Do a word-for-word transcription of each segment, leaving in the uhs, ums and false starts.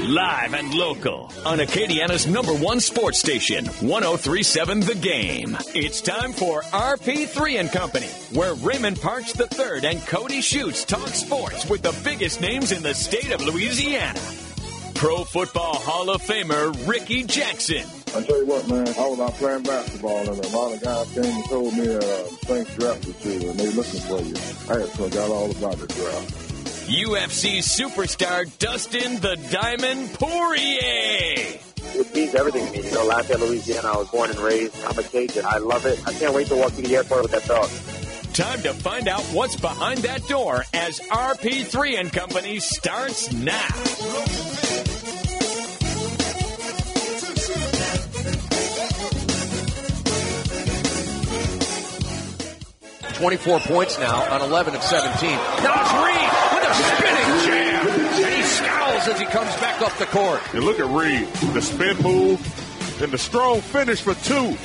Live and local on Acadiana's number one sports station, one oh three point seven The Game. It's time for R P three and Company, where Raymond Parks the third and Cody Schutz talk sports with the biggest names in the state of Louisiana. Pro Football Hall of Famer Ricky Jackson. I tell you what, man, I was out playing basketball, and a lot of guys came and told me uh, Saints drafted you, and they looking for you. I had forgot all about the draft. U F C superstar Dustin the Diamond Poirier. It means everything to me. You know, Lafayette, Louisiana, I was born and raised. I'm a Cajun. I love it. I can't wait to walk through the airport with that dog. Time to find out what's behind that door as R P three and Company starts now. twenty-four points now on eleven of seventeen. Naz Reid with a spinning jam. And he scowls as he comes back up the court. You look at Reid, the spin move, and the strong finish for two.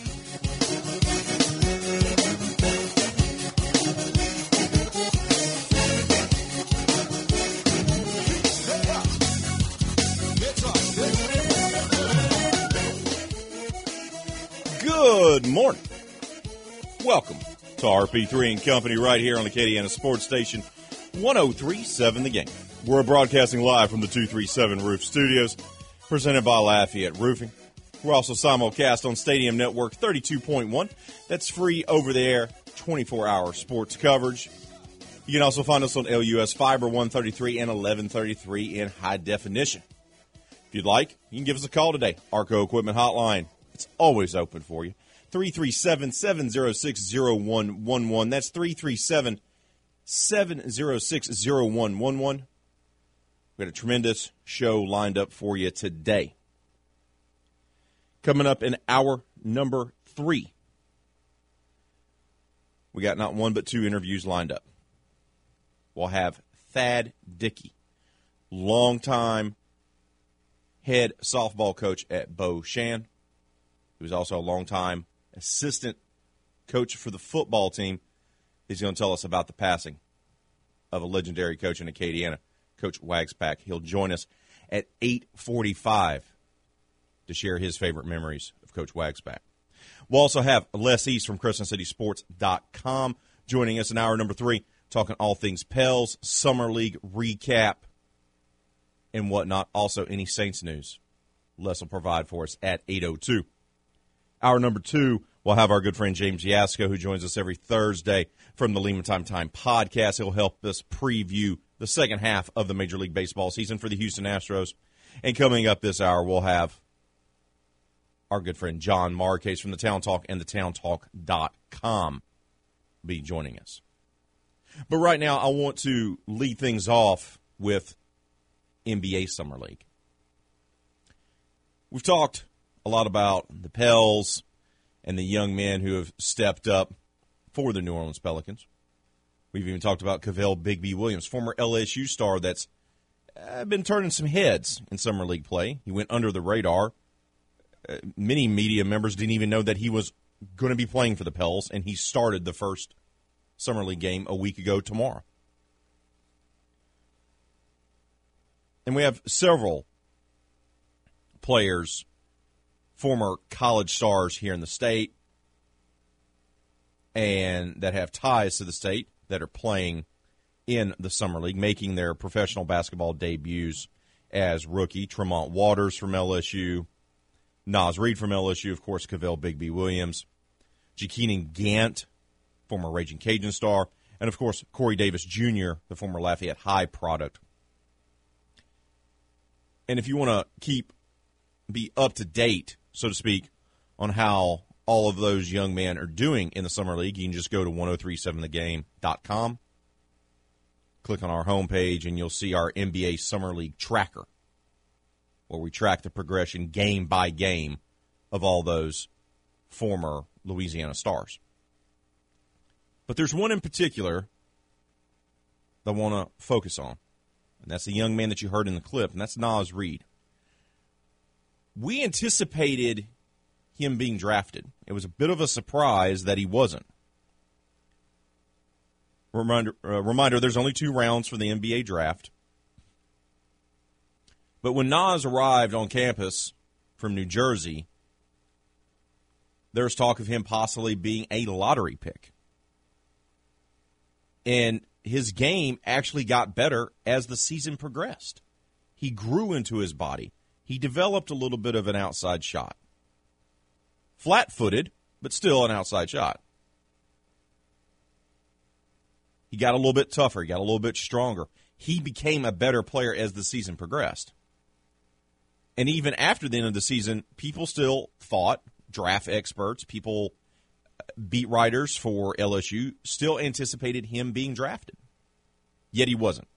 Good morning. Welcome to R P three and Company right here on Acadiana Sports Station, one oh three point seven The Game. We're broadcasting live from the two thirty-seven Roof Studios, presented by Lafayette Roofing. We're also simulcast on Stadium Network thirty-two point one. That's free over-the-air, twenty-four hour sports coverage. You can also find us on L U S Fiber one thirty-three and eleven thirty-three in high definition. If you'd like, you can give us a call today. Arco Equipment Hotline. It's always open for you. three three seven, seven oh six, oh one one one. That's three three seven, seven oh six, oh one one one. We've got a tremendous show lined up for you today. Coming up in hour number three, we got not one but two interviews lined up. We'll have Thad Dickey, longtime head softball coach at Beauchamp. He was also a longtime assistant coach for the football team. He's going to tell us about the passing of a legendary coach in Acadiana, Coach Wagspack. He'll join us at eight forty-five to share his favorite memories of Coach Wagspack. We'll also have Les East from Crescent City Sports dot com joining us in hour number three, talking all things Pels, Summer League recap, and whatnot. Also, any Saints news Les will provide for us at eight oh two. Hour number two, we'll have our good friend James Yasko, who joins us every Thursday from the Lehman Time Time podcast. He'll help us preview the second half of the Major League Baseball season for the Houston Astros. And coming up this hour, we'll have our good friend John Marquez from the Town Talk and the town talk dot com be joining us. But right now, I want to lead things off with N B A Summer League. We've talked a lot about the Pels and the young men who have stepped up for the New Orleans Pelicans. We've even talked about Kavell Bigby Williams, former L S U star that's uh, been turning some heads in Summer League play. He went under the radar. Uh, many media members didn't even know that he was going to be playing for the Pels, and he started the first Summer League game a week ago tomorrow. And we have several players, former college stars here in the state, and that have ties to the state that are playing in the Summer League, making their professional basketball debuts as rookie. Tremont Waters from L S U, Naz Reid from L S U, of course, Kavell Bigby Williams, Jakeenan Gant, former Raging Cajun star, and, of course, Corey Davis Junior, the former Lafayette High product. And if you want to keep be up to date, so to speak, on how all of those young men are doing in the Summer League, you can just go to ten thirty-seven the game dot com, click on our homepage, and you'll see our N B A Summer League tracker, where we track the progression game by game of all those former Louisiana stars. But there's one in particular that I want to focus on, and that's the young man that you heard in the clip, and that's Naz Reid. We anticipated him being drafted. It was a bit of a surprise that he wasn't. Reminder, uh, reminder, there's only two rounds for the N B A draft. But when Nas arrived on campus from New Jersey, there's talk of him possibly being a lottery pick. And his game actually got better as the season progressed. He grew into his body. He developed a little bit of an outside shot. Flat-footed, but still an outside shot. He got a little bit tougher. He got a little bit stronger. He became a better player as the season progressed. And even after the end of the season, people still thought, draft experts, people, beat writers for L S U, still anticipated him being drafted. Yet he wasn't.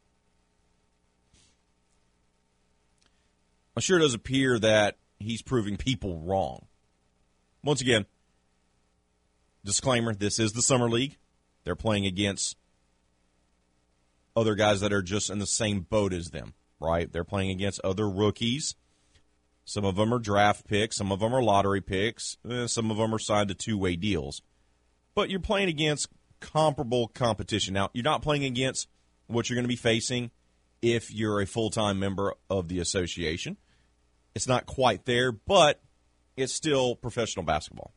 It sure does appear that he's proving people wrong. Once again, disclaimer, this is the Summer League. They're playing against other guys that are just in the same boat as them, right? They're playing against other rookies. Some of them are draft picks. Some of them are lottery picks. Eh, some of them are signed to two-way deals. But you're playing against comparable competition. Now, you're not playing against what you're going to be facing if you're a full-time member of the association. It's not quite there, but it's still professional basketball.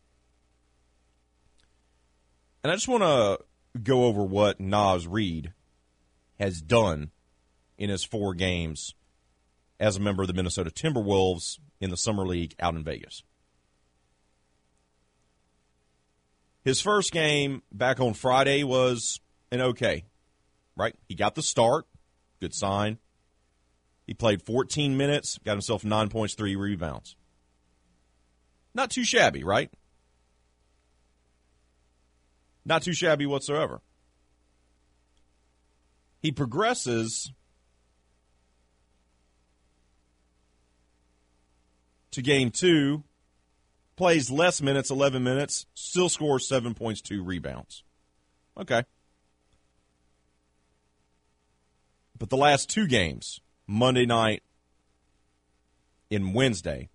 And I just want to go over what Naz Reid has done in his four games as a member of the Minnesota Timberwolves in the Summer League out in Vegas. His first game back on Friday was an okay, right? He got the start, good sign. He played fourteen minutes, got himself nine points, three rebounds. Not too shabby, right? Not too shabby whatsoever. He progresses to game two, plays less minutes, eleven minutes, still scores seven points, two rebounds. Okay. But the last two games, Monday night and Wednesday,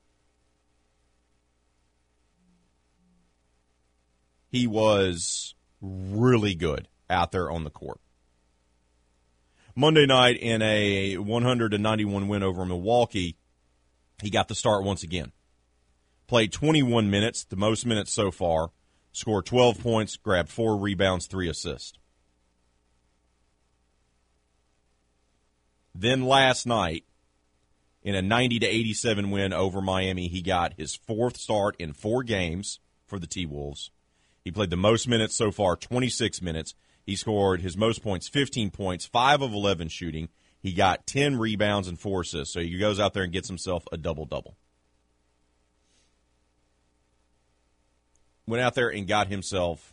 he was really good out there on the court. Monday night in a one hundred ninety-one win over Milwaukee, he got the start once again. Played twenty-one minutes, the most minutes so far, scored twelve points, grabbed four rebounds, three assists. Then last night, in a ninety to eighty-seven win over Miami, he got his fourth start in four games for the T-Wolves. He played the most minutes so far, twenty-six minutes. He scored his most points, fifteen points, five of eleven shooting. He got ten rebounds and four assists. So he goes out there and gets himself a double-double. Went out there and got himself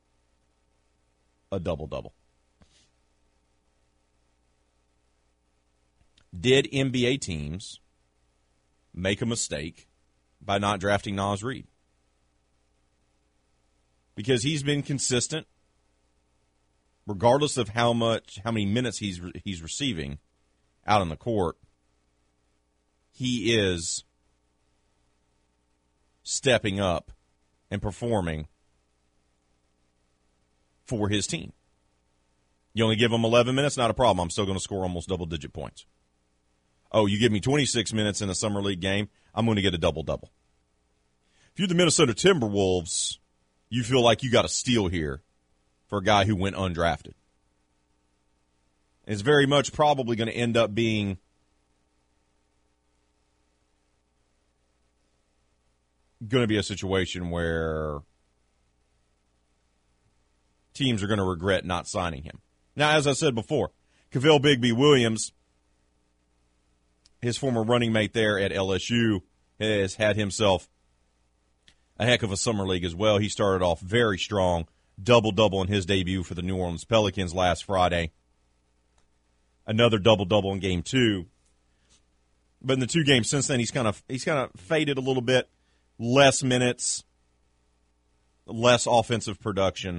a double-double. Did N B A teams make a mistake by not drafting Naz Reid? Because he's been consistent, regardless of how much, how many minutes he's he's receiving out on the court. He is stepping up and performing for his team. You only give him eleven minutes, not a problem. I'm still going to score almost double-digit points. Oh, you give me twenty-six minutes in a Summer League game, I'm going to get a double-double. If you're the Minnesota Timberwolves, you feel like you got a steal here for a guy who went undrafted. It's very much probably going to end up being going to be a situation where teams are going to regret not signing him. Now, as I said before, Kavell Bigby Williams, his former running mate there at L S U, has had himself a heck of a summer league as well. He started off very strong, double-double in his debut for the New Orleans Pelicans last Friday. Another double-double in game two. But in the two games since then, he's kind of he's kind of faded a little bit. Less minutes, less offensive production.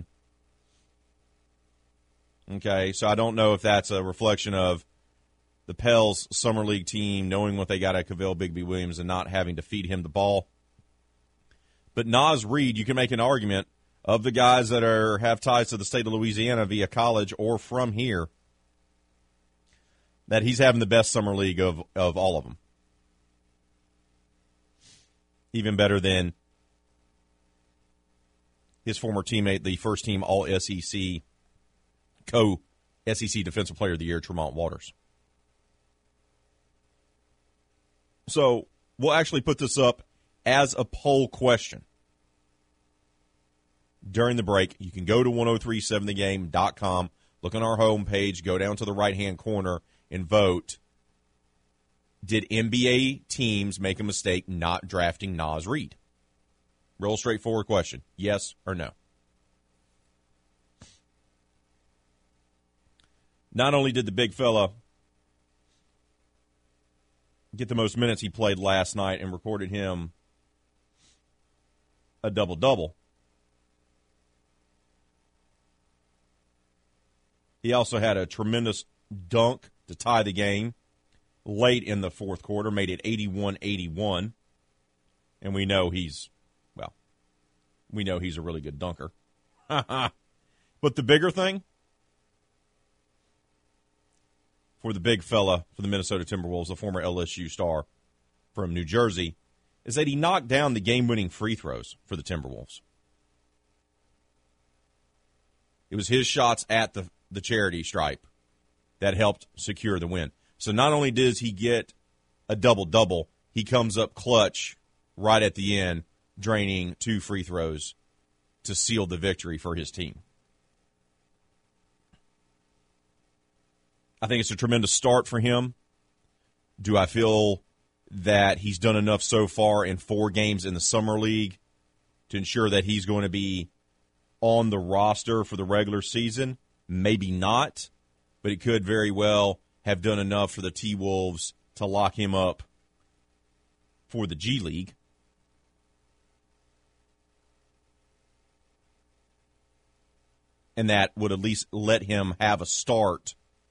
Okay, so I don't know if that's a reflection of the Pels Summer League team knowing what they got at Kavell Bigby Williams and not having to feed him the ball. But Naz Reid, you can make an argument of the guys that are have ties to the state of Louisiana via college or from here. that he's having the best summer league of, of all of them. Even better than his former teammate, the first-team All-S E C, co-S E C Defensive Player of the Year, Tremont Waters. So we'll actually put this up as a poll question during the break. You can go to ten thirty-seven the game dot com, look on our homepage, go down to the right-hand corner, and vote. Did N B A teams make a mistake not drafting Naz Reid? Real straightforward question. Yes or no? Not only did the big fella get the most minutes he played last night and recorded him a double-double, he also had a tremendous dunk to tie the game late in the fourth quarter, made it eighty-one eighty-one, and we know he's, well, we know he's a really good dunker. But the bigger thing for the big fella for the Minnesota Timberwolves, the former L S U star from New Jersey, is that he knocked down the game-winning free throws for the Timberwolves. It was his shots at the, the charity stripe that helped secure the win. So not only does he get a double-double, he comes up clutch right at the end, draining two free throws to seal the victory for his team. I think it's a tremendous start for him. Do I feel that he's done enough so far in four games in the Summer League to ensure that he's going to be on the roster for the regular season? Maybe not, but it could very well have done enough for the T-Wolves to lock him up for the G League. And that would at least let him have a start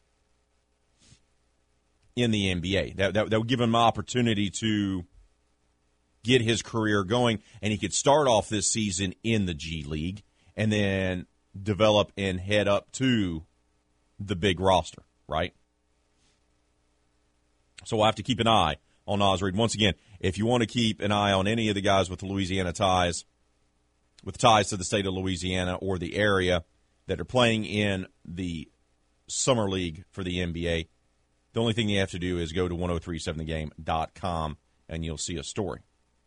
in the N B A. That, that, that would give him an opportunity to get his career going, and he could start off this season in the G League and then develop and head up to the big roster, right? So we'll have to keep an eye on Naz Reid. Once again, if you want to keep an eye on any of the guys with the Louisiana ties, with ties to the state of Louisiana or the area that are playing in the Summer League for the N B A, the only thing you have to do is go to ten thirty-seven the game dot com and you'll see a story.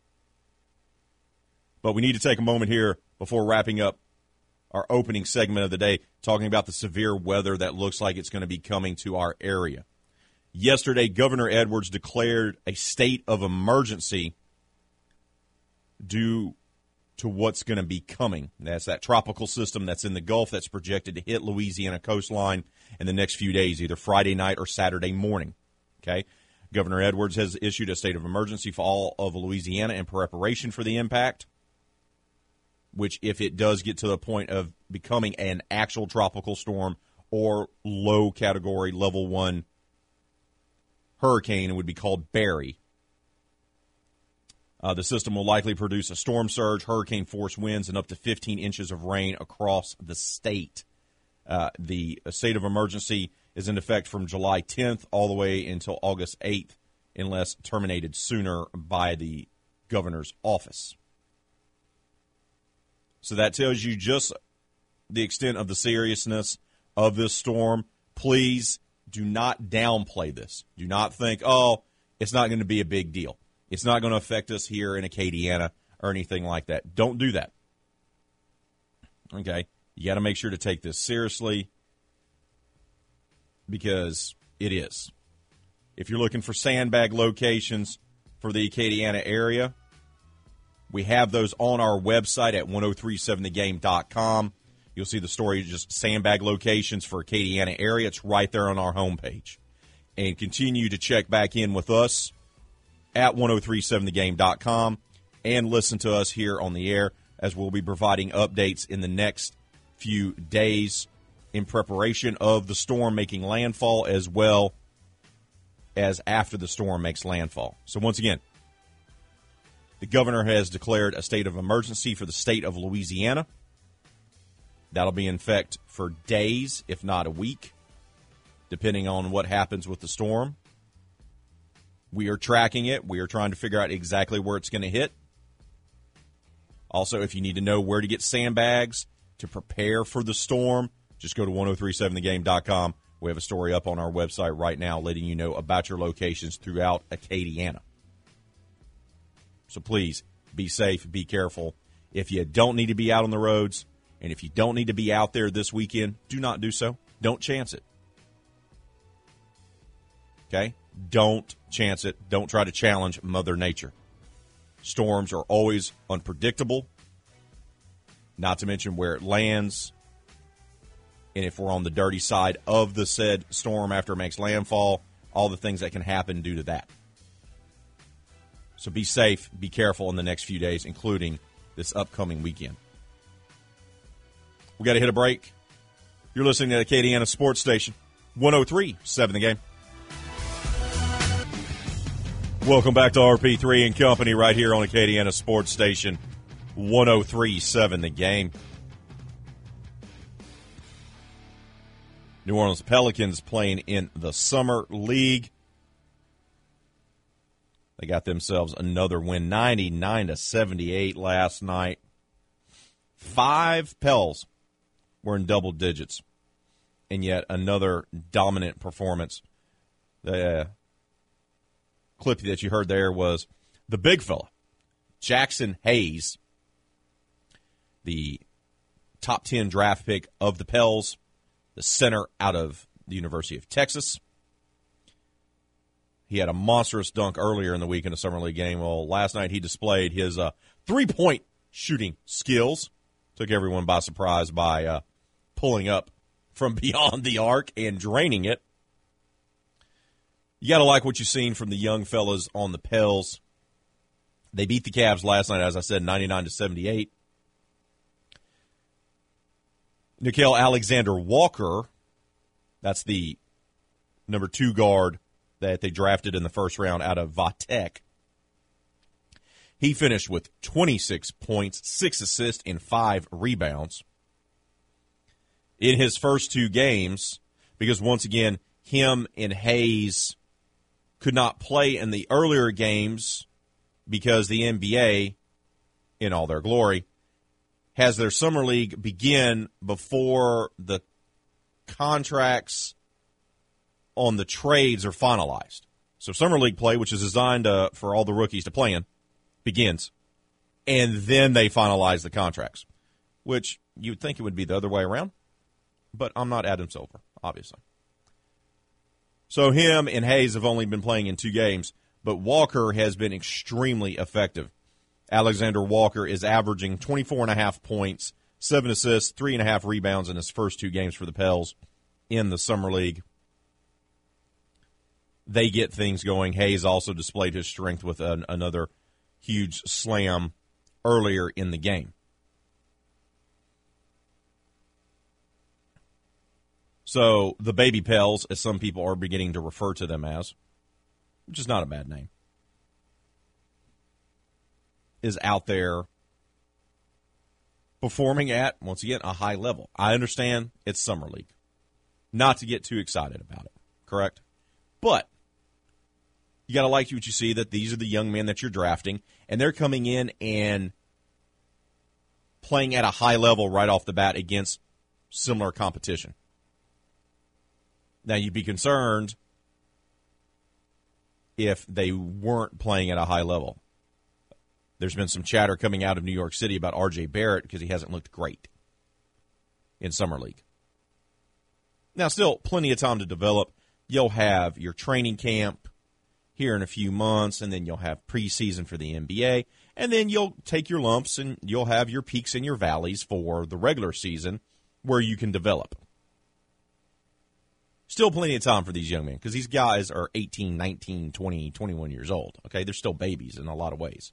But we need to take a moment here before wrapping up our opening segment of the day, talking about the severe weather that looks like it's going to be coming to our area. Yesterday, Governor Edwards declared a state of emergency due to what's going to be coming. That's that tropical system that's in the Gulf that's projected to hit Louisiana coastline in the next few days, either Friday night or Saturday morning. Okay, Governor Edwards has issued a state of emergency for all of Louisiana in preparation for the impact, which, if it does get to the point of becoming an actual tropical storm or low category level one hurricane, it would be called Barry. Uh, the system will likely produce a storm surge, hurricane-force winds, and up to fifteen inches of rain across the state. Uh, the state of emergency is in effect from July tenth all the way until August eighth, unless terminated sooner by the governor's office. So that tells you just the extent of the seriousness of this storm. Please do not downplay this. Do not think, oh, it's not going to be a big deal. It's not going to affect us here in Acadiana or anything like that. Don't do that. Okay? You got to make sure to take this seriously because it is. If you're looking for sandbag locations for the Acadiana area, we have those on our website at ten thirty-seven the game dot com. You'll see the story, just sandbag locations for Acadiana area. It's right there on our homepage. And continue to check back in with us at ten thirty-seven the game dot com and listen to us here on the air as we'll be providing updates in the next few days in preparation of the storm making landfall as well as after the storm makes landfall. So once again, the governor has declared a state of emergency for the state of Louisiana. That'll be in effect for days, if not a week. depending on what happens with the storm. We are tracking it. We are trying to figure out exactly where it's going to hit. Also, if you need to know where to get sandbags to prepare for the storm, just go to ten thirty-seven the game dot com. We have a story up on our website right now letting you know about your locations throughout Acadiana. So please, be safe, be careful. If you don't need to be out on the roads, and if you don't need to be out there this weekend, do not do so. Don't chance it. Okay? Don't chance it. Don't try to challenge Mother Nature. Storms are always unpredictable, not to mention where it lands. And if we're on the dirty side of the said storm after it makes landfall, all the things that can happen due to that. So be safe, be careful in the next few days, including this upcoming weekend. We got to hit a break. You're listening to the Acadiana Sports Station, ten thirty-seven The Game. Welcome back to R P three and Company right here on Acadiana Sports Station, ten thirty-seven The Game. New Orleans Pelicans playing in the Summer League. They got themselves another win, ninety-nine to seventy-eight last night. Five Pels were in double digits, and yet another dominant performance. The uh, clip that you heard there was the big fella, Jackson Hayes, the top ten draft pick of the Pels, the center out of the University of Texas. He had a monstrous dunk earlier in the week in a Summer League game. Well, last night he displayed his uh, three-point shooting skills. Took everyone by surprise by uh, pulling up from beyond the arc and draining it. You got to like what you've seen from the young fellas on the Pels. They beat the Cavs last night, as I said, ninety-nine to seventy-eight. Nickeil Alexander-Walker, that's the number two guard that they drafted in the first round out of Vatech. He finished with twenty-six points, six assists, and five rebounds in his first two games, because once again, him and Hayes could not play in the earlier games because the N B A, in all their glory, has their summer league begin before the contracts on the trades are finalized. So summer league play, which is designed uh, for all the rookies to play in, begins, and then they finalize the contracts, which you would think it would be the other way around, but I'm not Adam Silver, obviously. So him and Hayes have only been playing in two games, but Walker has been extremely effective. Alexander Walker is averaging twenty-four and a half points, seven assists, three and a half rebounds in his first two games for the Pels in the Summer League. They get things going. Hayes also displayed his strength with an, another huge slam earlier in the game. So the Baby Pels, as some people are beginning to refer to them as, which is not a bad name, is out there performing at, once again, a high level. I understand it's Summer League. Not to get too excited about it, correct? But you got to like what you see, that these are the young men that you're drafting, and they're coming in and playing at a high level right off the bat against similar competition. Now, you'd be concerned if they weren't playing at a high level. There's been some chatter coming out of New York City about R J Barrett because he hasn't looked great in Summer League. Now, still plenty of time to develop. You'll have your training camp here in a few months, and then you'll have preseason for the N B A, and then you'll take your lumps and you'll have your peaks and your valleys for the regular season where you can develop. Still plenty of time for these young men because these guys are eighteen, nineteen, twenty, twenty-one years old. Okay, they're still babies in a lot of ways.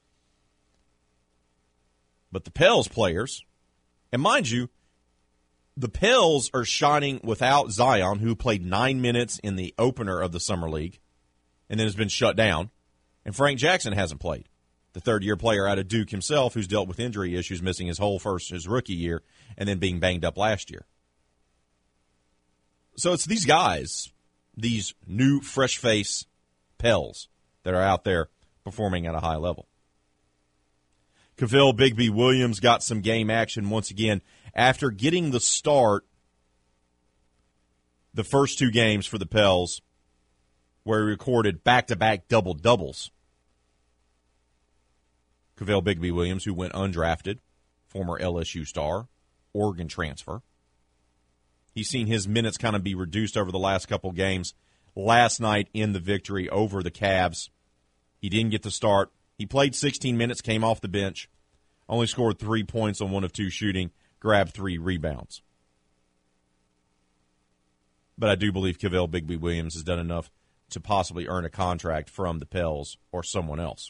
But the Pels players, and mind you, the Pels are shining without Zion, who played nine minutes in the opener of the Summer League and then has been shut down. And Frank Jackson hasn't played, the third-year player out of Duke himself, who's dealt with injury issues, missing his whole first, his rookie year, and then being banged up last year. So it's these guys, these new fresh face Pels that are out there performing at a high level. Cavell Bigby Williams got some game action once again after getting the start the first two games for the Pels, where he recorded back-to-back double-doubles. Cavell Bigby Williams, who went undrafted, former L S U star, Oregon transfer. He's seen his minutes kind of be reduced over the last couple games. Last night in the victory over the Cavs, he didn't get the start. He played sixteen minutes, came off the bench, only scored three points on one of two shooting, grabbed three rebounds. But I do believe Cavell Bigby Williams has done enough to possibly earn a contract from the Pels or someone else.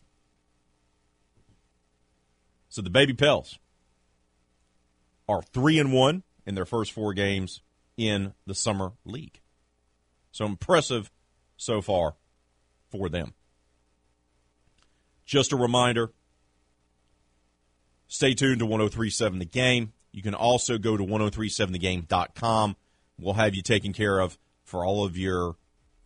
So the Baby Pels are three and one in their first four games in the Summer League. So impressive so far for them. Just a reminder, stay tuned to one oh three point seven The Game. You can also go to one oh three seven the game dot com. We'll have you taken care of for all of your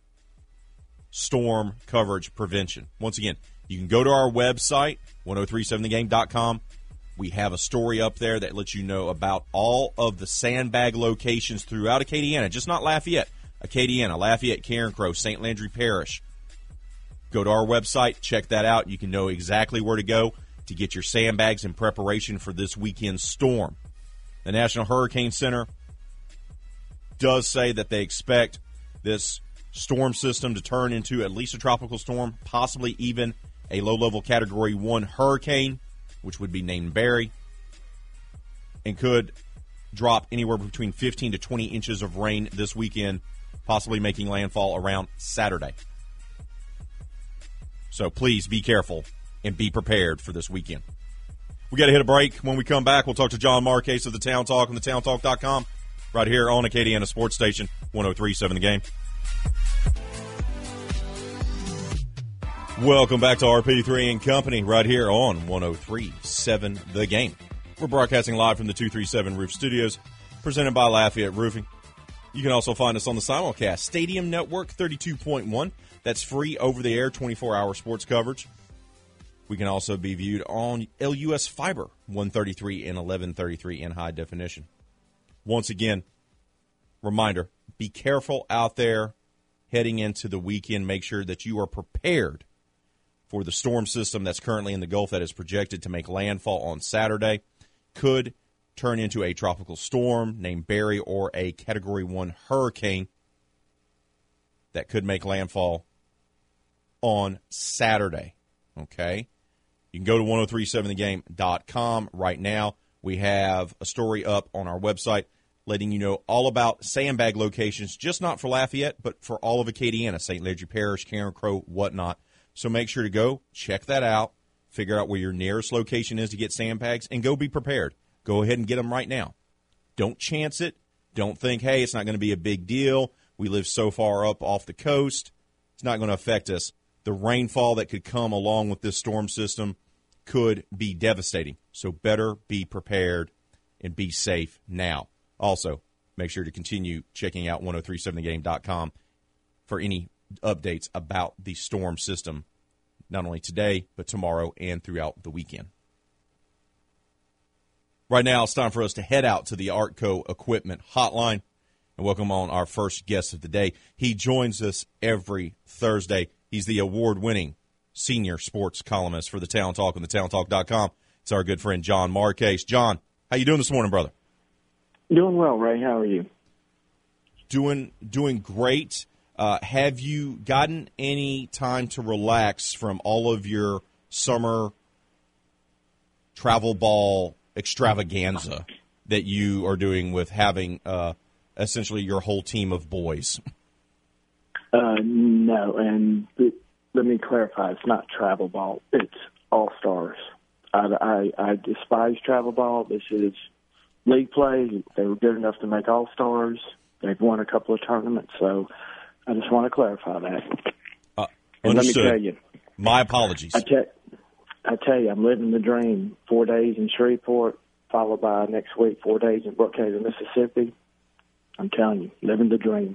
storm coverage prevention. Once again, you can go to our website, one oh three seven the game dot com. We have a story up there that lets you know about all of the sandbag locations throughout Acadiana, just not Lafayette. Acadiana, Lafayette, Carencro, Saint Landry Parish. Go to our website, check that out. You can know exactly where to go to get your sandbags in preparation for this weekend's storm. The National Hurricane Center does say that they expect this storm system to turn into at least a tropical storm, possibly even a low-level Category one hurricane, which would be named Barry, and could drop anywhere between fifteen to twenty inches of rain this weekend, possibly making landfall around Saturday. So please be careful and be prepared for this weekend. We got to hit a break. When we come back, we'll talk to John Marcase of the Town Talk on the town talk dot com right here on Acadiana Sports Station, one oh three point seven The Game. Welcome back to R P three and Company right here on one oh three point seven The Game. We're broadcasting live from the two thirty-seven Roof Studios, presented by Lafayette Roofing. You can also find us on the simulcast, Stadium Network thirty-two point one. That's free over-the-air twenty-four hour sports coverage. We can also be viewed on L U S Fiber, one thirty-three and eleven thirty-three in high definition. Once again, reminder, be careful out there heading into the weekend. Make sure that you are prepared for the storm system that's currently in the Gulf that is projected to make landfall on Saturday. Could turn into a tropical storm named Barry or a Category one hurricane that could make landfall on Saturday. Okay? You can go to one oh three seven the game dot com right now. We have a story up on our website letting you know all about sandbag locations, just not for Lafayette, but for all of Acadiana, Saint Landry Parish, Carencro, whatnot. So make sure to go, check that out, figure out where your nearest location is to get sandbags, and go be prepared. Go ahead and get them right now. Don't chance it. Don't think, hey, it's not going to be a big deal. We live so far up off the coast. It's not going to affect us. The rainfall that could come along with this storm system could be devastating. So better be prepared and be safe now. Also, make sure to continue checking out one oh three seven the game dot com for any updates about the storm system, not only today, but tomorrow and throughout the weekend. Right now, it's time for us to head out to the Artco Equipment Hotline and welcome on our first guest of the day. He joins us every Thursday. He's the award-winning senior sports columnist for the Town Talk on the town talk dot com. It's our good friend John Marcase. John, how you doing this morning, brother? Doing well, Ray. How are you? Doing doing great. Uh, have you gotten any time to relax from all of your summer travel ball extravaganza that you are doing with having uh, essentially your whole team of boys? Uh, no, and let me clarify. It's not travel ball. It's all-stars. I, I, I despise travel ball. This is league play. They were good enough to make all-stars. They've won a couple of tournaments, so I just want to clarify that. Uh, and understood. let me tell you. My apologies. I, te- I tell you, I'm living the dream. Four days in Shreveport, followed by next week four days in Brookhaven, Mississippi. I'm telling you, living the dream.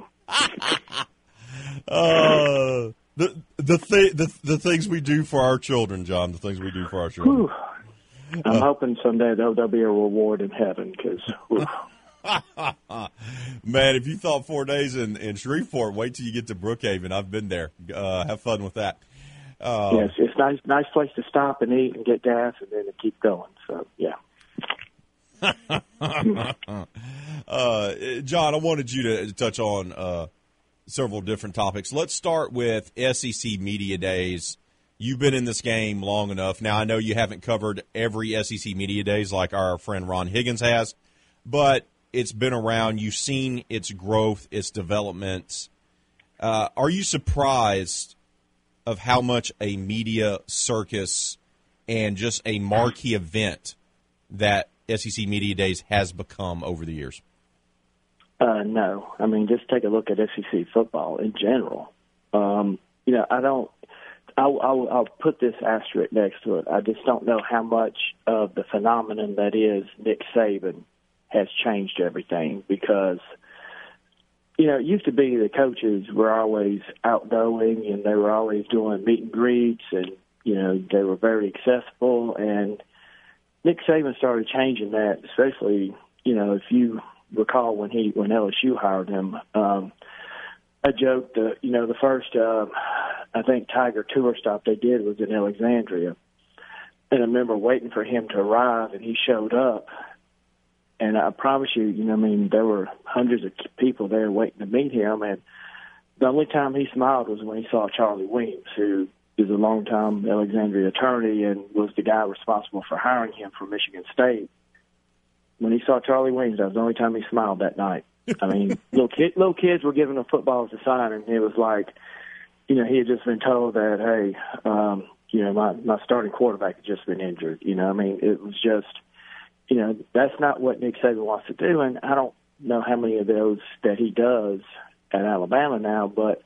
uh, the the, th- the the things we do for our children, John. The things we do for our children. Whew. I'm uh, hoping someday there'll, there'll be a reward in heaven because. Man, if you thought four days in, in Shreveport, wait till you get to Brookhaven. I've been there. Uh, have fun with that. Uh, yes, it's nice, nice place to stop and eat and get gas and then to keep going. So, yeah. uh, John, I wanted you to touch on uh, several different topics. Let's start with S E C Media Days. You've been in this game long enough. Now, I know you haven't covered every S E C Media Days like our friend Ron Higgins has, but it's been around. You've seen its growth, its development. Uh, are you surprised of how much a media circus and just a marquee event that S E C Media Days has become over the years? Uh, no. I mean, just take a look at S E C football in general. Um, you know, I don't I'll, I'll, I'll put this asterisk next to it. I just don't know how much of the phenomenon that is Nick Saban has changed everything because, you know, it used to be the coaches were always outgoing and they were always doing meet and greets and, you know, they were very accessible. And Nick Saban started changing that, especially, you know, if you recall when he when L S U hired him. Um, I joked that, you know, the first, uh, I think, Tiger tour stop they did was in Alexandria. And I remember waiting for him to arrive, and he showed up. And I promise you, you know, I mean, there were hundreds of people there waiting to meet him. And the only time he smiled was when he saw Charlie Weems, who is a longtime Alexandria attorney and was the guy responsible for hiring him from Michigan State. When he saw Charlie Weems, that was the only time he smiled that night. I mean, little, kid, little kids were giving him footballs to sign, and it was like, you know, he had just been told that, hey, um, you know, my, my starting quarterback had just been injured. You know, I mean, it was just, you know, that's not what Nick Saban wants to do, and I don't know how many of those that he does at Alabama now, but,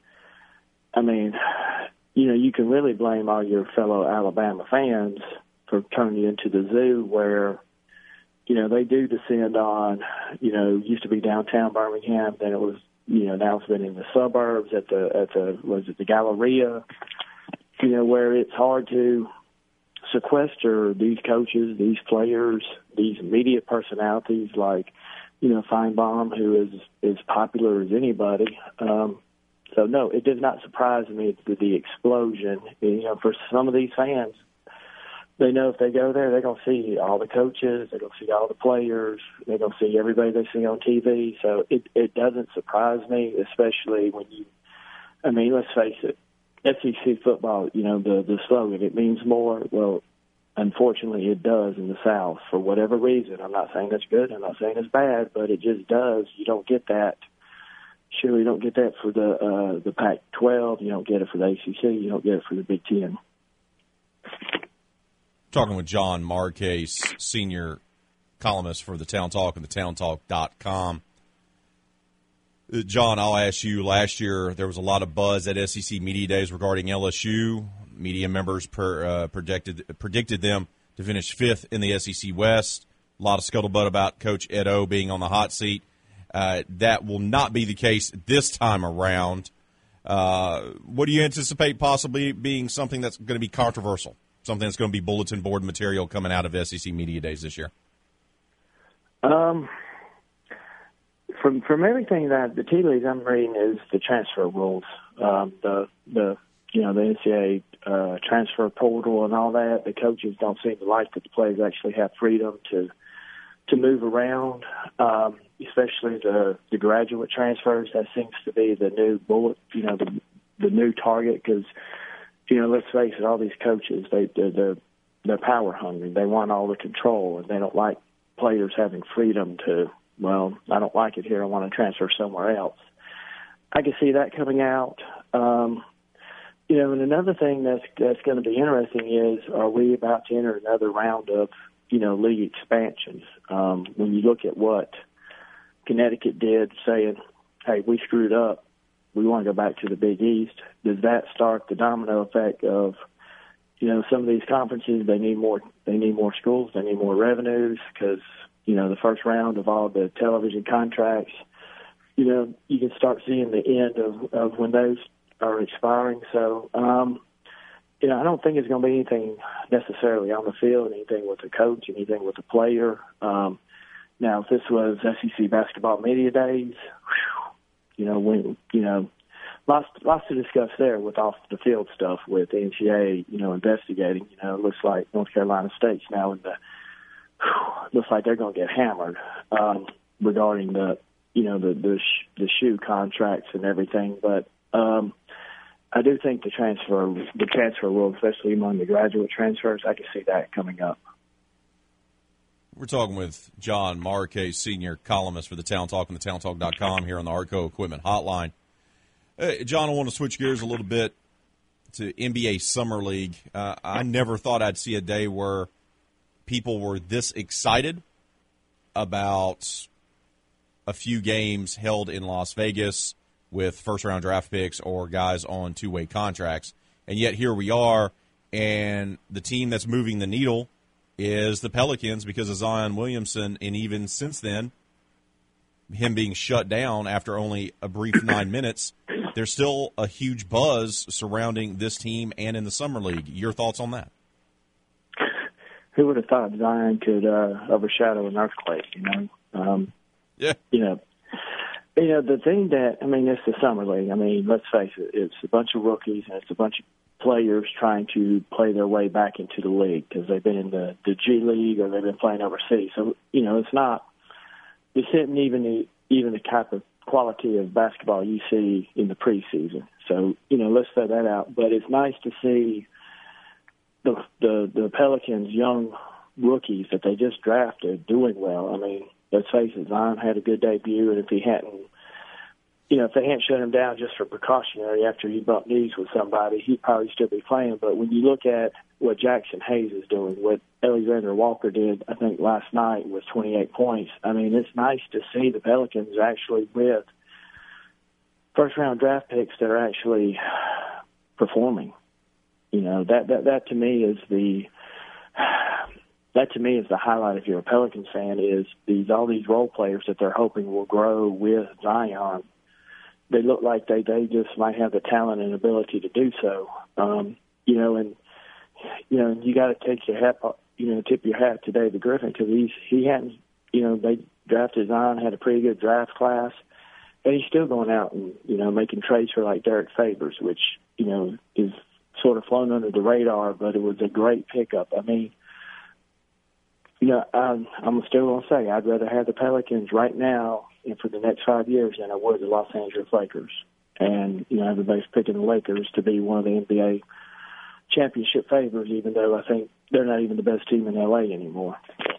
I mean, you know, you can really blame all your fellow Alabama fans for turning into the zoo where, you know, they do descend on, you know, used to be downtown Birmingham, then it was, you know, now it's been in the suburbs at the, at the, was it the Galleria, you know, where it's hard to sequester these coaches, these players, these media personalities like, you know, Feinbaum, who is as popular as anybody. Um, so, no, it does not surprise me that the explosion, you know, for some of these fans, they know if they go there, they're going to see all the coaches, they're going to see all the players, they're going to see everybody they see on T V. So it, it doesn't surprise me, especially when you, I mean, let's face it, S E C football, you know, the, the slogan, it means more. Well, unfortunately, it does in the South for whatever reason. I'm not saying that's good, I'm not saying it's bad, but it just does. You don't get that. Sure, you don't get that for the uh, the Pac twelve. You don't get it for the A C C. You don't get it for the Big Ten. Talking with John Marcase, senior columnist for the Town Talk and the town talk dot com. John, I'll ask you, last year there was a lot of buzz at S E C Media Days regarding L S U. Media members per, uh, predicted predicted them to finish fifth in the S E C West. A lot of scuttlebutt about Coach Ed O being on the hot seat. Uh, that will not be the case this time around. Uh, what do you anticipate possibly being something that's going to be controversial? Something that's going to be bulletin board material coming out of S E C Media Days this year? Um, from from everything that the tea leaves I'm reading is the transfer rules, um, the the you know the N C A A uh, transfer portal and all that. The coaches don't seem to like that the players actually have freedom to to move around, um, especially the the graduate transfers. That seems to be the new bullet, you know, the the new target because. You know, let's face it, all these coaches, they, they're, they're, they're power hungry. They want all the control, and they don't like players having freedom to, well, I don't like it here. I want to transfer somewhere else. I can see that coming out. Um, you know, and another thing that's, that's going to be interesting is, are we about to enter another round of, you know, league expansions? Um, when you look at what Connecticut did, saying, hey, we screwed up. We want to go back to the Big East. Does that start the domino effect of, you know, some of these conferences, they need more, they need more schools, they need more revenues because, you know, the first round of all the television contracts you know, you can start seeing the end of, of when those are expiring. So, um, you know, I don't think it's going to be anything necessarily on the field, anything with the coach, anything with the player. Um, now, if this was S E C basketball media days, whew, you know, when you know, lots lots to discuss there with off the field stuff with the N C double A, you know, investigating. You know, it looks like North Carolina State's now in the whew, looks like they're going to get hammered um, regarding the you know the the, sh- the shoe contracts and everything, but. Um, I do think the transfer, the transfer rule, especially among the graduate transfers, I can see that coming up. We're talking with John Marquez, senior columnist for the Town Talk and the town talk dot com here on the Arco Equipment Hotline. Uh, John, I want to switch gears a little bit to N B A Summer League. Uh, I never thought I'd see a day where people were this excited about a few games held in Las Vegas with first-round draft picks or guys on two-way contracts. And yet here we are, and the team that's moving the needle is the Pelicans because of Zion Williamson, and even since then, him being shut down after only a brief nine minutes, there's still a huge buzz surrounding this team and in the Summer League. Your thoughts on that? Who would have thought Zion could uh, overshadow an earthquake, you know? Um, yeah. You know, You know, the thing that, I mean, it's the Summer League. I mean, let's face it, it's a bunch of rookies and it's a bunch of players trying to play their way back into the league because they've been in the, the G League or they've been playing overseas. So, you know, it's not, it's not even the, even the type of quality of basketball you see in the preseason. So, you know, let's throw that out. But it's nice to see the the, the Pelicans' young rookies that they just drafted doing well. I mean, let's face it, Zion had a good debut, and if he hadn't, you know, if they hadn't shut him down just for precautionary after he bumped knees with somebody, he'd probably still be playing. But when you look at what Jackson Hayes is doing, what Alexander Walker did, I think, last night with twenty-eight points, I mean, it's nice to see the Pelicans actually with first-round draft picks that are actually performing. You know, that, that, that to me is the that to me is the highlight if you're a Pelicans fan, is these all these role players that they're hoping will grow with Zion. They look like they, they just might have the talent and ability to do so. Um, you know, and you know, you got to take your hat, you know, tip your hat to David Griffin because he's he hadn't, you know, they drafted Zion, had a pretty good draft class, and he's still going out and you know making trades for like Derek Favors, which you know is sort of flown under the radar, but it was a great pickup. I mean. You know, I'm, I'm still going to say I'd rather have the Pelicans right now and for the next five years than I would the Los Angeles Lakers. And, you know, everybody's picking the Lakers to be one of the N B A championship favorites, even though I think they're not even the best team in L A anymore.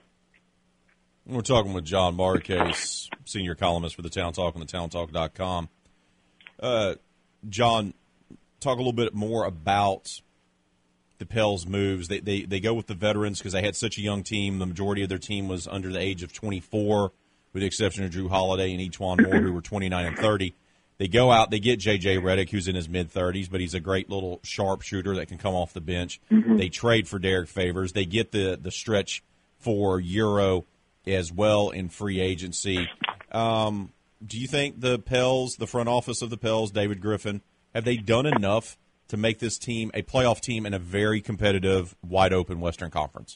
We're talking with John Marquez, senior columnist for the Town Talk and the town talk dot com. Uh, John, talk a little bit more about the Pels moves. They, they they go with the veterans because they had such a young team. The majority of their team was under the age of twenty-four, with the exception of Drew Holiday and E'Twaun Moore, who were twenty-nine and thirty. They go out, they get J J Redick, who's in his mid-thirties, but he's a great little sharpshooter that can come off the bench. Mm-hmm. They trade for Derek Favors. They get the, the stretch for Euro as well in free agency. Um, do you think the Pels, the front office of the Pels, David Griffin, have they done enough to make this team a playoff team in a very competitive, wide-open Western Conference?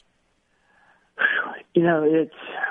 You know, it's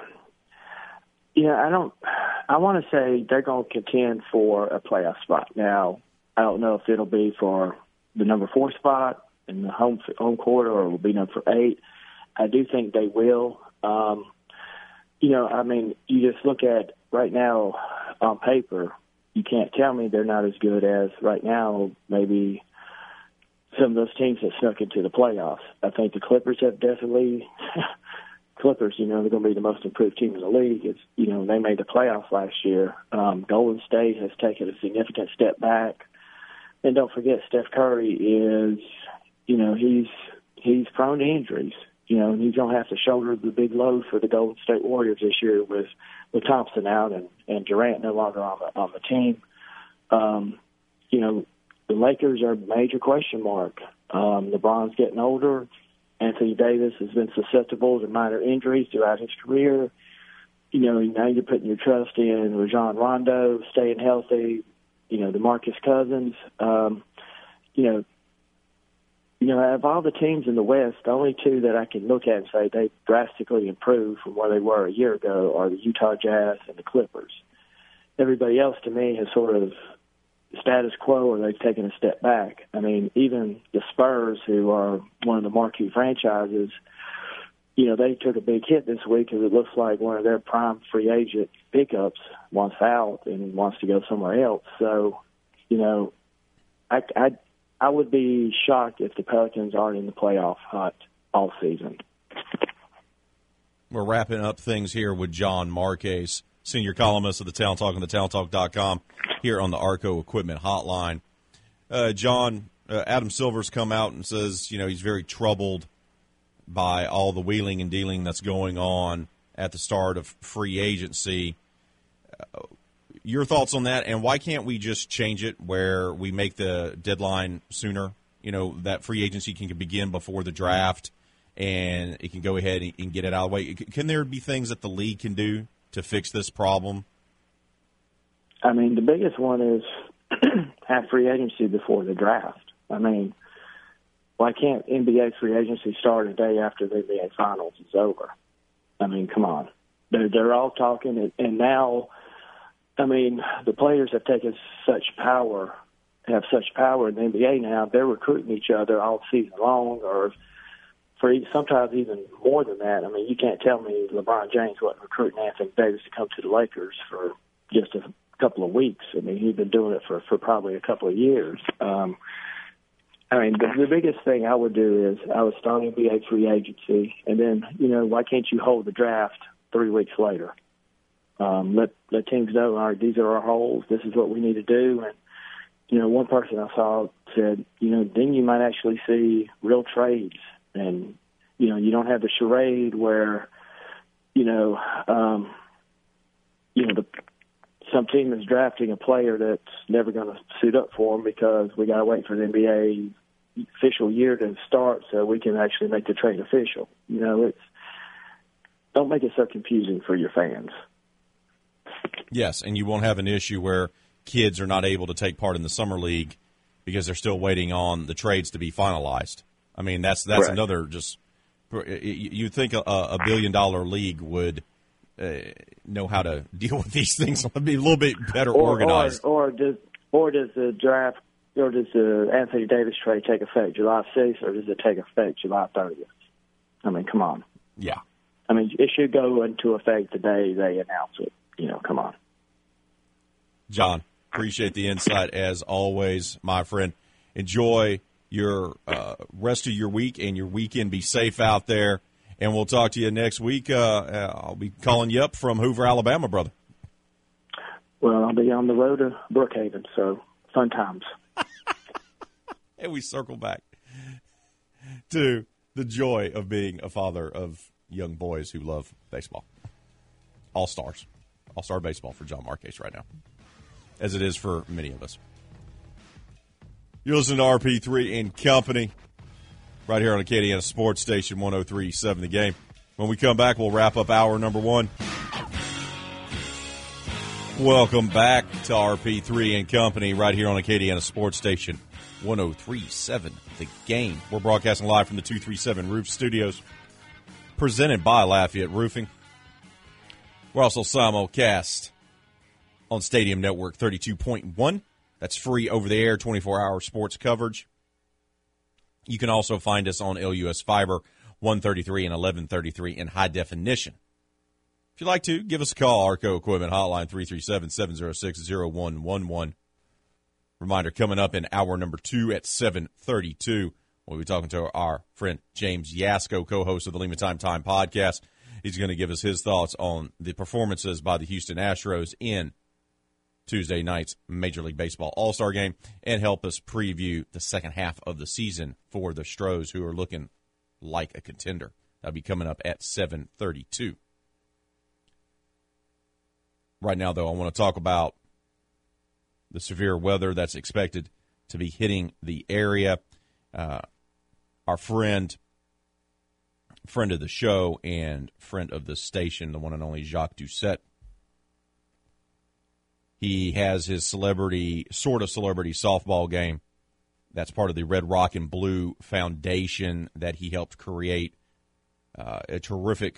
– yeah, I don't – I want to say they're going to contend for a playoff spot. Now, I don't know if it'll be for the number four spot in the home home court or it will be number eight. I do think they will. Um, you know, I mean, you just look at right now on paper, you can't tell me they're not as good as right now maybe – some of those teams that snuck into the playoffs. I think the Clippers have definitely Clippers, you know, they're going to be the most improved team in the league. It's, you know, they made the playoffs last year. Um, Golden State has taken a significant step back. And don't forget, Steph Curry is, you know, he's he's prone to injuries. You know, and he's going to have to shoulder the big load for the Golden State Warriors this year with, with Thompson out and, and Durant no longer on the, on the team. Um, you know, the Lakers are a major question mark. Um, LeBron's getting older. Anthony Davis has been susceptible to minor injuries throughout his career. you know, now you're putting your trust in Rajon Rondo staying healthy, you know, DeMarcus Cousins. Um, you know, you know, out of all the teams in the West, the only two that I can look at and say they drastically improved from where they were a year ago are the Utah Jazz and the Clippers. Everybody else, to me, has sort of status quo or they've taken a step back. I mean, even the Spurs, who are one of the marquee franchises, you know, they took a big hit this week because it looks like one of their prime free agent pickups wants out and wants to go somewhere else. So, you know, I, I, I would be shocked if the Pelicans aren't in the playoff hunt all season. We're wrapping up things here with John Marquez, senior columnist of the Town Talk and the town talk dot com here on the Arco Equipment Hotline. Uh, John, uh, Adam Silver's come out and says, you know, he's very troubled by all the wheeling and dealing that's going on at the start of free agency. Uh, your thoughts on that, and why can't we just change it where we make the deadline sooner? You know, that free agency can begin before the draft, and it can go ahead and get it out of the way. Can there be things that the league can do to fix this problem? I mean, the biggest one is have free agency before the draft. I mean, why can't N B A free agency start a day after the N B A Finals is over? I mean, come on. They're, they're all talking, and, and now, I mean, the players have taken such power, have such power in the N B A now, they're recruiting each other all season long, or for sometimes even more than that. I mean, you can't tell me LeBron James wasn't recruiting Anthony Davis to come to the Lakers for just a couple of weeks. I mean, he's been doing it for, for probably a couple of years. Um, I mean, the, the biggest thing I would do is I would start N B A free agency, and then, you know, why can't you hold the draft three weeks later? Um, let let teams know, all right, these are our holes. This is what we need to do. And, you know, one person I saw said, you know, then you might actually see real trades. And, you know, you don't have the charade where, you know, um, you know, the some team is drafting a player that's never going to suit up for them because we got to wait for the N B A official year to start so we can actually make the trade official. You know, it's don't make it so confusing for your fans. Yes, and you won't have an issue where kids are not able to take part in the summer league because they're still waiting on the trades to be finalized. I mean, that's that's right. Another just you think a, a billion dollar league would uh, know how to deal with these things. Would be a little bit better or, organized. Or, or does or does the draft or does the Anthony Davis trade take effect July sixth or does it take effect July thirtieth? I mean, come on. Yeah. I mean, it should go into effect the day they announce it. You know, come on. John, appreciate the insight as always, my friend. Enjoy your uh, rest of your week and your weekend. Be safe out there, and we'll talk to you next week. Uh, uh, I'll be calling you up from Hoover, Alabama, brother. Well, I'll be on the road to Brookhaven, so fun times. And we circle back to the joy of being a father of young boys who love baseball. All-stars. All-star baseball for John Marquez right now, as it is for many of us. You're listening to R P three and Company right here on Acadiana Sports Station one oh three point seven The Game. When we come back, we'll wrap up hour number one. Welcome back to R P three and Company right here on Acadiana Sports Station one oh three point seven The Game. We're broadcasting live from the two thirty-seven Roof Studios, presented by Lafayette Roofing. We're also simulcast on Stadium Network thirty-two point one. That's free over-the-air, twenty-four hour sports coverage. You can also find us on L U S Fiber, one thirty-three and eleven thirty-three in high definition. If you'd like to, give us a call, Arco Equipment Hotline, three three seven, seven oh six, oh one one one. Reminder, coming up in hour number two at seven thirty-two, we'll be talking to our friend James Yasko, co-host of the Lima Time Time podcast. He's going to give us his thoughts on the performances by the Houston Astros in Tuesday night's Major League Baseball All-Star Game and help us preview the second half of the season for the Stros, who are looking like a contender. That'll be coming up at seven thirty-two. Right now, though, I want to talk about the severe weather that's expected to be hitting the area. Uh, our friend friend of the show and friend of the station, the one and only Jacques Doucette. He has his celebrity, sort of celebrity softball game. That's part of the Red Rock and Blue Foundation that he helped create. Uh, a terrific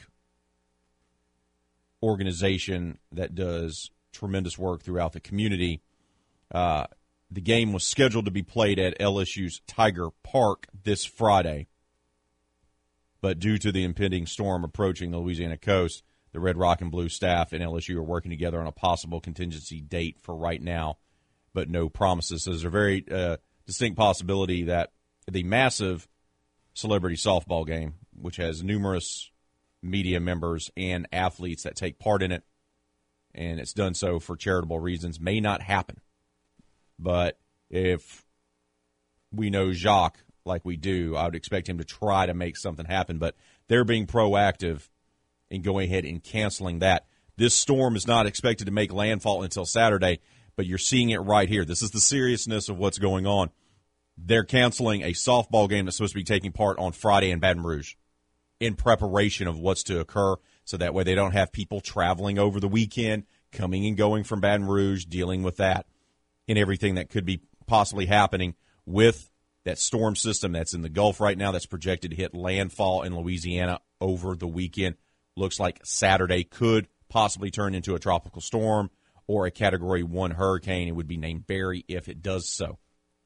organization that does tremendous work throughout the community. Uh, the game was scheduled to be played at L S U's Tiger Park this Friday, but due to the impending storm approaching the Louisiana coast, the Red Rock and Blue staff and L S U are working together on a possible contingency date for right now, but no promises. So there's a very uh, distinct possibility that the massive celebrity softball game, which has numerous media members and athletes that take part in it, and it's done so for charitable reasons, may not happen. But if we know Jacques like we do, I would expect him to try to make something happen. But they're being proactive in going ahead and canceling that. This storm is not expected to make landfall until Saturday, but you're seeing it right here. This is the seriousness of what's going on. They're canceling a softball game that's supposed to be taking part on Friday in Baton Rouge in preparation of what's to occur, so that way they don't have people traveling over the weekend, coming and going from Baton Rouge, dealing with that and everything that could be possibly happening with that storm system that's in the Gulf right now that's projected to hit landfall in Louisiana over the weekend. Looks like Saturday could possibly turn into a tropical storm or a Category one hurricane. It would be named Barry if it does so.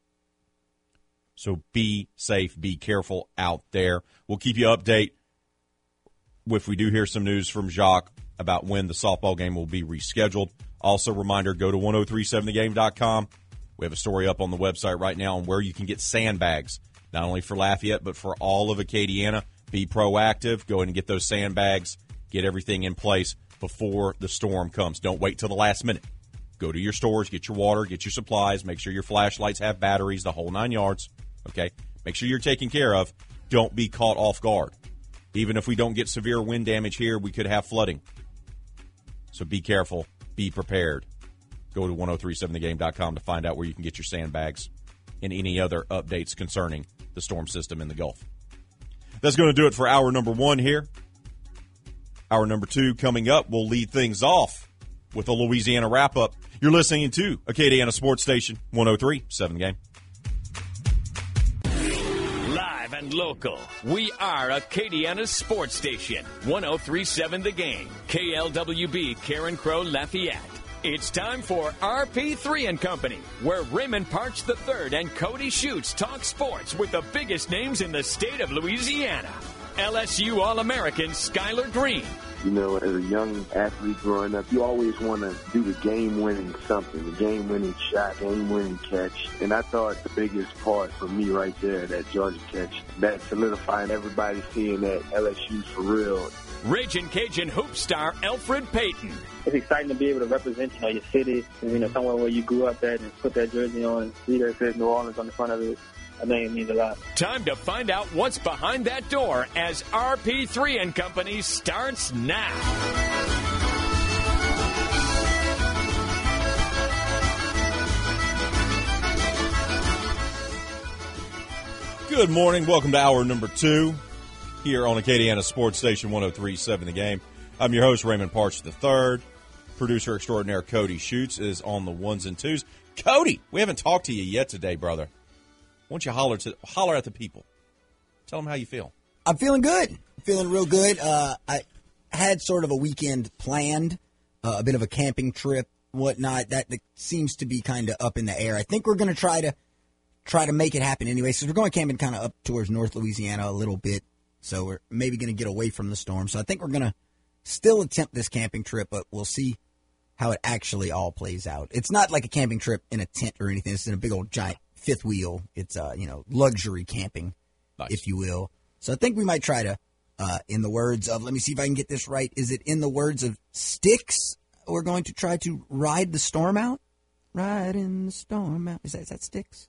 So be safe, be careful out there. We'll keep you update if we do hear some news from Jacques about when the softball game will be rescheduled. Also, reminder, go to ten thirty-seven the game dot com. We have a story up on the website right now on where you can get sandbags, not only for Lafayette, but for all of Acadiana. Be proactive. Go ahead and get those sandbags. Get everything in place before the storm comes. Don't wait till the last minute. Go to your stores, get your water, get your supplies, make sure your flashlights have batteries, the whole nine yards. Okay? Make sure you're taken care of. Don't be caught off guard. Even if we don't get severe wind damage here, we could have flooding. So be careful. Be prepared. Go to ten thirty-seven the game dot com to find out where you can get your sandbags and any other updates concerning the storm system in the Gulf. That's going to do it for hour number one here. Hour number two coming up. We'll lead things off with a Louisiana wrap-up. You're listening to Acadiana Sports Station, ten thirty-seven The Game. Live and local, we are Acadiana's sports station, ten thirty-seven The Game, K L W B, Karen Crow, Lafayette. It's time for R P three and Company, where Raymond Parch the third and Cody Schutz talk sports with the biggest names in the state of Louisiana. L S U All-American Skylar Green. You know, as a young athlete growing up, you always want to do the game-winning something, the game-winning shot, game-winning catch. And I thought the biggest part for me right there, that Georgia catch, that solidifying everybody seeing that L S U's for real. Ragin' Cajun hoop star Alfred Payton. It's exciting to be able to represent, you know, your city, you know, somewhere where you grew up at, and put that jersey on and see that it says New Orleans on the front of it. I think it means a lot. Time to find out what's behind that door as R P three and Company starts now. Good morning. Welcome to hour number two here on Acadiana Sports Station, ten thirty-seven The Game. I'm your host, Raymond Parch the third. Producer extraordinaire Cody Schutz is on the ones and twos. Cody, we haven't talked to you yet today, brother. Why don't you holler to holler at the people? Tell them how you feel. I'm feeling good. I'm feeling real good. Uh, I had sort of a weekend planned, uh, a bit of a camping trip, whatnot. That, that seems to be kind of up in the air. I think we're going to try to try to make it happen anyway. So we're going camping kind of up towards North Louisiana a little bit. So we're maybe going to get away from the storm. So I think we're going to still attempt this camping trip, but we'll see how it actually all plays out. It's not like a camping trip in a tent or anything. It's in a big old giant fifth wheel. It's, uh, you know, luxury camping, nice, if you will. So I think we might try to, uh, in the words of, let me see if I can get this right. Is it in the words of Styx? We're going to try to ride the storm out? Ride in the storm out. Is that, is that Styx?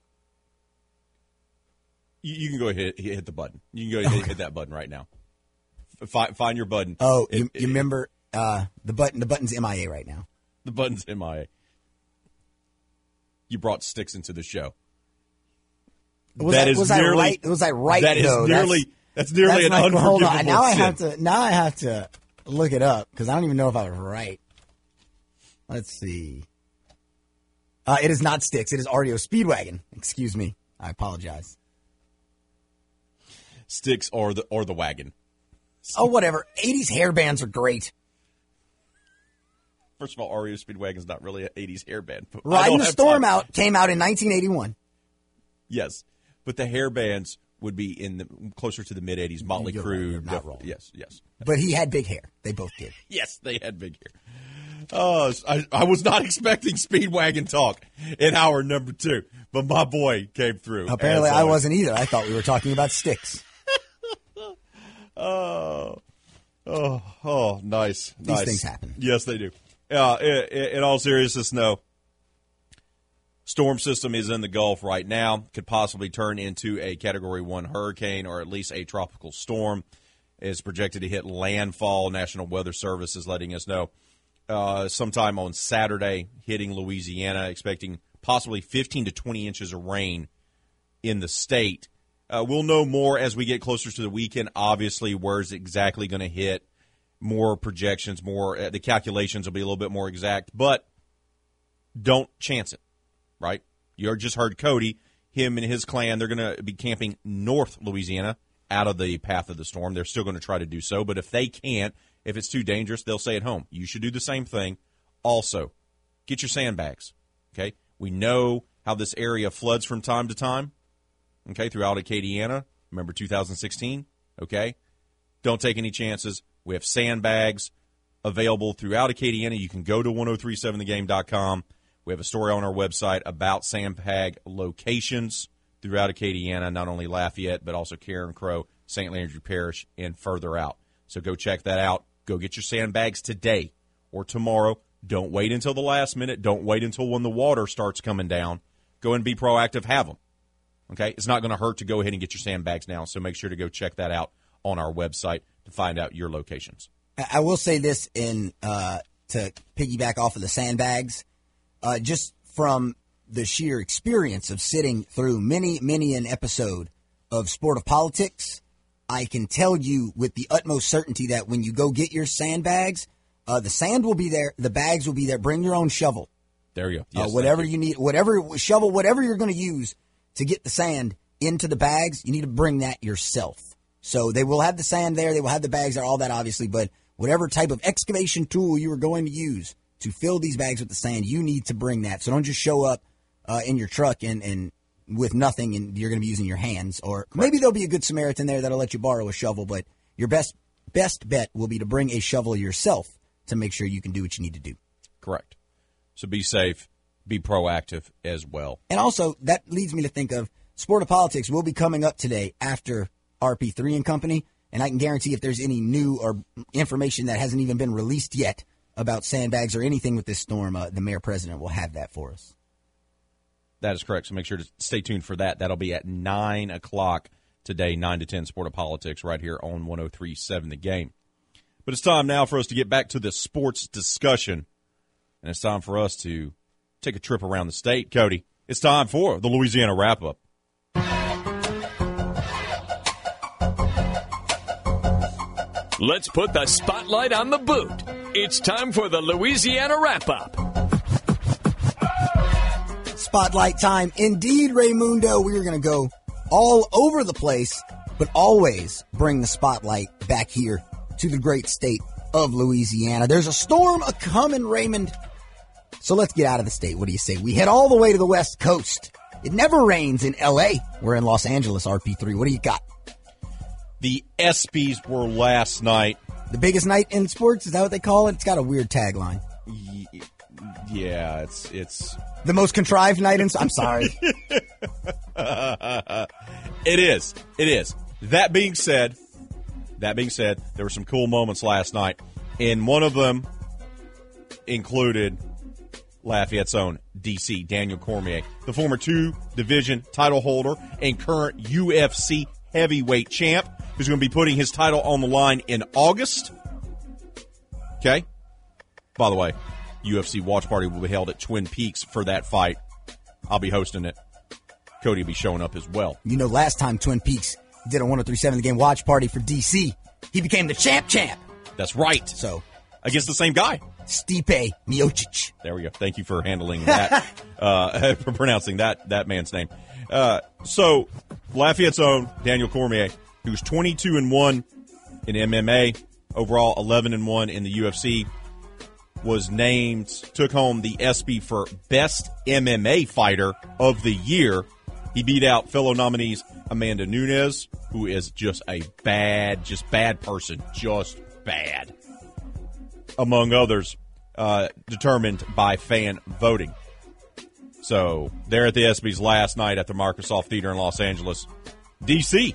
You, you can go ahead and hit the button. You can go ahead and okay. hit that button right now. Find, find your button. Oh, it, you, you it, remember uh, the button? The button's M I A right now. The button's M I A. You brought Styx into the show. Was, that I, is was nearly, I right? Was I right? That though? is nearly. That's nearly That's an like, well, hold unforgivable on. Now I sin. have to. Now I have to look it up because I don't even know if I was right. Let's see. Uh, it is not Styx. It is R E O Speedwagon. Excuse me. I apologize. Styx or the or the wagon. Oh, whatever. eighties hair bands are great. First of all, R E O Speedwagon is not really an eighties hairband. But I Riding don't the have Storm time. Out came out in nineteen eighty-one. Yes, but the hairbands would be in the closer to the mid eighties. Motley You're Crue, right, you're not wrong. yes, yes, But he had big hair. They both did. yes. They had big hair. Oh, I, I was not expecting Speedwagon talk in hour number two, but my boy came through. Apparently, as I always. wasn't either. I thought we were talking about Styx. Oh, oh, oh, nice. These nice. things happen. Yes, they do. Uh, in, in all seriousness, no. Storm system is in the Gulf right now. Could possibly turn into a Category one hurricane or at least a tropical storm. Is projected to hit landfall. National Weather Service is letting us know uh, sometime on Saturday, hitting Louisiana, expecting possibly fifteen to twenty inches of rain in the state. Uh, we'll know more as we get closer to the weekend, obviously, where it's exactly going to hit. More projections, more uh, the calculations will be a little bit more exact, but don't chance it, right? You just heard Cody, him and his clan, they're going to be camping north Louisiana out of the path of the storm. They're still going to try to do so, but if they can't, if it's too dangerous, they'll stay at home. You should do the same thing. Also, get your sandbags, okay? We know how this area floods from time to time. Okay, throughout Acadiana. Remember two thousand sixteen? Okay. Don't take any chances. We have sandbags available throughout Acadiana. You can go to ten thirty-seven the game dot com. We have a story on our website about sandbag locations throughout Acadiana, not only Lafayette, but also Karen Crow, Saint Landry Parish, and further out. So go check that out. Go get your sandbags today or tomorrow. Don't wait until the last minute. Don't wait until when the water starts coming down. Go and be proactive. Have them. Okay, it's not going to hurt to go ahead and get your sandbags now, so make sure to go check that out on our website to find out your locations. I will say this in uh, to piggyback off of the sandbags, uh, just from the sheer experience of sitting through many, many an episode of Sport of Politics, I can tell you with the utmost certainty that when you go get your sandbags, uh, the sand will be there, the bags will be there. Bring your own shovel. There you go. Yes, uh, whatever you. you need, whatever shovel, whatever you're going to use to get the sand into the bags, you need to bring that yourself. So they will have the sand there, they will have the bags there, all that obviously, but whatever type of excavation tool you are going to use to fill these bags with the sand, you need to bring that. So don't just show up uh, in your truck and, and with nothing and you're going to be using your hands. Or Correct. Maybe there'll be a good Samaritan there that'll let you borrow a shovel, but your best best bet will be to bring a shovel yourself to make sure you can do what you need to do. Correct. So be safe. Be proactive as well. And also, that leads me to think of Sport of Politics will be coming up today after R P three and Company, and I can guarantee if there's any new or information that hasn't even been released yet about sandbags or anything with this storm, uh, the mayor-president will have that for us. That is correct, so make sure to stay tuned for that. That'll be at nine o'clock today, nine to ten, Sport of Politics, right here on ten thirty-seven The Game. But it's time now for us to get back to the sports discussion, and it's time for us to take a trip around the state. Cody, it's time for the Louisiana Wrap-Up. Let's put the spotlight on the boot. It's time for the Louisiana Wrap-Up. Spotlight time. Indeed, Raymundo, we are going to go all over the place, but always bring the spotlight back here to the great state of Louisiana. There's a storm a-coming, Raymond. So let's get out of the state. What do you say? We head all the way to the West Coast. It never rains in L A. We're in Los Angeles, R P three. What do you got? The ESPYs were last night. The biggest night in sports? Is that what they call it? It's got a weird tagline. Yeah, it's it's the most contrived night in. I'm sorry. uh, it is. It is. That being said, that being said, there were some cool moments last night, and one of them included Lafayette's own D C, Daniel Cormier, the former two-division title holder and current U F C heavyweight champ, who's going to be putting his title on the line in August. Okay? By the way, U F C watch party will be held at Twin Peaks for that fight. I'll be hosting it. Cody will be showing up as well. You know, last time Twin Peaks did a one oh three seven The Game watch party for D C. He became the champ champ. That's right. So against the same guy, Stipe Miocic. There we go. Thank you for handling that, uh, for pronouncing that that man's name. Uh, so Lafayette's own Daniel Cormier, who's twenty-two and one in M M A, overall eleven and one in the U F C, was named, took home the ESPY for Best M M A Fighter of the Year. He beat out fellow nominees Amanda Nunes, who is just a bad, just bad person, just bad, among others, uh, determined by fan voting. So there at the ESPYs last night at the Microsoft Theater in Los Angeles, D C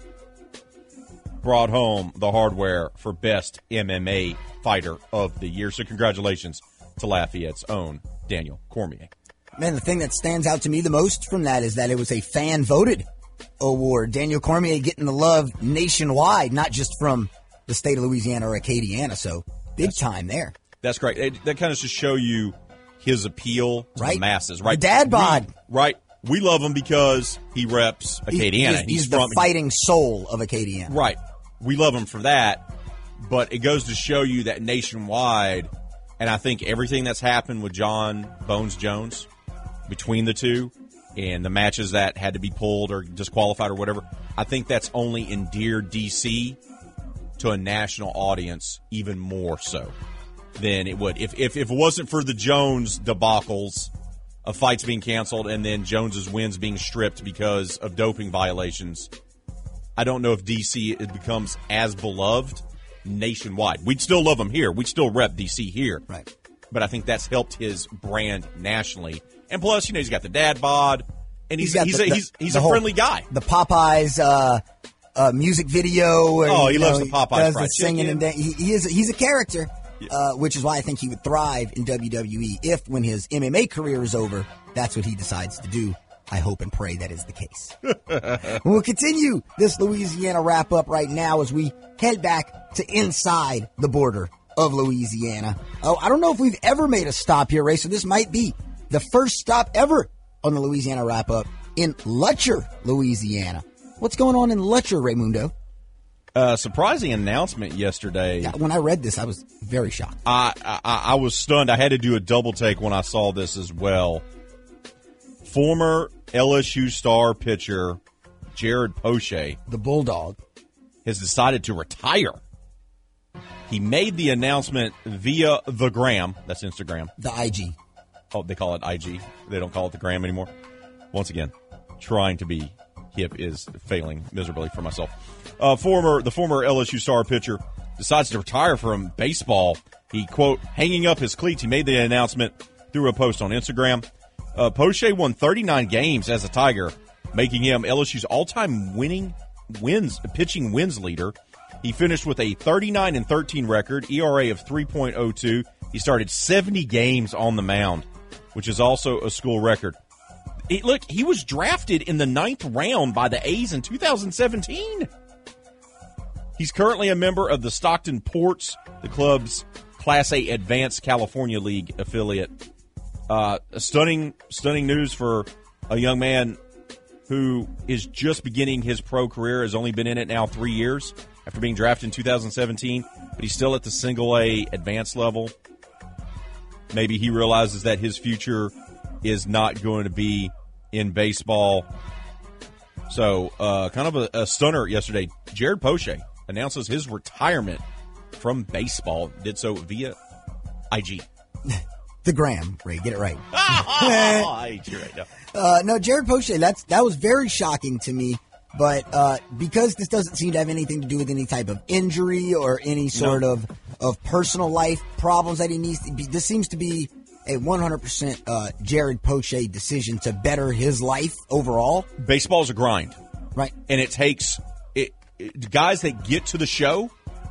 brought home the hardware for Best M M A Fighter of the Year. So congratulations to Lafayette's own Daniel Cormier. Man, the thing that stands out to me the most from that is that it was a fan-voted award. Daniel Cormier getting the love nationwide, not just from the state of Louisiana or Acadiana. So big that's, time there. That's great. It, that kind of just show you his appeal to right? the masses, right? The dad bod. We, right. We love him because he reps Acadiana. He, he's, he's, he's the from, fighting soul of Acadiana. Right. We love him for that, but it goes to show you that nationwide, and I think everything that's happened with John Bones Jones between the two and the matches that had to be pulled or disqualified or whatever, I think that's only endeared D C to a national audience even more so than it would. If, if, if it wasn't for the Jones debacles of fights being canceled and then Jones's wins being stripped because of doping violations, I don't know if D C it becomes as beloved nationwide. We'd still love him here. We'd still rep D C here. Right. But I think that's helped his brand nationally. And plus, you know, he's got the dad bod, and he's he's, he's, the, a, he's, he's a whole, friendly guy. The Popeyes uh, uh, music video. Where, oh, he loves know, the Popeyes does fried the singing chicken. And he, he is he's a character, yeah. uh, which is why I think he would thrive in W W E if, when his M M A career is over, that's what he decides to do. I hope and pray that is the case. We'll continue this Louisiana wrap-up right now as we head back to inside the border of Louisiana. Oh, I don't know if we've ever made a stop here, Ray, so this might be the first stop ever on the Louisiana wrap-up in Lutcher, Louisiana. What's going on in Lutcher, Raymundo? Uh, surprising announcement yesterday. Yeah, when I read this, I was very shocked. I, I I was stunned. I had to do a double take when I saw this as well. Former L S U star pitcher Jared Poche, the Bulldog, has decided to retire. He made the announcement via the Gram. That's Instagram. The I G. Oh, they call it I G. They don't call it the Gram anymore. Once again, trying to be hip is failing miserably for myself. Uh, former the former L S U star pitcher decides to retire from baseball. He, quote, hanging up his cleats. He made the announcement through a post on Instagram. Uh, Poche won thirty-nine games as a Tiger, making him L S U's all-time winning wins pitching wins leader. He finished with a thirty-nine and thirteen record, E R A of three point oh two. He started seventy games on the mound, which is also a school record. It, look, he was drafted in the ninth round by the A's in two thousand seventeen. He's currently a member of the Stockton Ports, the club's Class A Advanced California League affiliate. Uh, stunning, stunning news for a young man who is just beginning his pro career, has only been in it now three years after being drafted in two thousand seventeen, but he's still at the single A advanced level. Maybe he realizes that his future is not going to be in baseball. So, uh, kind of a, a stunner yesterday. Jared Poche announces his retirement from baseball. Did so via I G. The Gram, Ray, get it right. I G right now. Uh, no, Jared Poche, that's, that was very shocking to me. But uh, because this doesn't seem to have anything to do with any type of injury or any sort no. of, of personal life problems that he needs to be, this seems to be a one hundred percent uh, Jared Poche decision to better his life overall. Baseball's a grind. Right. And it takes it, it, guys that get to the show,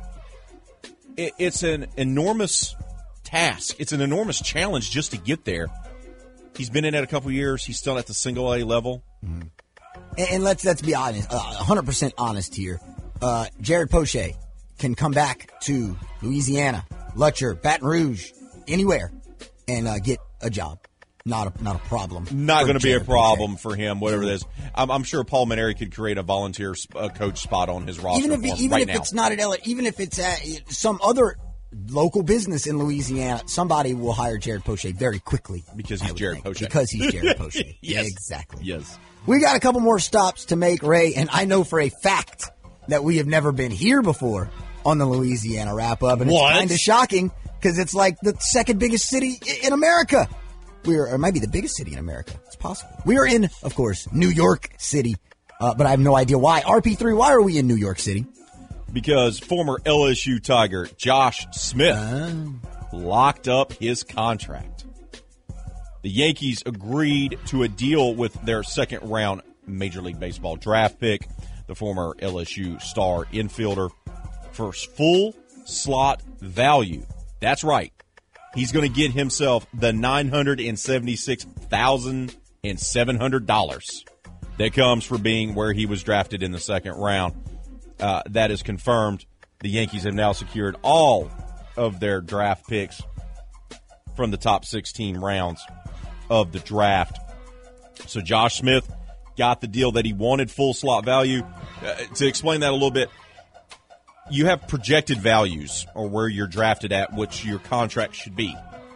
it, it's an enormous task. It's an enormous challenge just to get there. He's been in it a couple years. He's still at the single A level. Mm-hmm. And, and let's let's be honest, uh, one hundred percent honest here. Uh, Jared Poche can come back to Louisiana, Lutcher, Baton Rouge, anywhere, and uh, get a job. not a not a problem. Not going to be a Jared problem Poche. for him, whatever it is. I'm, I'm sure Paul Maneri could create a volunteer uh, coach spot on his roster Even if for it, him even right if now. it's not at L A, even if it's at some other local business in Louisiana, somebody will hire Jared Poche very quickly Because he's Jared Poche. Because he's Jared Poche. Yes. Exactly. Yes. We got a couple more stops to make, Ray, and I know for a fact that we have never been here before on the Louisiana wrap-up, and What? it's kind of shocking because it's like the second biggest city i- in America. We are, or it might be the biggest city in America. It's possible. We are in, of course, New York City, uh, but I have no idea why. R P three, why are we in New York City? Because former L S U Tiger Josh Smith locked up his contract. The Yankees agreed to a deal with their second-round Major League Baseball draft pick, the former L S U star infielder, for full slot value. That's right. He's going to get himself the nine hundred seventy-six thousand seven hundred dollars that comes for being where he was drafted in the second round. Uh, that is confirmed. The Yankees have now secured all of their draft picks from the top sixteen rounds of the draft. So Josh Smith got the deal that he wanted, full slot value. Uh, to explain that a little bit, you have projected values or where you're drafted at, which your contract should be.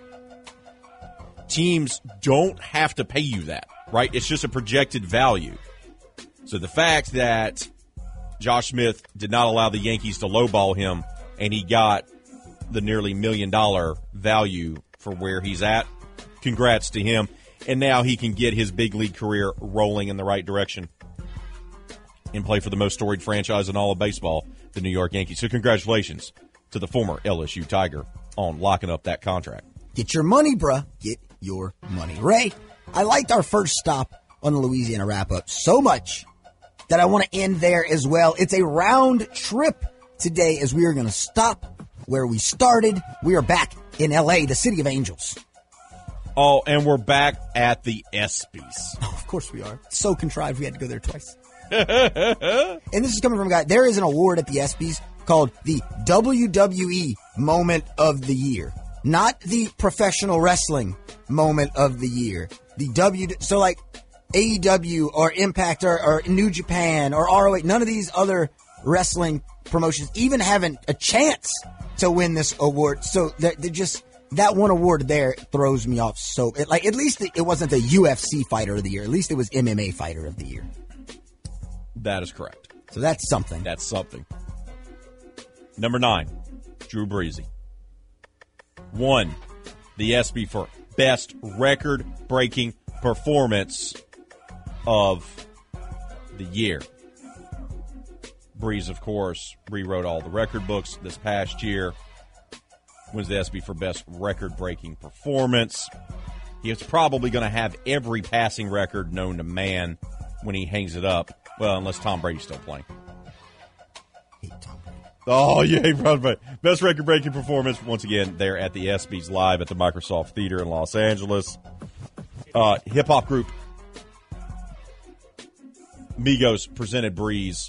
Teams don't have to pay you that, right? It's just a projected value. So the fact that Josh Smith did not allow the Yankees to lowball him and he got the nearly million dollar value for where he's at, congrats to him. And now he can get his big league career rolling in the right direction and play for the most storied franchise in all of baseball, the New York Yankees. So congratulations to the former L S U Tiger on locking up that contract. Get your money, bruh. Get your money. Ray, I liked our first stop on the Louisiana wrap-up so much that I want to end there as well. It's a round trip today as we are going to stop where we started. We are back in L A, the city of angels. Oh, and we're back at the ESPYs. Oh, of course we are. It's so contrived we had to go there twice. And this is coming from a guy. There is an award at the ESPYs called the W W E Moment of the Year. Not the professional wrestling moment of the year. The W. So like A E W or Impact or, or New Japan or R O H, none of these other wrestling promotions even having a chance to win this award. So they're, they're just, that one award there throws me off. So it, like, at least it wasn't the U F C Fighter of the Year. At least it was M M A Fighter of the Year. That is correct. So that's something. That's something. Number nine, Drew Brees won the ESPY for best record-breaking performance of the year. Brees, of course, rewrote all the record books this past year. Wins the ESPY for best record-breaking performance. He is probably going to have every passing record known to man when he hangs it up. Well, unless Tom Brady's still playing. Oh, yeah, probably. Best record-breaking performance, once again, there at the ESPYs live at the Microsoft Theater in Los Angeles. Uh, hip-hop group Migos presented Brees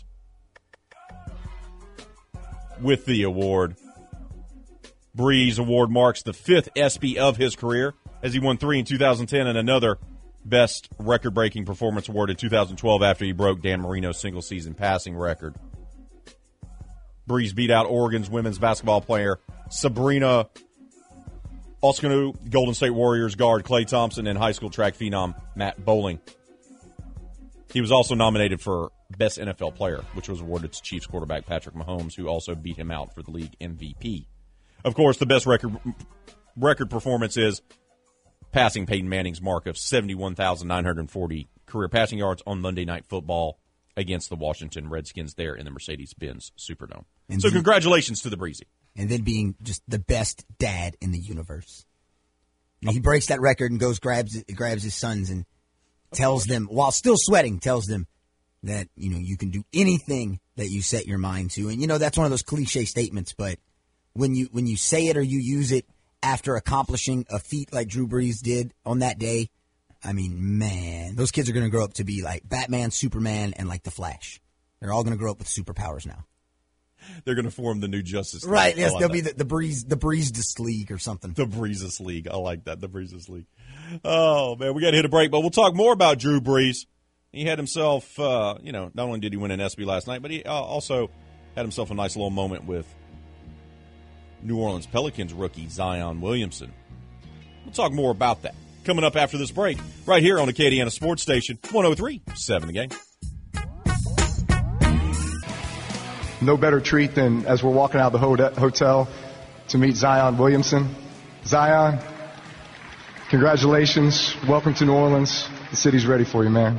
with the award. Brees Award marks the fifth ESPY of his career, as he won three in two thousand ten and another Best Record-Breaking Performance Award in two thousand twelve after he broke Dan Marino's single-season passing record. Brees beat out Oregon's women's basketball player Sabrina Oskanu, Golden State Warriors guard Klay Thompson, and high school track phenom Matt Bowling. He was also nominated for Best N F L Player, which was awarded to Chiefs quarterback Patrick Mahomes, who also beat him out for the league M V P. Of course, the best record record performance is passing Peyton Manning's mark of seventy-one thousand nine hundred forty career passing yards on Monday Night Football against the Washington Redskins there in the Mercedes-Benz Superdome. And so congratulations to the Breezy. And then being just the best dad in the universe. You know, he breaks that record and goes, grabs grabs his sons and tells them, while still sweating, tells them that, you know, you can do anything that you set your mind to. And, you know, that's one of those cliche statements, but when you when you say it or you use it after accomplishing a feat like Drew Brees did on that day, I mean, man, those kids are going to grow up to be like Batman, Superman, and like the Flash. They're all going to grow up with superpowers now. They're going to form the new Justice League. Right, yes, like they'll that. be the, the Breeze the Breeze League or something. The Breezes League. I like that, the Breezes League. Oh, man, we got to hit a break, but we'll talk more about Drew Brees. He had himself, uh, you know, not only did he win an ESPY last night, but he uh, also had himself a nice little moment with New Orleans Pelicans rookie Zion Williamson. We'll talk more about that coming up after this break, right here on Acadiana Sports Station, one oh three point seven The Game. No better treat than as we're walking out of the hotel to meet Zion Williamson. Zion, congratulations. Welcome to New Orleans. The city's ready for you, man.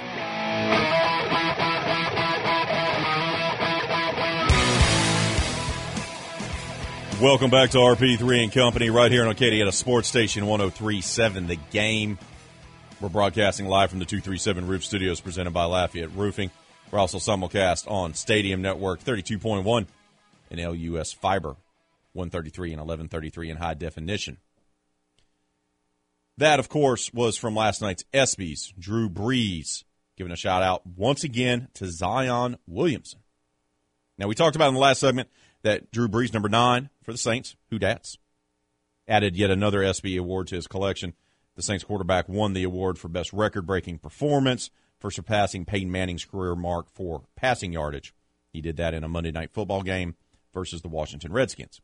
Welcome back to R P three and Company right here on Acadiana Sports Station one oh three point seven The Game. We're broadcasting live from the two thirty-seven Roof Studios presented by Lafayette Roofing. We're also simulcast on Stadium Network thirty-two point one and L U S Fiber one thirty-three and eleven thirty-three in high definition. That, of course, was from last night's ESPYs. Drew Brees giving a shout-out once again to Zion Williamson. Now, we talked about in the last segment that Drew Brees, number nine for the Saints, who dats, added yet another ESPY award to his collection. The Saints quarterback won the award for best record-breaking performance for surpassing Peyton Manning's career mark for passing yardage. He did that in a Monday Night Football game versus the Washington Redskins.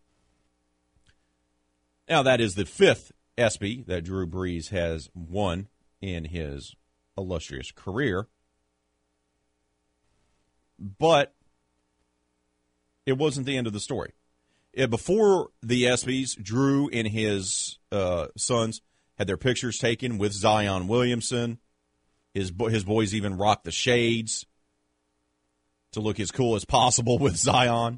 Now, that is the fifth ESPY that Drew Brees has won in his illustrious career. But it wasn't the end of the story. It, before the ESPYs, Drew and his uh, sons had their pictures taken with Zion Williamson. His his boys even rocked the shades to look as cool as possible with Zion.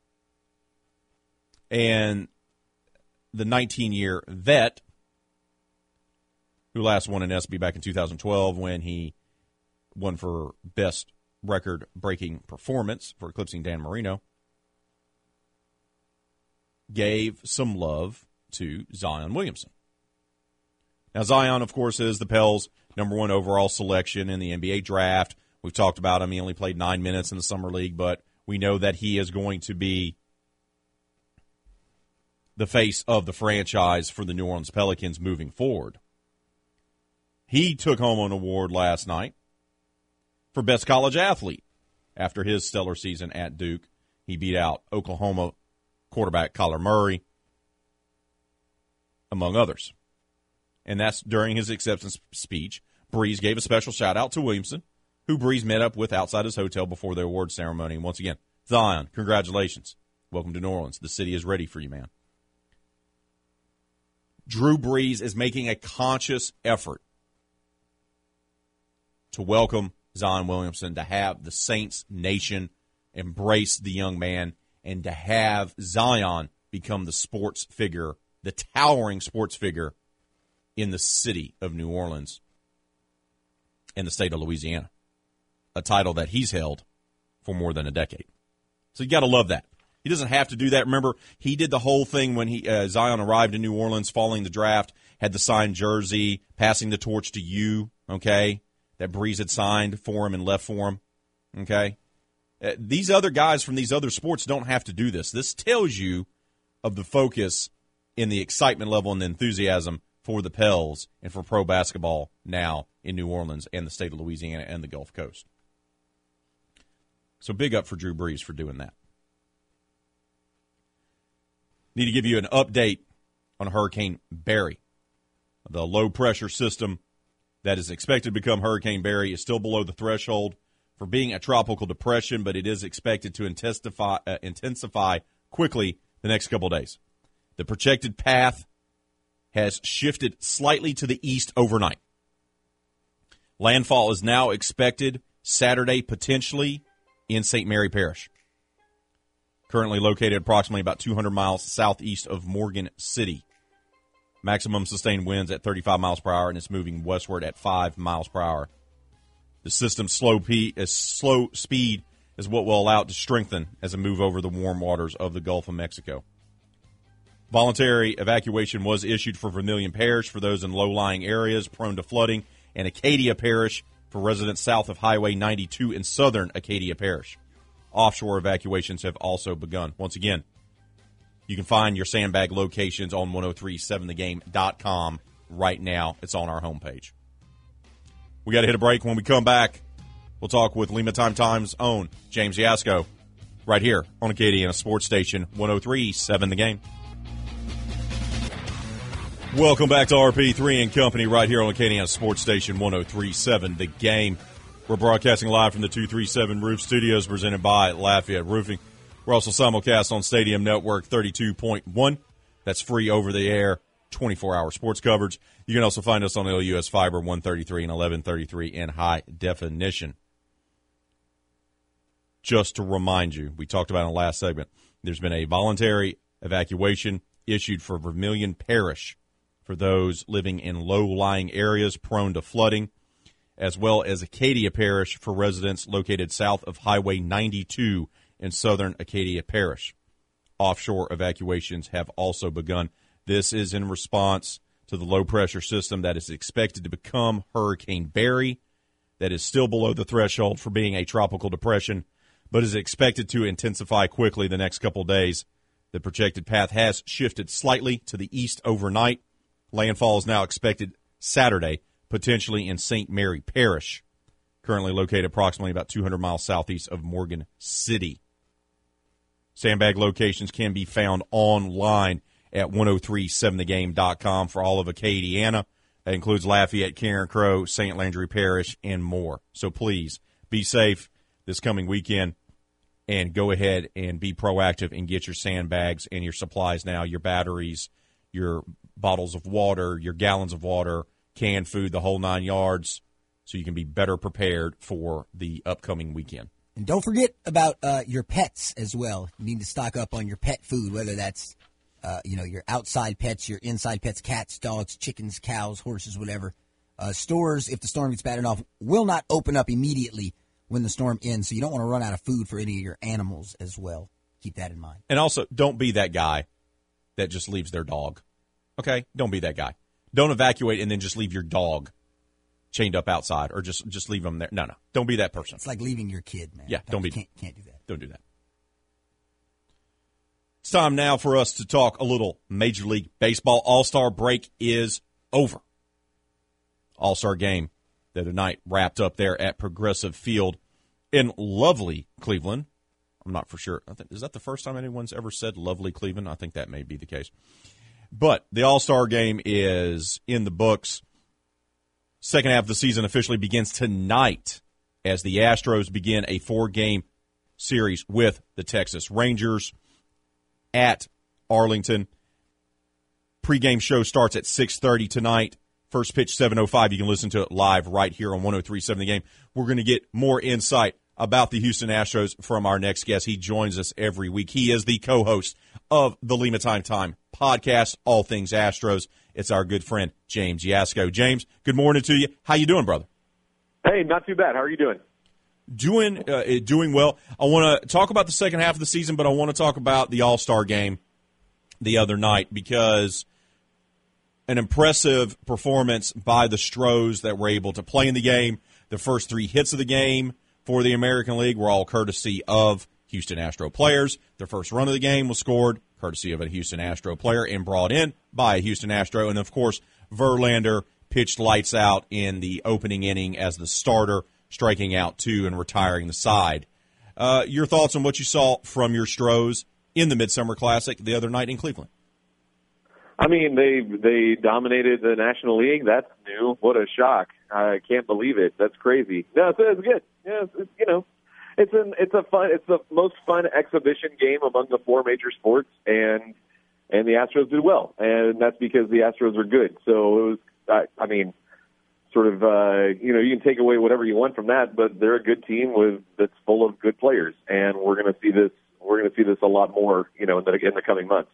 And the nineteen-year vet, who last won an ESPY back in two thousand twelve when he won for best record-breaking performance for eclipsing Dan Marino, gave some love to Zion Williamson. Now, Zion, of course, is the Pels' number one overall selection in the N B A draft. We've talked about him. He only played nine minutes in the Summer League, but we know that he is going to be the face of the franchise for the New Orleans Pelicans moving forward. He took home an award last night for Best College Athlete after his stellar season at Duke. He beat out Oklahoma quarterback Kyler Murray, among others. And that's during his acceptance speech. Brees gave a special shout-out to Williamson, who Brees met up with outside his hotel before the award ceremony. And once again, Zion, congratulations. Welcome to New Orleans. The city is ready for you, man. Drew Brees is making a conscious effort to welcome Zion Williamson, to have the Saints Nation embrace the young man, and to have Zion become the sports figure, the towering sports figure in the city of New Orleans and the state of Louisiana, a title that he's held for more than a decade. So you got to love that. He doesn't have to do that. Remember, he did the whole thing when he uh, Zion arrived in New Orleans following the draft, had the signed jersey, passing the torch to you, okay, that Brees had signed for him and left for him, okay? Uh, these other guys from these other sports don't have to do this. This tells you of the focus in the excitement level and the enthusiasm for the Pels and for pro basketball now in New Orleans and the state of Louisiana and the Gulf Coast. So big up for Drew Brees for doing that. Need to give you an update on Hurricane Barry. The low-pressure system that is expected to become Hurricane Barry is still below the threshold for being a tropical depression, but it is expected to intensify, uh, intensify quickly the next couple of days. The projected path has shifted slightly to the east overnight. Landfall is now expected Saturday, potentially in Saint Mary Parish. Currently located approximately about two hundred miles southeast of Morgan City. Maximum sustained winds at thirty-five miles per hour, and it's moving westward at five miles per hour. The system's slow, pe- uh, slow speed is what will allow it to strengthen as it moves over the warm waters of the Gulf of Mexico. Voluntary evacuation was issued for Vermilion Parish for those in low-lying areas prone to flooding, and Acadia Parish for residents south of Highway ninety-two in southern Acadia Parish. Offshore evacuations have also begun. Once again, you can find your sandbag locations on ten thirty-seven the game dot com right now. It's on our homepage. We got to hit a break. When we come back, we'll talk with Lima Time Times' own James Yasko right here on Acadiana Sports Station ten thirty-seven The Game. Welcome back to R P three and Company right here on Acadiana Sports Station ten thirty-seven The Game. We're broadcasting live from the two thirty-seven Roof Studios presented by Lafayette Roofing. We're also simulcast on Stadium Network thirty-two point one. That's free over-the-air, twenty-four hour sports coverage. You can also find us on L U S Fiber one thirty-three and eleven thirty-three in high definition. Just to remind you, we talked about in the last segment, there's been a voluntary evacuation issued for Vermilion Parish for those living in low-lying areas prone to flooding, as well as Acadia Parish for residents located south of Highway ninety-two in southern Acadia Parish. Offshore evacuations have also begun. This is in response to the low-pressure system that is expected to become Hurricane Barry, that is still below the threshold for being a tropical depression, but is expected to intensify quickly the next couple days. The projected path has shifted slightly to the east overnight. Landfall is now expected Saturday, potentially in Saint Mary Parish, currently located approximately about two hundred miles southeast of Morgan City. Sandbag locations can be found online at ten thirty-seven the game dot com for all of Acadiana. That includes Lafayette, Karen Crow, Saint Landry Parish, and more. So please be safe this coming weekend and go ahead and be proactive and get your sandbags and your supplies now, your batteries, your bottles of water, your gallons of water, canned food, the whole nine yards, so you can be better prepared for the upcoming weekend. And don't forget about uh, your pets as well. You need to stock up on your pet food, whether that's uh, you know, your outside pets, your inside pets, cats, dogs, chickens, cows, horses, whatever. Uh, stores, if the storm gets bad enough, will not open up immediately when the storm ends, so you don't want to run out of food for any of your animals as well. Keep that in mind. And also, don't be that guy that just leaves their dog. Okay? Don't be that guy. Don't evacuate and then just leave your dog chained up outside or just, just leave them there. No, no. Don't be that person. It's like leaving your kid, man. Yeah, don't be. Can't, can't do that. Don't do that. It's time now for us to talk a little Major League Baseball. All-Star break is over. All-Star game the other night wrapped up there at Progressive Field in lovely Cleveland. I'm not for sure. I think, is that the first time anyone's ever said lovely Cleveland? I think that may be the case. But the All-Star game is in the books. Second half of the season officially begins tonight as the Astros begin a four-game series with the Texas Rangers at Arlington. Pre-game show starts at six thirty tonight. First pitch, seven oh five. You can listen to it live right here on ten thirty-seven The Game. We're going to get more insight about the Houston Astros from our next guest. He joins us every week. He is the co-host of the Lima Time Time podcast, All Things Astros. It's our good friend, James Yasko. James, good morning to you. How you doing, brother? Hey, not too bad. How are you doing? Doing uh, doing well. I want to talk about the second half of the season, but I want to talk about the All-Star game the other night because an impressive performance by the Stros that were able to play in the game. The first three hits of the game for the American League were all courtesy of Houston Astro players. The first run of the game was scored courtesy of a Houston Astro player and brought in by a Houston Astro. And, of course, Verlander pitched lights out in the opening inning as the starter, striking out two and retiring the side. Uh, your thoughts on what you saw from your Stros in the Midsummer Classic the other night in Cleveland? I mean, they they dominated the National League. That's new. What a shock! I can't believe it. That's crazy. No, it's, it's good. Yeah, it's, it's, you know, it's an it's a fun. It's the most fun exhibition game among the four major sports, and and the Astros did well, and that's because the Astros are good. So it was. I, I mean, sort of. Uh, you know, you can take away whatever you want from that, but they're a good team with that's full of good players, and we're going to see this. We're going to see this a lot more. You know, in the in the coming months.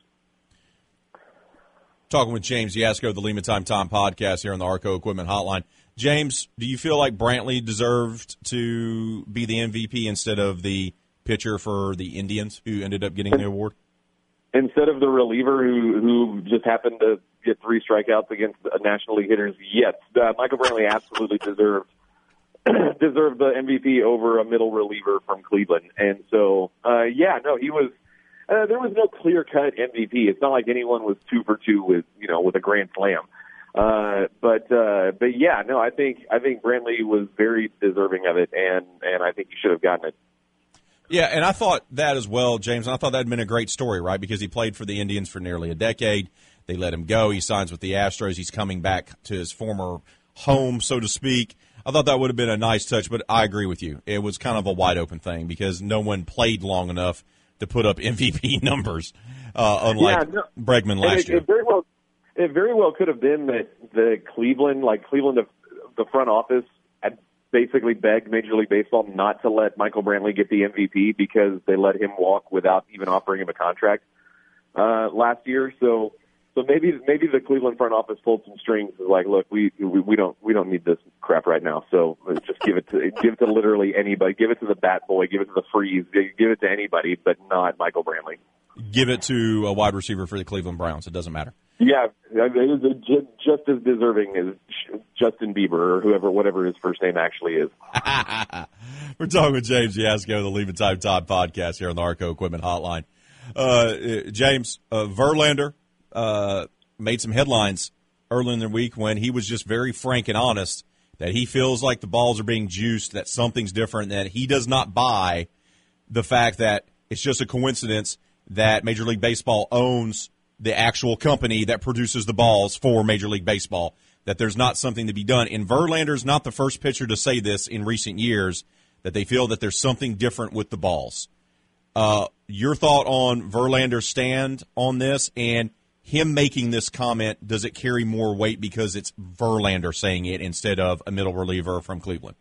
Talking with James Yasko, the Lima Time Time podcast here on the Arco Equipment Hotline. James, do you feel like Brantley deserved to be the M V P instead of the pitcher for the Indians who ended up getting the award? Instead of the reliever who who just happened to get three strikeouts against National League hitters, yes. Uh, Michael Brantley absolutely deserved deserved the M V P over a middle reliever from Cleveland. And so, uh, yeah, no, he was. Uh, there was no clear-cut M V P. It's not like anyone was two for two with you know with a grand slam. Uh, but uh, but yeah, no, I think I think Brantley was very deserving of it, and and I think he should have gotten it. Yeah, and I thought that as well, James. And I thought that had been a great story, right? Because he played for the Indians for nearly a decade. They let him go. He signs with the Astros. He's coming back to his former home, so to speak. I thought that would have been a nice touch, but I agree with you. It was kind of a wide-open thing because no one played long enough to put up M V P numbers, uh, unlike yeah, no, Bregman last it, year. It very well, it very well could have been that the Cleveland, like Cleveland, the, the front office had basically begged Major League Baseball not to let Michael Brantley get the M V P because they let him walk without even offering him a contract uh, last year. So. So maybe maybe the Cleveland front office pulled some strings. Like, look, we, we we don't we don't need this crap right now. So just give it to give it to literally anybody. Give it to the Bat Boy. Give it to the Freeze. Give it to anybody, but not Michael Brantley. Give it to a wide receiver for the Cleveland Browns. It doesn't matter. Yeah, it was just as deserving as Justin Bieber or whoever, whatever his first name actually is. We're talking with James Yasko, the Leave It Time Todd podcast here on the Arco Equipment Hotline. Uh, James uh, Verlander. Uh, made some headlines early in the week when he was just very frank and honest that he feels like the balls are being juiced, that something's different, that he does not buy the fact that it's just a coincidence that Major League Baseball owns the actual company that produces the balls for Major League Baseball, that there's not something to be done. And Verlander's not the first pitcher to say this in recent years, that they feel that there's something different with the balls. Uh, your thought on Verlander's stand on this, and him making this comment, does it carry more weight because it's Verlander saying it instead of a middle reliever from Cleveland?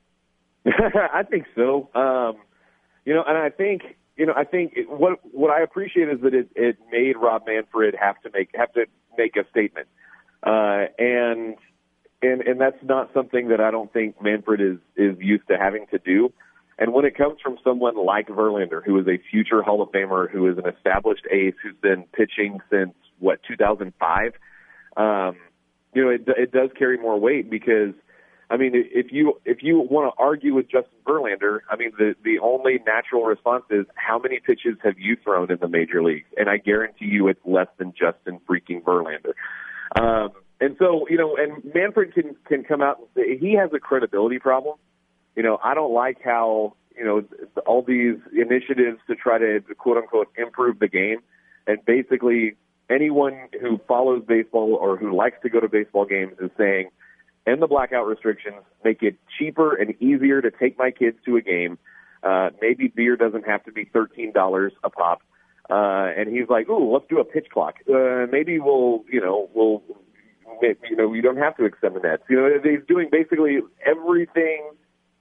I think so. Um, you know, and I think you know, I think it, what what I appreciate is that it, it made Rob Manfred have to make have to make a statement, uh, and and and that's not something that I don't think Manfred is is used to having to do. And when it comes from someone like Verlander, who is a future Hall of Famer, who is an established ace, who's been pitching since, what, two thousand five, um, you know, it, it does carry more weight because, I mean, if you if you want to argue with Justin Verlander, I mean, the, the only natural response is, how many pitches have you thrown in the major leagues? And I guarantee you it's less than Justin freaking Verlander. Um, and so, you know, and Manfred can, can come out and say he has a credibility problem. You know, I don't like how, you know, all these initiatives to try to, quote-unquote, improve the game. And basically anyone who follows baseball or who likes to go to baseball games is saying, end the blackout restrictions, make it cheaper and easier to take my kids to a game. Uh, maybe beer doesn't have to be thirteen dollars a pop. Uh, and he's like, ooh, let's do a pitch clock. Uh, maybe we'll, you know, we'll, you know, we don't have to extend the nets. You know, he's doing basically everything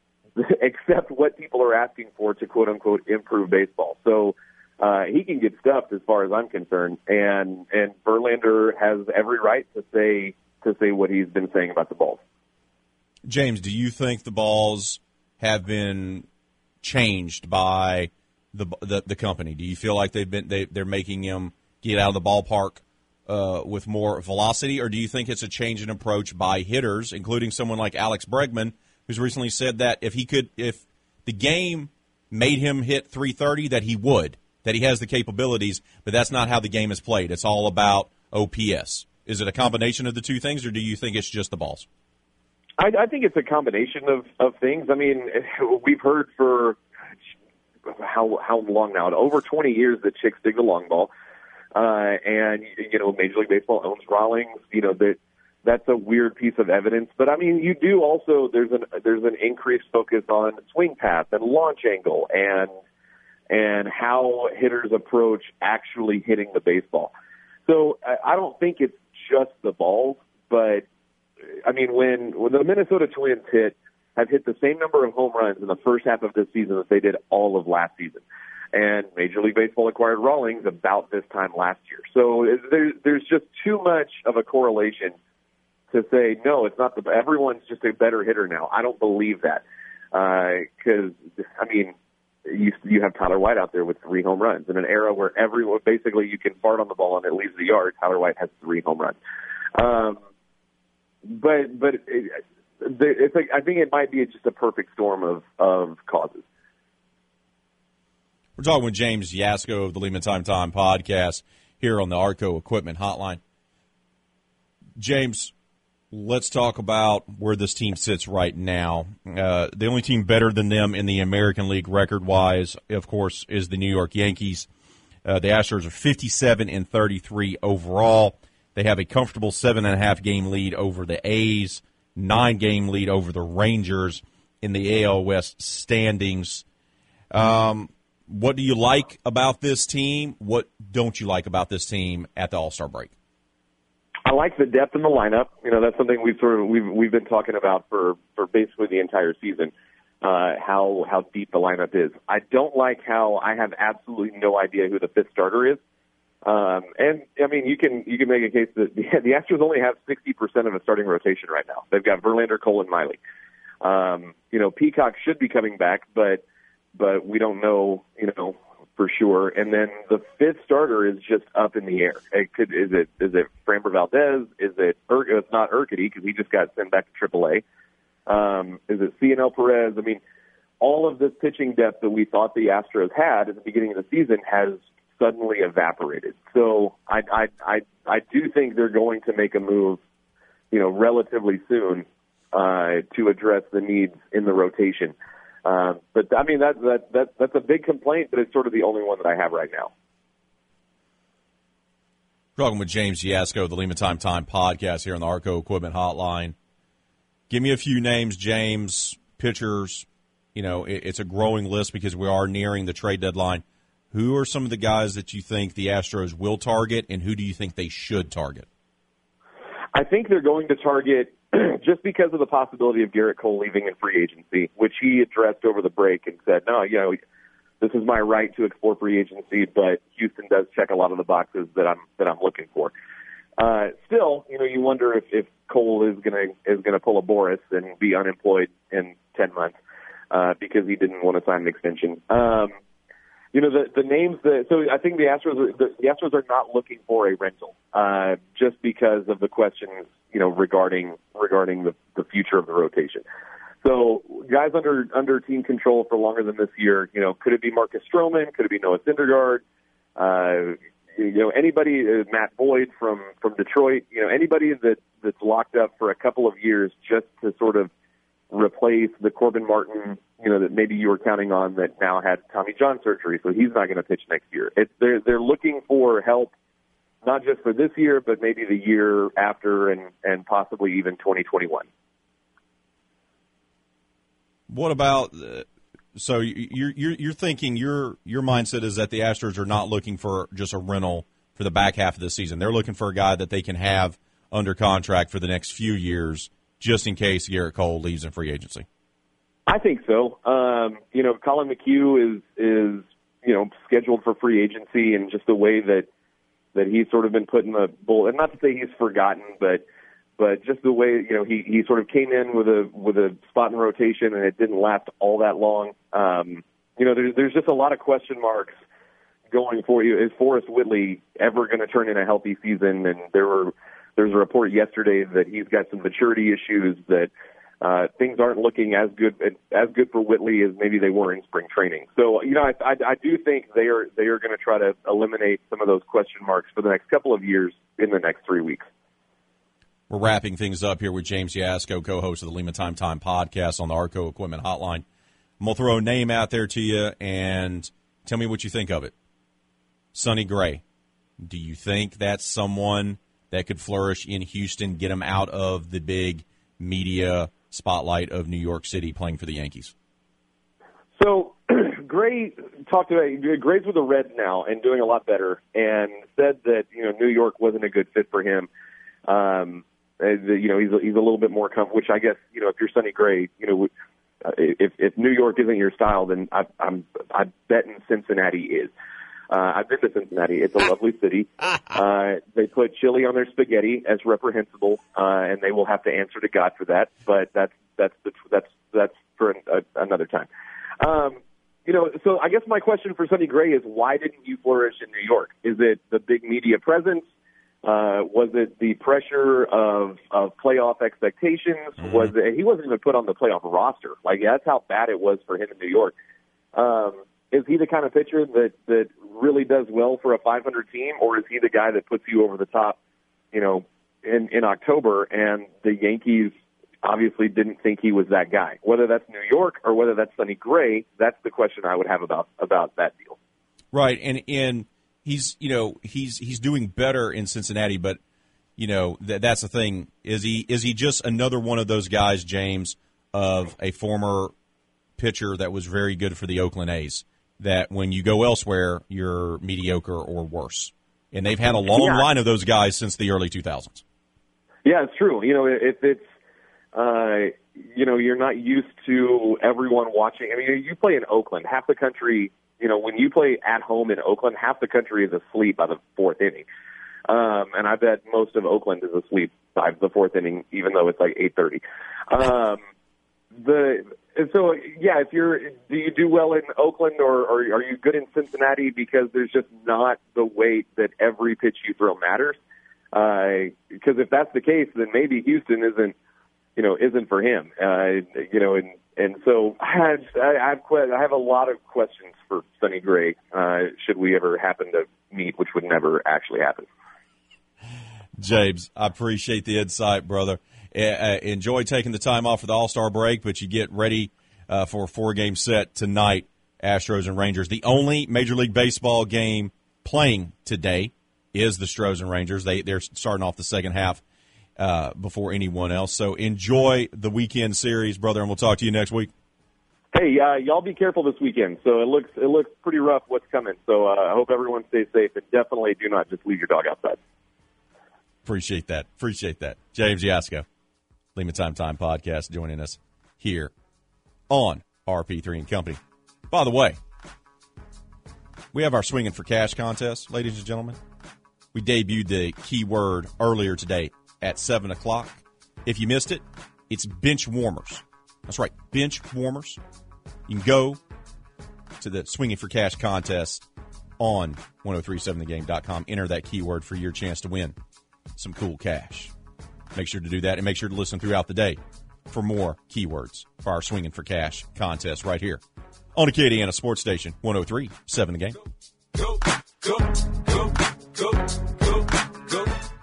except what people are asking for to, quote-unquote, improve baseball. So uh, he can get stuffed as far as I'm concerned, and and Verlander has every right to say to say what he's been saying about the balls. James, do you think the balls have been changed by the the, the company? Do you feel like they've been they, they're making him get out of the ballpark uh, with more velocity, or do you think it's a change in approach by hitters, including someone like Alex Bregman, who's recently said that if he could, if the game made him hit three thirty, that he would, that he has the capabilities, but that's not how the game is played. It's all about O P S. Is it a combination of the two things, or do you think it's just the balls? I, I think it's a combination of, of things. I mean, we've heard for how how long now? Over twenty years that chicks dig the long ball. Uh, and, you know, Major League Baseball owns Rawlings. You know, that that's a weird piece of evidence. But, I mean, you do also, there's an there's an increased focus on swing path and launch angle and and how hitters approach actually hitting the baseball. So I, I don't think it's just the balls, but, I mean, when, when the Minnesota Twins hit, have hit the same number of home runs in the first half of this season that they did all of last season. And Major League Baseball acquired Rawlings about this time last year. So there, there's just too much of a correlation to say, no, it's not the, everyone's just a better hitter now. I don't believe that. Because, uh, I mean, you, you have Tyler White out there with three home runs in an era where everyone, basically you can fart on the ball and it leaves the yard. Tyler White has three home runs. Um, but, but it, it's like, I think it might be just a perfect storm of, of causes. We're talking with James Yasko of the Lehman Time Time podcast here on the Arco Equipment Hotline. James, let's talk about where this team sits right now. Uh, the only team better than them in the American League record-wise, of course, is the New York Yankees. Uh, the Astros are fifty-seven and thirty-three overall. They have a comfortable seven and a half game lead over the A's, nine game lead over the Rangers in the A L West standings. Um, what do you like about this team? What don't you like about this team at the All-Star break? I like the depth in the lineup. You know, that's something we've sort of we've we've been talking about for, for basically the entire season. Uh, how how deep the lineup is. I don't like how I have absolutely no idea who the fifth starter is. Um, and I mean, you can you can make a case that the, the Astros only have sixty percent of a starting rotation right now. They've got Verlander, Cole, and Miley. Um, you know, Peacock should be coming back, but but we don't know. You know. For sure, and then the fifth starter is just up in the air. It could is it is it Framber Valdez? Is it Ur- it's not Urquidy because he just got sent back to triple A? Um, is it C N L Perez? I mean, all of this pitching depth that we thought the Astros had at the beginning of the season has suddenly evaporated. So I I I, I do think they're going to make a move, you know, relatively soon uh, to address the needs in the rotation. Uh, but I mean that that that that's a big complaint, but it's sort of the only one that I have right now. Talking with James Yasko of the Lehman Time Time podcast here on the Arco Equipment Hotline. Give me a few names, James, pitchers. You know, it, it's a growing list because we are nearing the trade deadline. Who are some of the guys that you think the Astros will target, and who do you think they should target? I think they're going to target just because of the possibility of Garrett Cole leaving in free agency, which he addressed over the break and said, no, you know, this is my right to explore free agency, but Houston does check a lot of the boxes that I'm that I'm looking for. Uh, still, you know, you wonder if, if Cole is gonna is gonna pull a Boris and be unemployed in ten months uh, because he didn't want to sign an extension. Um, You know, the the names that, so I think the Astros are, the, the Astros are not looking for a rental, uh, just because of the questions, you know, regarding, regarding the, the future of the rotation. So guys under, under team control for longer than this year, you know, could it be Marcus Stroman? Could it be Noah Syndergaard? Uh, you know, anybody, uh, Matt Boyd from, from Detroit, you know, anybody that, that's locked up for a couple of years just to sort of replace the Corbin Martin, you know, that maybe you were counting on that now had Tommy John surgery, so he's not going to pitch next year. It's, they're, they're looking for help, not just for this year, but maybe the year after and, and possibly even twenty twenty-one. What about, uh, so you're, you're, you're thinking your, your mindset is that the Astros are not looking for just a rental for the back half of the season. They're looking for a guy that they can have under contract for the next few years, just in case Garrett Cole leaves in free agency. I think so. Um, you know, Colin McHugh is, is, you know, scheduled for free agency, and just the way that, that he's sort of been put in the bull, and not to say he's forgotten, but, but just the way, you know, he, he sort of came in with a, with a spot in rotation, and it didn't last all that long. Um, you know, there's, there's just a lot of question marks going for you. Is Forrest Whitley ever going to turn in a healthy season? And there were, there's a report yesterday that he's got some maturity issues, that uh, things aren't looking as good as good for Whitley as maybe they were in spring training. So, you know, I, I, I do think they are they are going to try to eliminate some of those question marks for the next couple of years in the next three weeks. We're wrapping things up here with James Yasko, co-host of the Lehman Time Time podcast on the Arco Equipment Hotline. I'm going to throw a name out there to you and tell me what you think of it. Sonny Gray. Do you think that's someone that could flourish in Houston, get him out of the big media spotlight of New York City playing for the Yankees? So Gray talked about Gray's with the Reds now and doing a lot better, and said that, you know, New York wasn't a good fit for him. Um, you know, he's a, he's a little bit more comfortable, which I guess, you know, if you're Sonny Gray, you know, if if New York isn't your style, then I, I'm I bet in Cincinnati is. Uh, I've been to Cincinnati. It's a lovely city. Uh, they put chili on their spaghetti as reprehensible, uh, and they will have to answer to God for that. But that's that's the, that's that's for an, a, another time. Um, you know, so I guess my question for Sonny Gray is, why didn't you flourish in New York? Is it the big media presence? Uh, was it the pressure of, of playoff expectations? Mm-hmm. Was it, he wasn't even put on the playoff roster. Like, that's how bad it was for him in New York. Um, is he the kind of pitcher that, that really does well for a five hundred team, or is he the guy that puts you over the top, you know, in, in October? And the Yankees obviously didn't think he was that guy. Whether that's New York or whether that's Sonny Gray, that's the question I would have about, about that deal. Right, and and he's you know he's he's doing better in Cincinnati, but you know th- that's the thing. Is he is he just another one of those guys, James, of a former pitcher that was very good for the Oakland A's, that when you go elsewhere, you're mediocre or worse? And they've had a long yeah. line of those guys since the early two thousands. Yeah, it's true. You know, if it's uh, you know you're not used to everyone watching. I mean, you play in Oakland, half the country. You know, when you play at home in Oakland, half the country is asleep by the fourth inning. Um, and I bet most of Oakland is asleep by the fourth inning, even though it's like eight thirty. Um, the and so, yeah, if you're, do you do well in Oakland, or, or are you good in Cincinnati because there's just not the weight that every pitch you throw matters? Uh, because if that's the case, then maybe Houston isn't, you know, isn't for him. Uh, you know, and And so I have, I have I have a lot of questions for Sonny Gray, uh, should we ever happen to meet, which would never actually happen. James, I appreciate the insight, brother. Uh, enjoy taking the time off for the All-Star break, but you get ready uh, for a four-game set tonight, Astros and Rangers. The only Major League Baseball game playing today is the Astros and Rangers. They, they're starting off the second half Uh, before anyone else. So enjoy the weekend series, brother, and we'll talk to you next week. Hey, uh, y'all be careful this weekend. So it looks it looks pretty rough what's coming. So uh, I hope everyone stays safe, and definitely do not just leave your dog outside. Appreciate that. Appreciate that. James Yasko, Lima Time Time Podcast, joining us here on R P three and Company. By the way, we have our Swinging for Cash contest, ladies and gentlemen. We debuted the keyword earlier today at seven o'clock. If you missed it, it's bench warmers. That's right, bench warmers. You can go to the Swinging for Cash contest on ten thirty-seven the game dot com. Enter that keyword for your chance to win some cool cash. Make sure to do that, and make sure to listen throughout the day for more keywords for our Swinging for Cash contest right here on Acadiana Sports Station, ten thirty-seven the game. Go, go, go, go, go, go.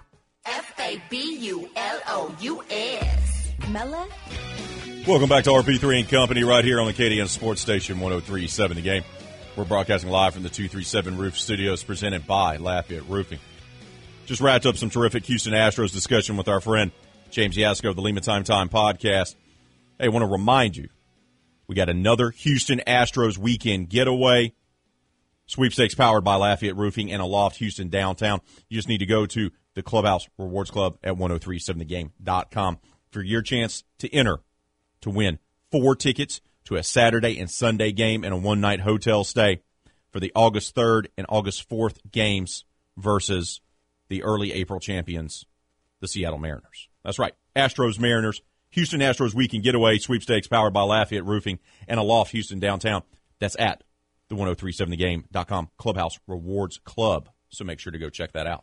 B U L O U S. Mela? Welcome back to R P three and Company right here on the Acadiana Sports Station, ten thirty-seven the game. We're broadcasting live from the two thirty-seven Roof Studios, presented by Lafayette Roofing. Just wrapped up some terrific Houston Astros discussion with our friend James Yasko of the Lima Time Time Podcast. Hey, I want to remind you, we got another Houston Astros weekend getaway. Sweepstakes powered by Lafayette Roofing and Aloft Houston downtown. You just need to go to the Clubhouse Rewards Club at ten thirty-seven the game dot com for your chance to enter to win four tickets to a Saturday and Sunday game and a one-night hotel stay for the August third and August fourth games versus the early April champions, the Seattle Mariners. That's right, Astros Mariners, Houston Astros weekend getaway, sweepstakes powered by Lafayette Roofing and Aloft Houston downtown. That's at the ten thirty-seven the game dot com Clubhouse Rewards Club. So make sure to go check that out.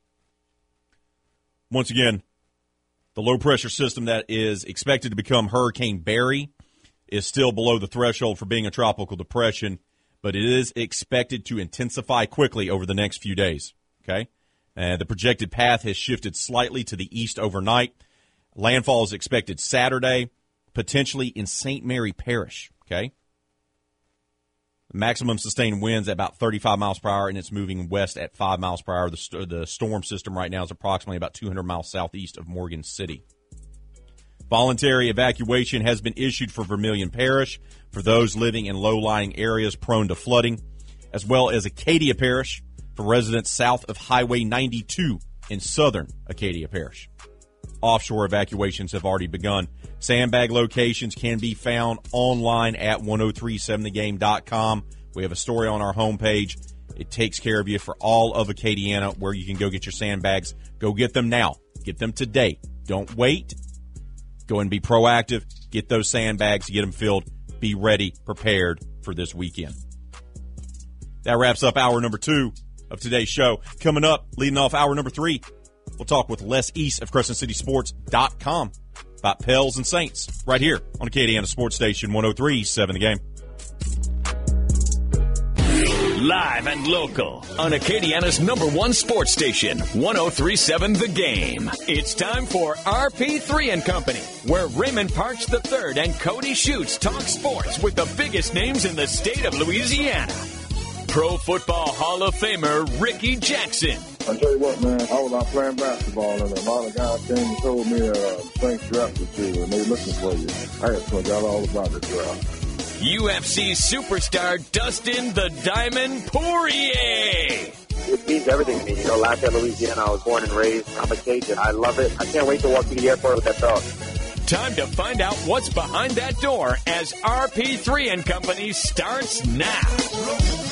Once again, the low-pressure system that is expected to become Hurricane Barry is still below the threshold for being a tropical depression, but it is expected to intensify quickly over the next few days. Okay, and the projected path has shifted slightly to the east overnight. Landfall is expected Saturday, potentially in Saint Mary Parish. Okay. Maximum sustained winds at about thirty-five miles per hour, and it's moving west at five miles per hour. The, st- the storm system right now is approximately about two hundred miles southeast of Morgan City. Voluntary evacuation has been issued for Vermilion Parish for those living in low-lying areas prone to flooding, as well as Acadia Parish for residents south of Highway ninety-two in southern Acadia Parish. Offshore evacuations have already begun. Sandbag locations can be found online at ten thirty-seven the game dot com. We have a story on our homepage. It takes care of you for all of Acadiana, where you can go get your sandbags. Go get them now. Get them today. Don't wait. Go and be proactive. Get those sandbags. Get them filled. Be ready, prepared for this weekend. That wraps up hour number two of today's show. Coming up, leading off hour number three, We'll talk with Les East of Crescent City Sports dot com about Pels and Saints right here on Acadiana Sports Station one oh three point seven The Game. Live and local on Acadiana's number one sports station, one oh three point seven The Game. It's time for R P three and Company, where Raymond Parks the third and Cody Schutz talk sports with the biggest names in the state of Louisiana. Pro Football Hall of Famer Ricky Jackson. I tell you what, man, I was out playing basketball, and a lot of guys came and told me uh, Saints drafted you, and they looking for you. I had to got all about the draft. U F C superstar Dustin the Diamond Poirier. It means everything to me. You know, Lafayette, Louisiana, I was born and raised. I'm a Cajun. I love it. I can't wait to walk through the airport with that dog. Time to find out what's behind that door as R P three and Company starts now.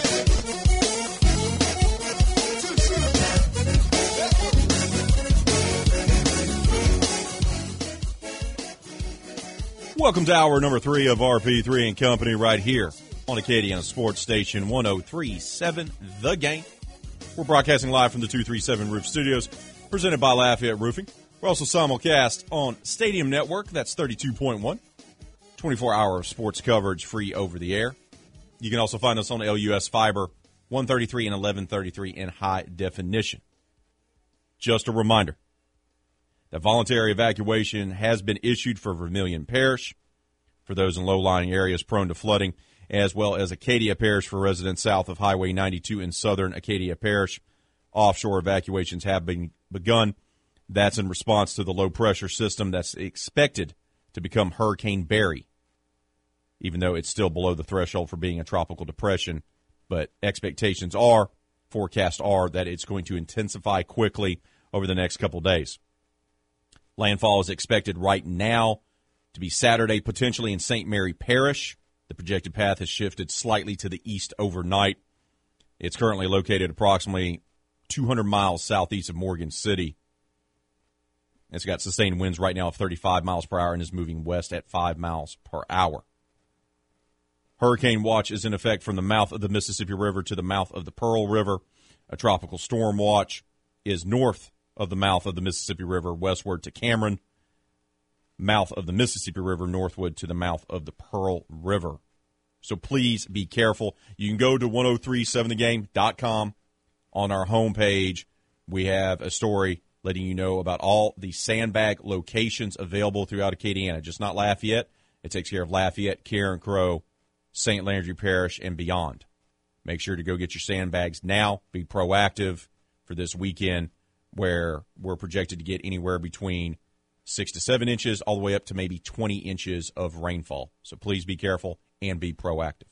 Welcome to hour number three of R P three and Company right here on Acadiana Sports Station one oh three point seven The Game. We're broadcasting live from the two thirty-seven Roof Studios, presented by Lafayette Roofing. We're also simulcast on Stadium Network, that's thirty-two point one, twenty-four hour sports coverage free over the air. You can also find us on L U S Fiber, one thirty-three and eleven thirty-three in high definition. Just a reminder that voluntary evacuation has been issued for Vermilion Parish, for those in low-lying areas prone to flooding, as well as Acadia Parish for residents south of Highway ninety-two in southern Acadia Parish. Offshore evacuations have been begun. That's in response to the low-pressure system that's expected to become Hurricane Barry, even though it's still below the threshold for being a tropical depression. But expectations are, forecasts are, that it's going to intensify quickly over the next couple days. Landfall is expected right now to be Saturday, potentially in Saint Mary Parish. The projected path has shifted slightly to the east overnight. It's currently located approximately two hundred miles southeast of Morgan City. It's got sustained winds right now of thirty-five miles per hour and is moving west at five miles per hour. Hurricane watch is in effect from the mouth of the Mississippi River to the mouth of the Pearl River. A tropical storm watch is north of the mouth of the Mississippi River, westward to Cameron, mouth of the Mississippi River, northward to the mouth of the Pearl River. So please be careful. You can go to one oh three point seven the game dot com. On our homepage, we have a story letting you know about all the sandbag locations available throughout Acadiana, just not Lafayette. It takes care of Lafayette, Karen Crow, Saint Landry Parish, and beyond. Make sure to go get your sandbags now. Be proactive for this weekend, where we're projected to get anywhere between six to seven inches all the way up to maybe twenty inches of rainfall. So please be careful and be proactive.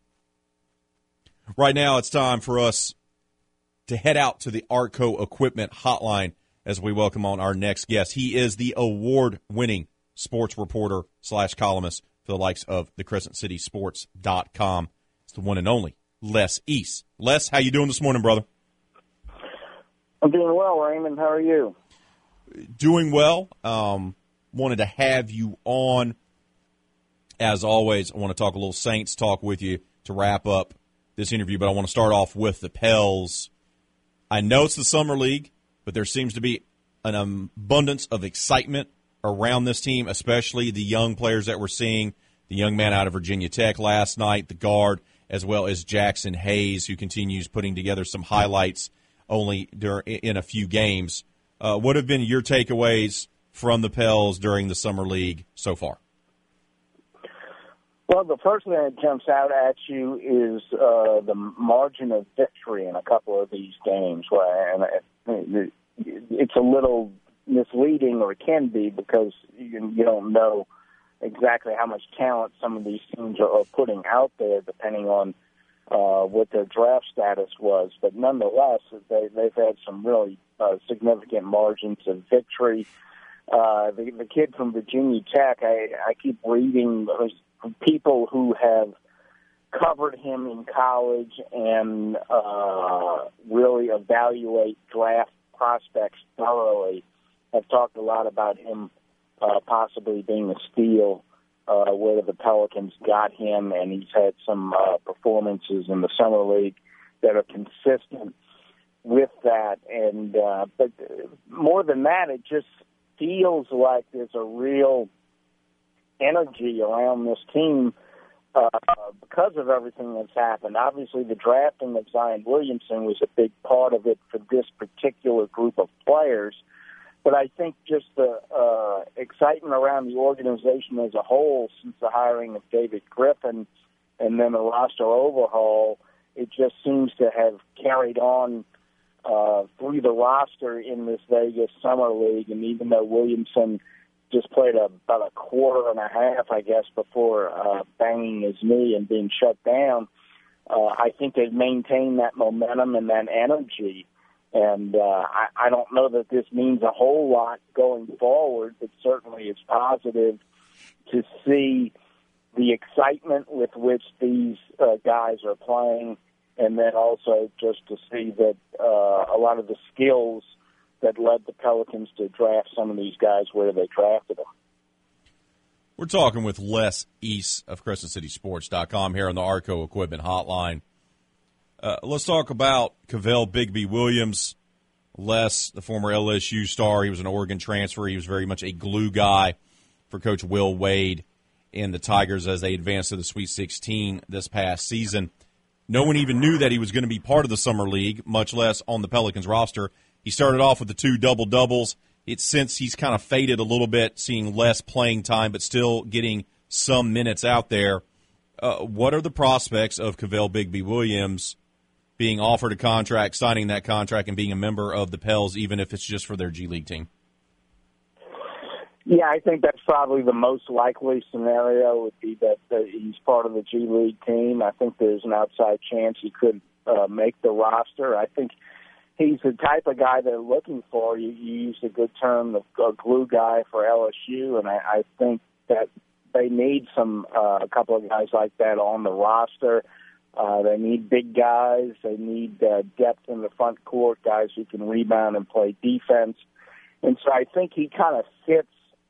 Right now it's time for us to head out to the Artco Equipment Hotline as we welcome on our next guest. He is the award-winning sports reporter slash columnist for the likes of the Crescent City Sports dot com. It's the one and only Les East. Les, how you doing this morning, brother? I'm doing well, Raymond. How are you? Doing well. Um, wanted to have you on. As always, I want to talk a little Saints talk with you to wrap up this interview, but I want to start off with the Pels. I know it's the Summer League, but there seems to be an abundance of excitement around this team, especially the young players that we're seeing, the young man out of Virginia Tech last night, the guard, as well as Jackson Hayes, who continues putting together some highlights only during, in a few games. Uh, what have been your takeaways from the Pels during the Summer League so far? Well, the first thing that jumps out at you is uh, the margin of victory in a couple of these games. And it's a little misleading, or it can be, because you, you don't know exactly how much talent some of these teams are, are putting out there, depending on uh, what their draft status was. But nonetheless, they, they've had some really uh, significant margins of victory. Uh, the, the kid from Virginia Tech, I, I keep reading from people who have covered him in college and uh, really evaluate draft prospects thoroughly, have talked a lot about him uh, possibly being a steal uh, where the Pelicans got him, and he's had some uh, performances in the Summer League that are consistent with that. And uh, but more than that, it just feels like there's a real energy around this team uh, because of everything that's happened. Obviously, the drafting of Zion Williamson was a big part of it for this particular group of players. But I think just the uh, excitement around the organization as a whole since the hiring of David Griffin and then the roster overhaul, it just seems to have carried on uh, through the roster in this Vegas Summer League. And even though Williamson just played a, about a quarter and a half, I guess, before uh, banging his knee and being shut down, uh, I think they've maintained that momentum and that energy. And uh, I, I don't know that this means a whole lot going forward, but certainly it's positive to see the excitement with which these uh, guys are playing, and then also just to see that uh, a lot of the skills that led the Pelicans to draft some of these guys where they drafted them. We're talking with Les East of Crescent City Sports dot com here on the Arco Equipment Hotline. Uh, let's talk about Kavell Bigby Williams. Les, the former L S U star, he was an Oregon transfer. He was very much a glue guy for Coach Will Wade and the Tigers as they advanced to the Sweet sixteen this past season. No one even knew that he was going to be part of the Summer League, much less on the Pelicans roster. He started off with the two double-doubles. It's since he's kind of faded a little bit, seeing less playing time, but still getting some minutes out there. Uh, what are the prospects of Kavell Bigby Williams being offered a contract, signing that contract, and being a member of the Pels, even if it's just for their G League team? Yeah, I think that's probably the most likely scenario would be that uh, he's part of the G League team. I think there's an outside chance he could uh, make the roster. I think he's the type of guy they're looking for. You, you used a good term, the a glue guy for L S U, and I, I think that they need some uh, a couple of guys like that on the roster. Uh, they need big guys. They need uh, depth in the front court, guys who can rebound and play defense. And so I think he kind of fits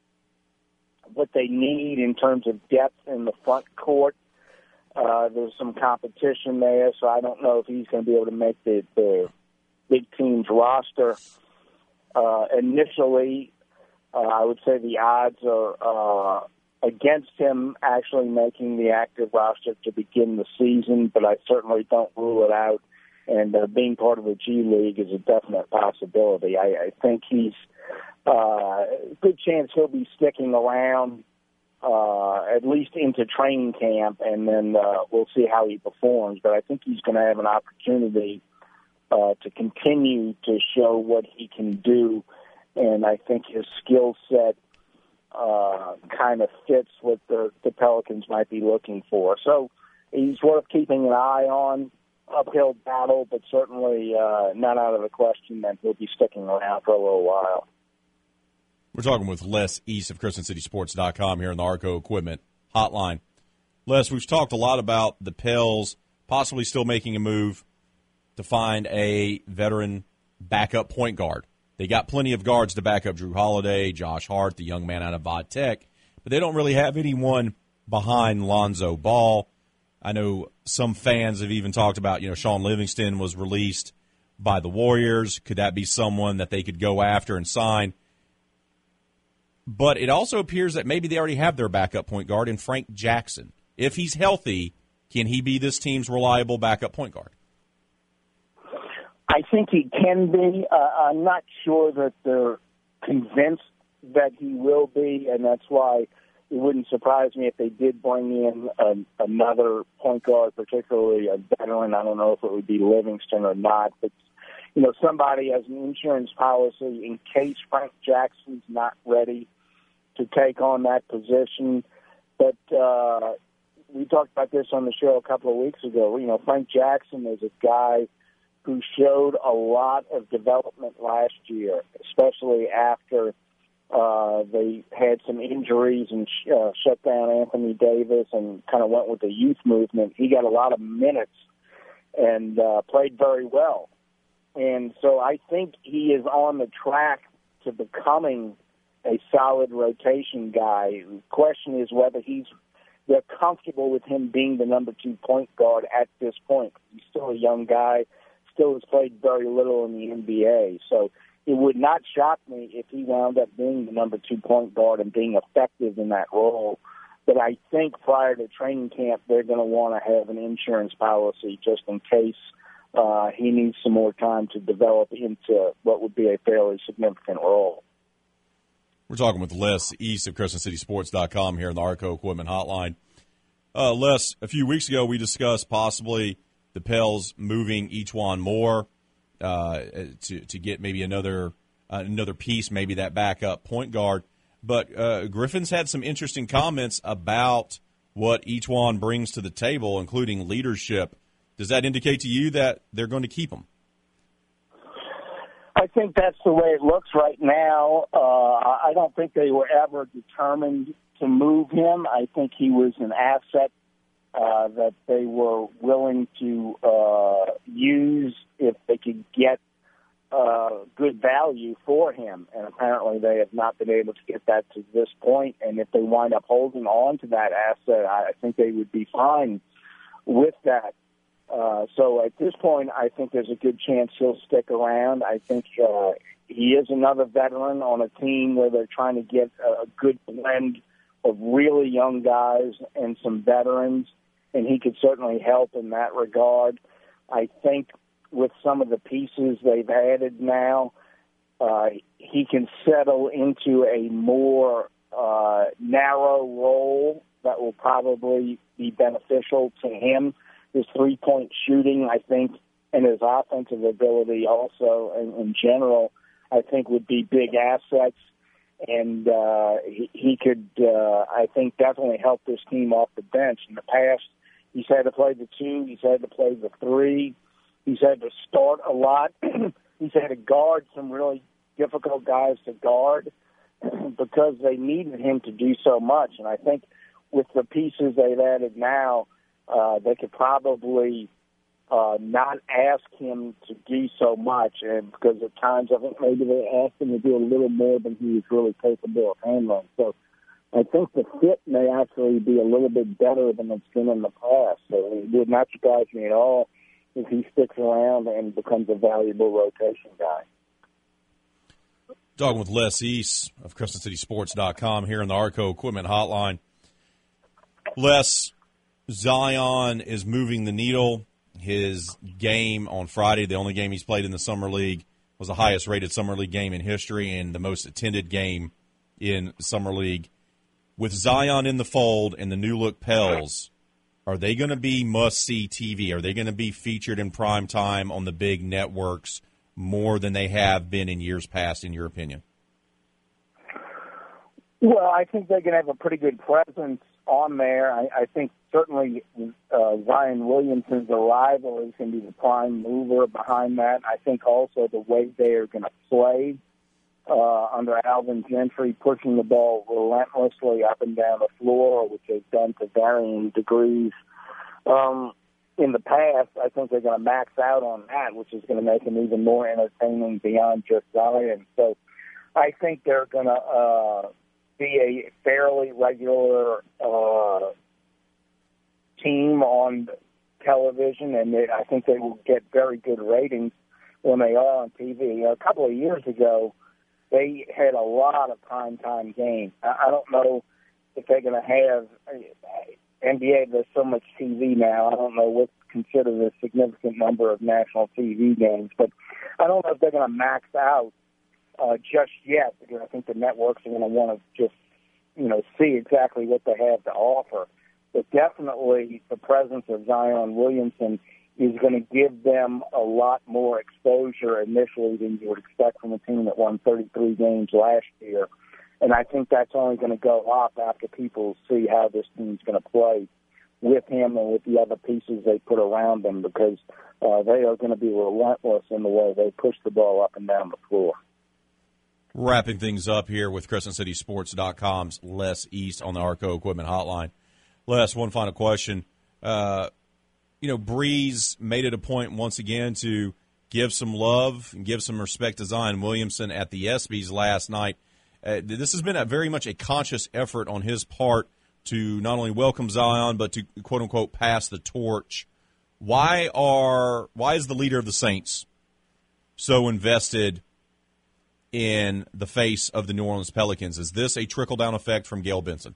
what they need in terms of depth in the front court. Uh, there's some competition there, so I don't know if he's going to be able to make the, the big team's roster. Uh, initially, uh, I would say the odds are uh, against him actually making the active roster to begin the season, but I certainly don't rule it out. And uh, being part of the G League is a definite possibility. I, I think he's uh, good chance he'll be sticking around uh, at least into training camp, and then uh, we'll see how he performs. But I think he's going to have an opportunity uh, to continue to show what he can do, and I think his skill set uh, kind of fits what the, the Pelicans might be looking for. So he's worth keeping an eye on. Uphill battle, but certainly uh, not out of the question that he'll be sticking around for a little while. We're talking with Les East of Crescent City Sports dot com here on the Arco Equipment Hotline. Les, we've talked a lot about the Pels possibly still making a move to find a veteran backup point guard. They got plenty of guards to back up Drew Holiday, Josh Hart, the young man out of Vod Tech, but they don't really have anyone behind Lonzo Ball. I know some fans have even talked about, you know, Sean Livingston was released by the Warriors. Could that be someone that they could go after and sign? But it also appears that maybe they already have their backup point guard in Frank Jackson. If he's healthy, can he be this team's reliable backup point guard? I think he can be. Uh, I'm not sure that they're convinced that he will be, and that's why it wouldn't surprise me if they did bring in a, another point guard, particularly a veteran. I don't know if it would be Livingston or not, but, you know, somebody has an insurance policy in case Frank Jackson's not ready to take on that position. But uh, we talked about this on the show a couple of weeks ago. You know, Frank Jackson is a guy who showed a lot of development last year, especially after Uh, they had some injuries and sh- uh, shut down Anthony Davis and kind of went with the youth movement. He got a lot of minutes and uh, played very well. And so I think he is on the track to becoming a solid rotation guy. The question is whether he's they're comfortable with him being the number two point guard at this point. He's still a young guy, still has played very little in the N B A. So it would not shock me if he wound up being the number two point guard and being effective in that role. But I think prior to training camp, they're going to want to have an insurance policy just in case uh, he needs some more time to develop into what would be a fairly significant role. We're talking with Les East of Crescent City Sports dot com here in the Arco Equipment Hotline. Uh, Les, a few weeks ago we discussed possibly the Pels moving E'Twaun Moore uh, to to get maybe another uh, another piece, maybe that backup point guard. But uh, Griffin's had some interesting comments about what E'Twaun brings to the table, including leadership. Does that indicate to you that they're going to keep him? I think that's the way it looks right now. Uh, I don't think they were ever determined to move him. I think he was an asset uh, that they were willing to uh, use if they could get uh, good value for him. And apparently they have not been able to get that to this point. And if they wind up holding on to that asset, I think they would be fine with that. Uh, so at this point, I think there's a good chance he'll stick around. I think uh, he is another veteran on a team where they're trying to get a good blend of really young guys and some veterans, and he could certainly help in that regard. I think with some of the pieces they've added now, uh, he can settle into a more uh, narrow role that will probably be beneficial to him. His three-point shooting, I think, and his offensive ability also in, in general, I think would be big assets. And uh, he, he could, uh, I think, definitely help this team off the bench. In the past, he's had to play the two. He's had to play the three. He's had to start a lot. He's had to guard some really difficult guys to guard because they needed him to do so much. And I think with the pieces they've added now, Uh, they could probably uh, not ask him to do so much, and because at times I think maybe they asked him to do a little more than he was really capable of handling. So I think the fit may actually be a little bit better than it's been in the past. So it would not surprise me at all if he sticks around and becomes a valuable rotation guy. Talking with Les East of Crescent City Sports dot com here in the Arco Equipment Hotline. Les, Zion is moving the needle. His game on Friday, the only game he's played in the Summer League, was the highest-rated Summer League game in history and the most attended game in Summer League. With Zion in the fold and the new-look Pels, are they going to be must-see T V? Are they going to be featured in prime time on the big networks more than they have been in years past, in your opinion? Well, I think they're going to have a pretty good presence on there. I, I think certainly uh, Zion Williamson's arrival is going to be the prime mover behind that. I think also the way they are going to play uh, under Alvin Gentry, pushing the ball relentlessly up and down the floor, which they've done to varying degrees. Um, in the past, I think they're going to max out on that, which is going to make them even more entertaining beyond just Zion. So I think they're going to uh, be a fairly regular uh, team on television, and they, I think they will get very good ratings when they are on T V. A couple of years ago, they had a lot of primetime games. I, I don't know if they're going to have N B A. There's so much T V now. I don't know what's considered a significant number of national T V games, but I don't know if they're going to max out uh, just yet, because I think the networks are going to want to just, you know, see exactly what they have to offer. But definitely the presence of Zion Williamson is going to give them a lot more exposure initially than you would expect from a team that won thirty-three games last year. And I think that's only going to go up after people see how this team's going to play with him and with the other pieces they put around them, because uh, they are going to be relentless in the way they push the ball up and down the floor. Wrapping things up here with Crescent City Sports dot com's Les East on the Arco Equipment Hotline. Les, one final question. Uh, you know, Breeze made it a point once again to give some love and give some respect to Zion Williamson at the ESPYs last night. Uh, this has been a very much a conscious effort on his part to not only welcome Zion, but to, quote-unquote, pass the torch. Why are why is the leader of the Saints so invested in the face of the New Orleans Pelicans? Is this a trickle-down effect from Gail Benson?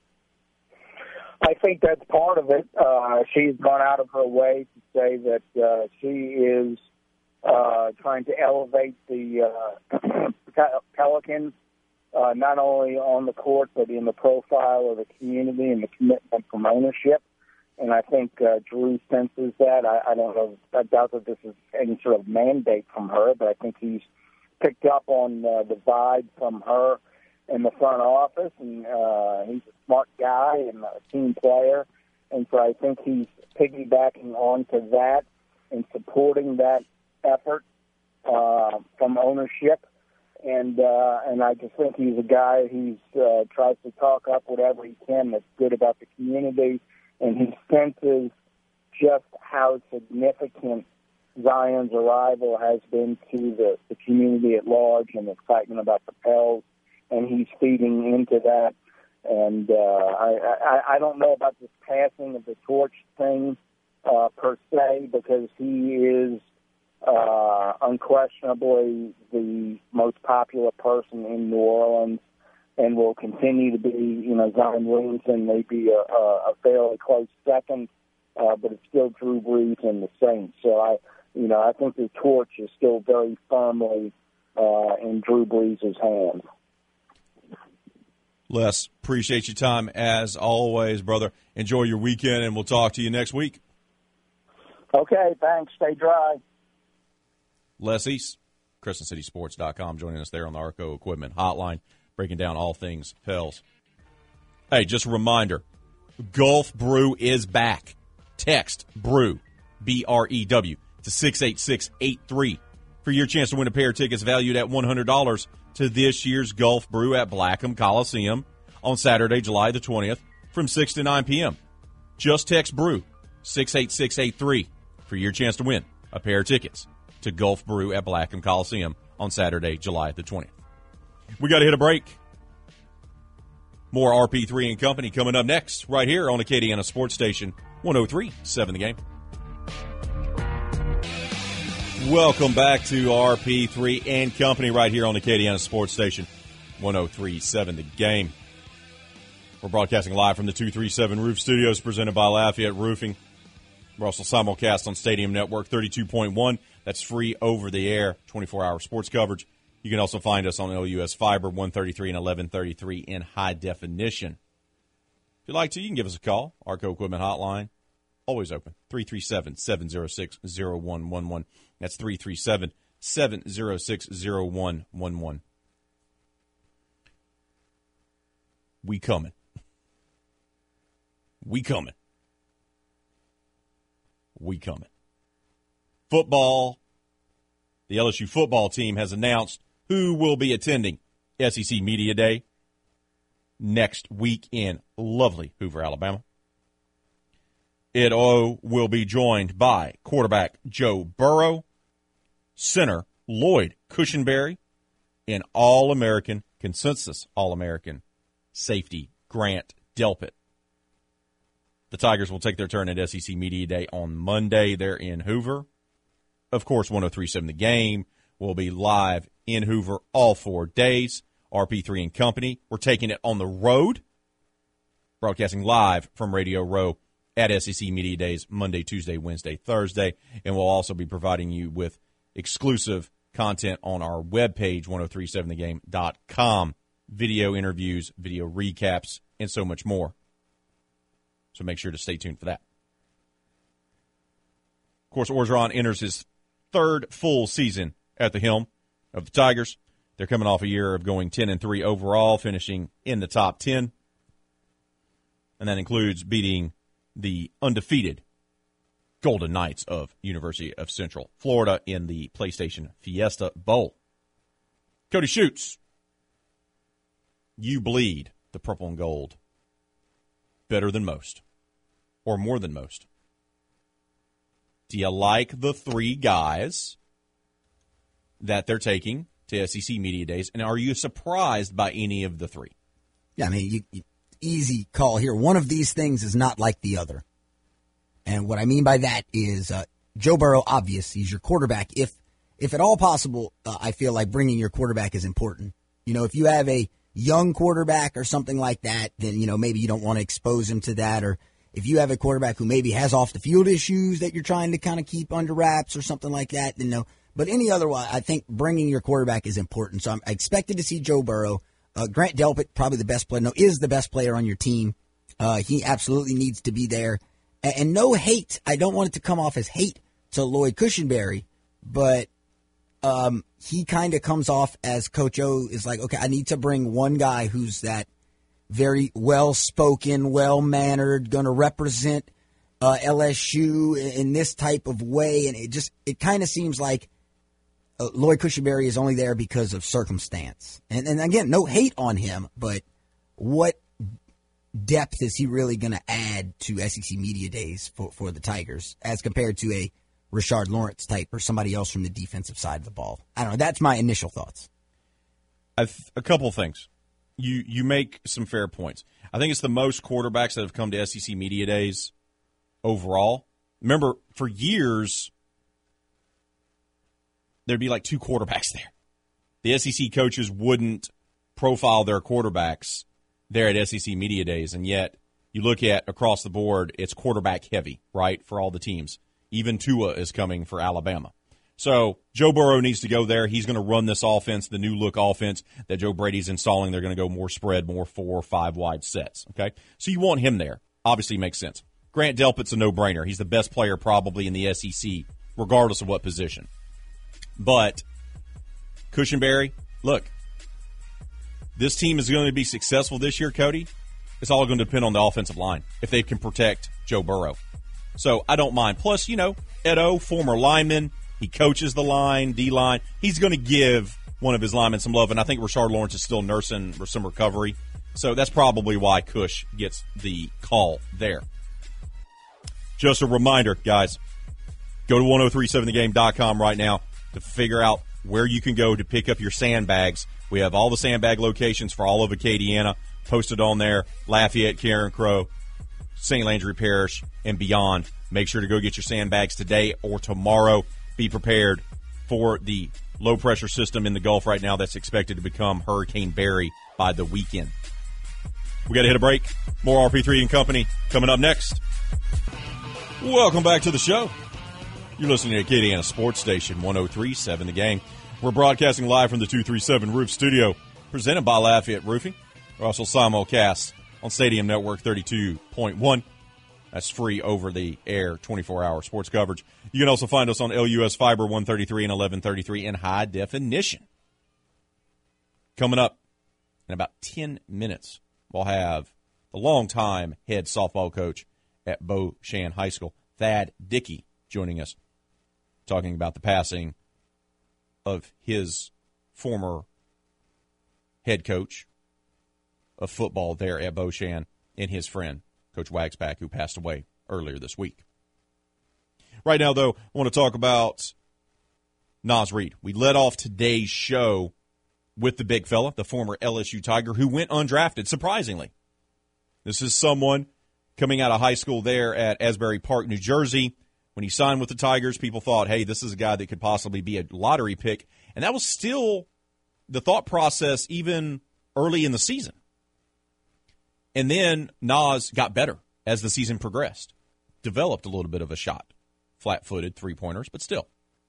I think that's part of it. Uh, she's gone out of her way to say that uh, she is uh, trying to elevate the uh, Pelicans, uh, not only on the court, but in the profile of the community and the commitment from ownership. And I think uh, Drew senses that. I, I don't know. I doubt that this is any sort of mandate from her, but I think he's picked up on uh, the vibe from her in the front office, and uh, he's a smart guy and a team player, and so I think he's piggybacking onto that and supporting that effort uh, from ownership, and uh, and I just think he's a guy who uh, tries to talk up whatever he can that's good about the community, and he senses just how significant Zion's arrival has been to the, the community at large and the excitement about the Pels, and he's feeding into that. And uh, I, I, I don't know about this passing of the torch thing uh, per se, because he is uh, unquestionably the most popular person in New Orleans and will continue to be, you know, Zion Williamson may be a, a fairly close second, uh, but it's still Drew Brees and the Saints. So, I, you know, I think the torch is still very firmly uh, in Drew Brees' hands. Les, appreciate your time as always, brother. Enjoy your weekend, and we'll talk to you next week. Okay, thanks. Stay dry. Les East, Crescent City Sports dot com, joining us there on the Arco Equipment Hotline, breaking down all things Pels. Hey, just a reminder, Gulf Brew is back. Text BREW, B R E W, to six eight six eight three for your chance to win a pair of tickets valued at one hundred dollars to this year's Gulf Brew at Blackham Coliseum on Saturday, July the twentieth from six to nine p.m. Just text BREW, six eight six eight three for your chance to win a pair of tickets to Gulf Brew at Blackham Coliseum on Saturday, July the twentieth. We got to hit a break. More R P three and Company coming up next right here on Acadiana Sports Station one oh three point seven The Game. Welcome back to R P three and Company right here on Acadiana Sports Station one oh three point seven The Game. We're broadcasting live from the two thirty-seven Roof Studios presented by Lafayette Roofing. We're also simulcast on Stadium Network thirty-two point one. That's free over-the-air, twenty-four hour sports coverage. You can also find us on L U S Fiber, one thirty-three and eleven thirty-three in high definition. If you'd like to, you can give us a call. Arco Equipment Hotline, always open, three three seven, seven oh six, oh one one one. That's three three seven, seven oh six, oh one one one. We coming. We coming. We coming. Football. The L S U football team has announced who will be attending S E C Media Day next week in lovely Hoover, Alabama. It all will be joined by quarterback Joe Burrow, center Lloyd Cushenberry, and All-American, consensus All-American safety Grant Delpit. The Tigers will take their turn at S E C Media Day on Monday. They're in Hoover. Of course, one oh three point seven The Game will be live in Hoover all four days. R P three and Company. We're taking it on the road, broadcasting live from Radio Row at S E C Media Days Monday, Tuesday, Wednesday, Thursday, and we'll also be providing you with exclusive content on our webpage, ten thirty-seven the game dot com, video interviews, video recaps, and so much more. So make sure to stay tuned for that. Of course, Orgeron enters his third full season at the helm of the Tigers. They're coming off a year of going ten and three overall, finishing in the top ten. And that includes beating the undefeated Golden Knights of University of Central Florida in the PlayStation Fiesta Bowl. Cody Schutz, you bleed the purple and gold better than most, or more than most. Do you like the three guys that they're taking to S E C Media Days, and are you surprised by any of the three? Yeah, I mean, you, you, easy call here. One of these things is not like the other. And what I mean by that is uh, Joe Burrow, obvious, he's your quarterback. If if at all possible, uh, I feel like bringing your quarterback is important. You know, if you have a young quarterback or something like that, then, you know, maybe you don't want to expose him to that. Or if you have a quarterback who maybe has off-the-field issues that you're trying to kind of keep under wraps or something like that, then no. But any otherwise, I think bringing your quarterback is important. So I'm expected to see Joe Burrow. Uh, Grant Delpit, probably the best player, no, is the best player on your team. Uh, he absolutely needs to be there. And, and no hate. I don't want it to come off as hate to Lloyd Cushenberry, but um, he kind of comes off as Coach O is like, okay, I need to bring one guy who's that very well-spoken, well-mannered, going to represent uh, L S U in, in this type of way. And it just, it kind of seems like uh, Lloyd Cushenberry is only there because of circumstance. And, and again, no hate on him, but what depth is he really going to add to S E C Media Days for, for the Tigers as compared to a Rashard Lawrence type or somebody else from the defensive side of the ball? I don't know. That's my initial thoughts. A, th- a couple of things. You you make some fair points. I think it's the most quarterbacks that have come to S E C Media Days overall. Remember, for years, there'd be like two quarterbacks there. The S E C coaches wouldn't profile their quarterbacks there at S E C Media Days, and yet you look at across the board, it's quarterback heavy, right, for all the teams. Even Tua is coming for Alabama. So Joe Burrow needs to go there. He's going to run this offense, the new look offense that Joe Brady's installing. They're going to go more spread, more four or five wide sets, okay? So you want him there. Obviously makes sense. Grant Delpit's a no-brainer. He's the best player probably in the S E C, regardless of what position. But Cushenberry, look, this team is going to be successful this year, Cody. It's all going to depend on the offensive line, if they can protect Joe Burrow. So I don't mind. Plus, you know, Ed O, former lineman, he coaches the line, D-line. He's going to give one of his linemen some love, and I think Rashard Lawrence is still nursing some recovery. So that's probably why Cush gets the call there. Just a reminder, guys, go to ten thirty-seven the game dot com right now to figure out where you can go to pick up your sandbags. We have all the sandbag locations for all of Acadiana posted on there. Lafayette, Karen Crow, Saint Landry Parish, and beyond. Make sure to go get your sandbags today or tomorrow. Be prepared for the low-pressure system in the Gulf right now that's expected to become Hurricane Barry by the weekend. We got to hit a break. More R P three and Company coming up next. Welcome back to the show. You're listening to Acadiana Sports Station, ten thirty-seven The Game. We're broadcasting live from the two thirty-seven Roof Studio, presented by Lafayette Roofing. We're also simulcast on Stadium Network thirty-two point one. That's free over the air, twenty-four hour sports coverage. You can also find us on L U S Fiber one thirty-three and eleven thirty-three in high definition. Coming up in about ten minutes, we'll have the longtime head softball coach at Beau Chene High School, Thad Dickey, joining us, talking about the passing of his former head coach of football there at Beau Chene and his friend, Coach Wagsback, who passed away earlier this week. Right now, though, I want to talk about Naz Reid. We led off today's show with the big fella, the former L S U Tiger, who went undrafted, surprisingly. This is someone coming out of high school there at Asbury Park, New Jersey. When he signed with the Tigers, people thought, hey, this is a guy that could possibly be a lottery pick. And that was still the thought process even early in the season. And then Naz got better as the season progressed. Developed a little bit of a shot. Flat-footed, three-pointers, but still.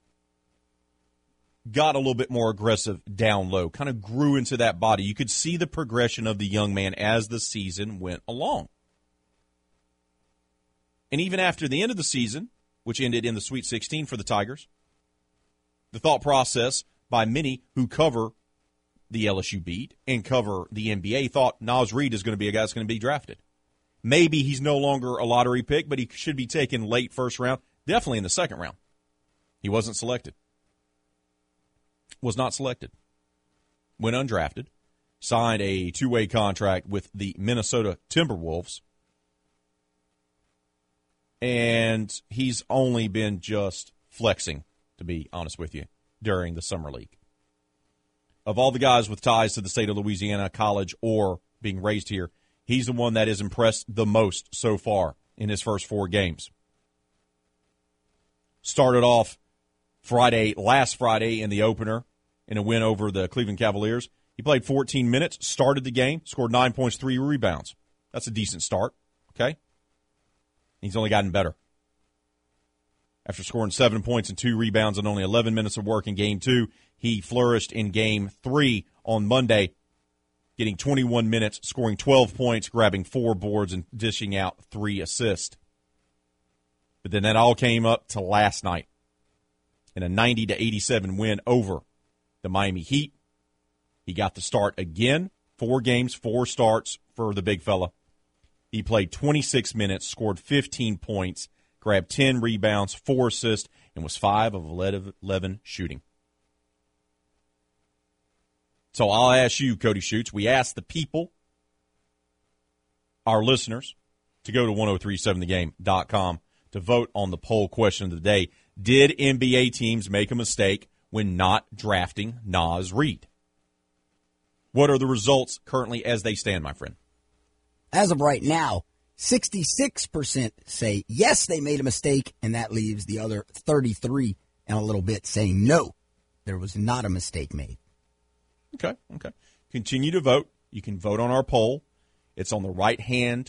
Got a little bit more aggressive down low. Kind of grew into that body. You could see the progression of the young man as the season went along. And even after the end of the season, which ended in the Sweet sixteen for the Tigers, the thought process by many who cover the L S U beat and cover the N B A thought Naz Reid is going to be a guy that's going to be drafted. Maybe he's no longer a lottery pick, but he should be taken late first round, definitely in the second round. He wasn't selected. Was not selected. Went undrafted. Signed a two-way contract with the Minnesota Timberwolves. And he's only been just flexing, to be honest with you, during the Summer League. Of all the guys with ties to the state of Louisiana, college, or being raised here, he's the one that has impressed the most so far in his first four games. started off Friday, last Friday in the opener in a win over the Cleveland Cavaliers. He played fourteen minutes, started the game, scored nine points, three rebounds. That's a decent start, okay? He's only gotten better. After scoring seven points and two rebounds and only eleven minutes of work in game two, he flourished in game three on Monday, getting twenty-one minutes, scoring twelve points, grabbing four boards, and dishing out three assists. But then that all came up to last night in a ninety to eighty-seven win over the Miami Heat. He got the start again, four games, four starts for the big fella. He played twenty-six minutes, scored fifteen points, grabbed ten rebounds, four assists, and was five of eleven shooting. So I'll ask you, Cody Schutz. We asked the people, our listeners, to go to ten thirty-seven the game dot com to vote on the poll question of the day. Did N B A teams make a mistake when not drafting Naz Reid? What are the results currently as they stand, my friend? As of right now, sixty-six percent say yes, they made a mistake, and that leaves the other thirty-three and a little bit saying no, there was not a mistake made. Okay, okay. Continue to vote. You can vote on our poll. It's on the right-hand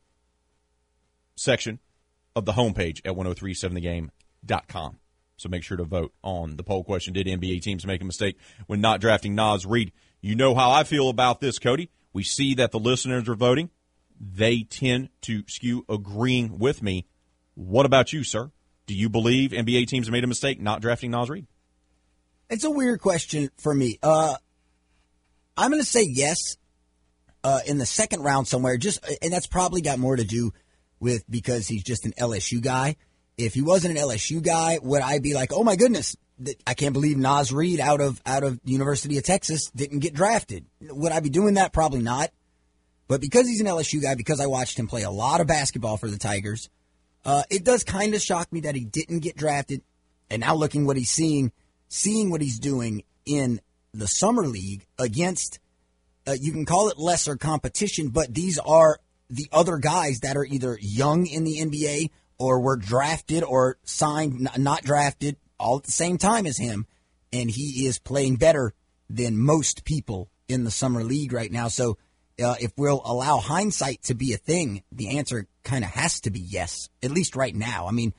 section of the homepage at ten thirty-seven the game dot com. So make sure to vote on the poll question. Did N B A teams make a mistake when not drafting Naz Reid? You know how I feel about this, Cody. We see that the listeners are voting. They tend to skew agreeing with me. What about you, sir? Do you believe N B A teams made a mistake not drafting Naz Reid? It's a weird question for me. Uh, I'm going to say yes uh, in the second round somewhere, just, and that's probably got more to do with because he's just an L S U guy. If he wasn't an L S U guy, would I be like, oh, my goodness, I can't believe Naz Reid out of out of the University of Texas didn't get drafted? Would I be doing that? Probably not. But because he's an L S U guy, because I watched him play a lot of basketball for the Tigers, uh, it does kind of shock me that he didn't get drafted. And now looking what he's seeing, seeing what he's doing in the Summer League against, uh, you can call it lesser competition, but these are the other guys that are either young in the N B A or were drafted or signed, not drafted, all at the same time as him. And he is playing better than most people in the Summer League right now. So uh, if we'll allow hindsight to be a thing, the answer kind of has to be yes, at least right now. I mean,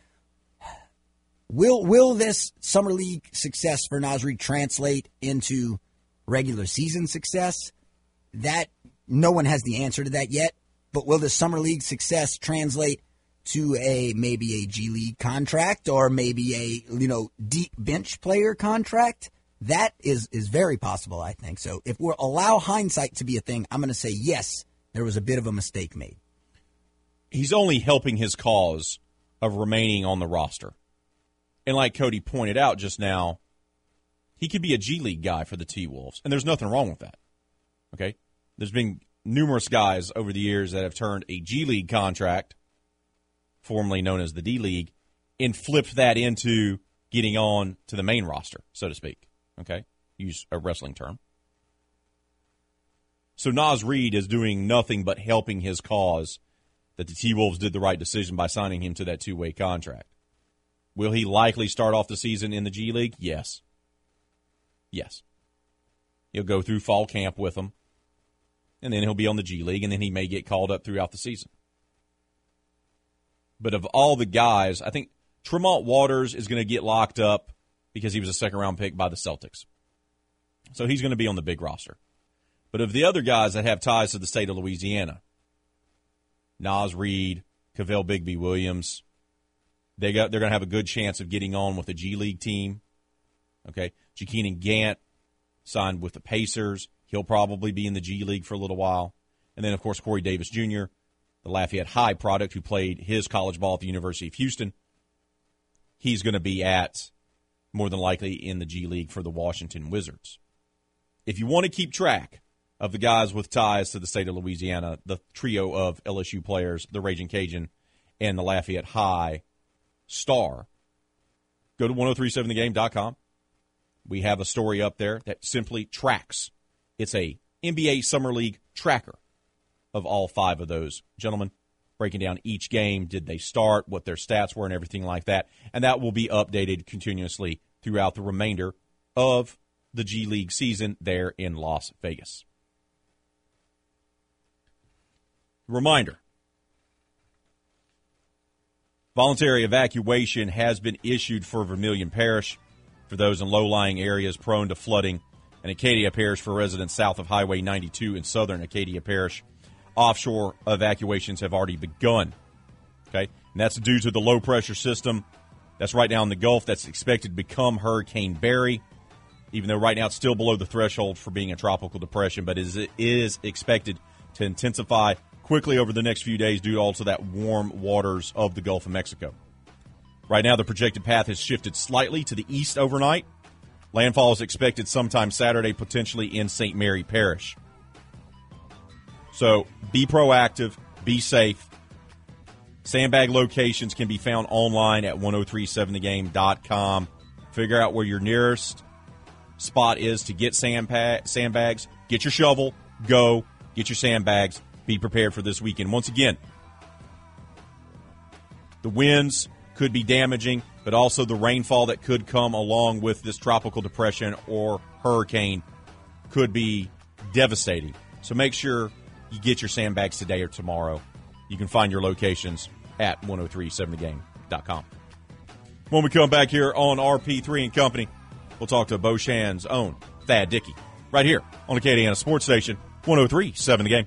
will will this Summer League success for Naz Reid translate into regular season success? That no one has the answer to that yet. But will the Summer League success translate to a maybe a G League contract or maybe a, you know, deep bench player contract? That is is very possible, I think. So if we'll allow hindsight to be a thing, I'm going to say yes, there was a bit of a mistake made. He's only helping his cause of remaining on the roster. And like Cody pointed out just now, he could be a G League guy for the T-Wolves, and there's nothing wrong with that. Okay? There's been numerous guys over the years that have turned a G League contract, formerly known as the D-League, and flipped that into getting on to the main roster, so to speak. Okay? Use a wrestling term. So Naz Reid is doing nothing but helping his cause that the T-Wolves did the right decision by signing him to that two-way contract. Will he likely start off the season in the G League? Yes. Yes. He'll go through fall camp with them, and then he'll be on the G League, and then he may get called up throughout the season. But of all the guys, I think Tremont Waters is going to get locked up because he was a second-round pick by the Celtics. So he's going to be on the big roster. But of the other guys that have ties to the state of Louisiana, Naz Reid, Kavell Bigby-Williams, they got, they're going to have a good chance of getting on with a G League team. Okay, Jakeenan Gant signed with the Pacers. He'll probably be in the G League for a little while. And then, of course, Corey Davis Junior, the Lafayette High product who played his college ball at the University of Houston. He's going to be at, more than likely, in the G League for the Washington Wizards. If you want to keep track of the guys with ties to the state of Louisiana, the trio of L S U players, the Raging Cajun, and the Lafayette High star, go to ten thirty-seven the game dot com. We have a story up there that simply tracks. It's a N B A Summer League tracker of all five of those gentlemen. breaking down each game. Did they start, what their stats were, and everything like that. And that will be updated continuously throughout the remainder of the G League season there in Las Vegas. Reminder, voluntary evacuation has been issued for Vermilion Parish for those in low-lying areas prone to flooding, and Acadia Parish for residents south of Highway ninety-two in southern Acadia Parish. Offshore evacuations have already begun. Okay, and that's due to the low-pressure system that's right now in the Gulf that's expected to become Hurricane Barry, even though right now it's still below the threshold for being a tropical depression, but it is expected to intensify quickly over the next few days due also to that warm waters of the Gulf of Mexico. Right now, the projected path has shifted slightly to the east overnight. Landfall is expected sometime Saturday, potentially in Saint Mary Parish. So be proactive, be safe. Sandbag locations can be found online at ten thirty-seven the game dot com. Figure out where your nearest spot is to get sandbag, sandbags. Get your shovel, go, get your sandbags. Be prepared for this weekend. Once again, the winds could be damaging, but also the rainfall that could come along with this tropical depression or hurricane could be devastating. So make sure you get your sandbags today or tomorrow. You can find your locations at ten thirty-seven the game dot com. When we come back here on R P three and Company, we'll talk to Beauchamp's own Thad Dickey right here on Acadiana Sports Station, ten thirty-seven the Game.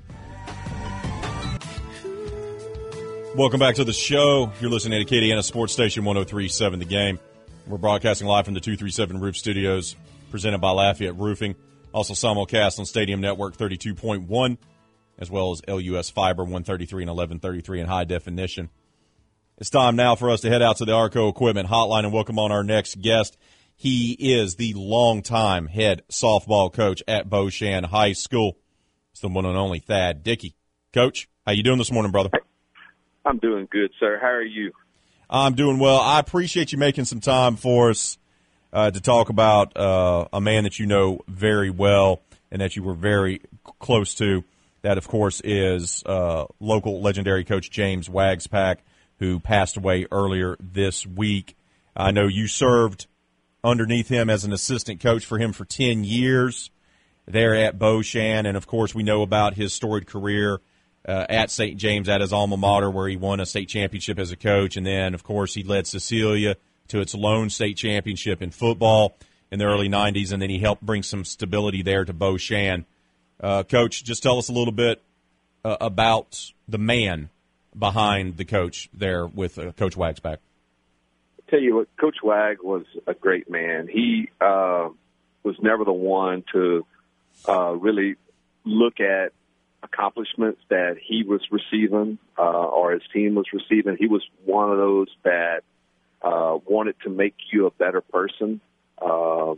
Welcome back to the show. You're listening to Acadiana Sports Station, ten thirty-seven the Game. We're broadcasting live from the two thirty-seven Roof Studios, presented by Lafayette Roofing. Also simulcast on Stadium Network thirty-two point one, as well as L U S Fiber one thirty-three and eleven thirty-three in high definition. It's time now for us to head out to the Arco Equipment Hotline and welcome on our next guest. He is the longtime head softball coach at Beauchamp High School. It's the one and only Thad Dickey. Coach, how you doing this morning, brother? I'm doing good, sir. How are you? I'm doing well. I appreciate you making some time for us uh, to talk about uh, a man that you know very well and that you were very close to. That, of course, is uh, local legendary coach James Wagspack, who passed away earlier this week. I know you served underneath him as an assistant coach for him for ten years there at Beauchamp, and, of course, we know about his storied career Uh, at Saint James, at his alma mater, where he won a state championship as a coach. And then, of course, he led Cecilia to its lone state championship in football in the early nineties, and then he helped bring some stability there to Beauchamp. Uh, Coach, just tell us a little bit uh, about the man behind the coach there with uh, Coach Wagspack. I'll tell you what, Coach Wag was a great man. He uh, was never the one to uh, really look at accomplishments that he was receiving uh, or his team was receiving. He was one of those that uh, wanted to make you a better person. Uh,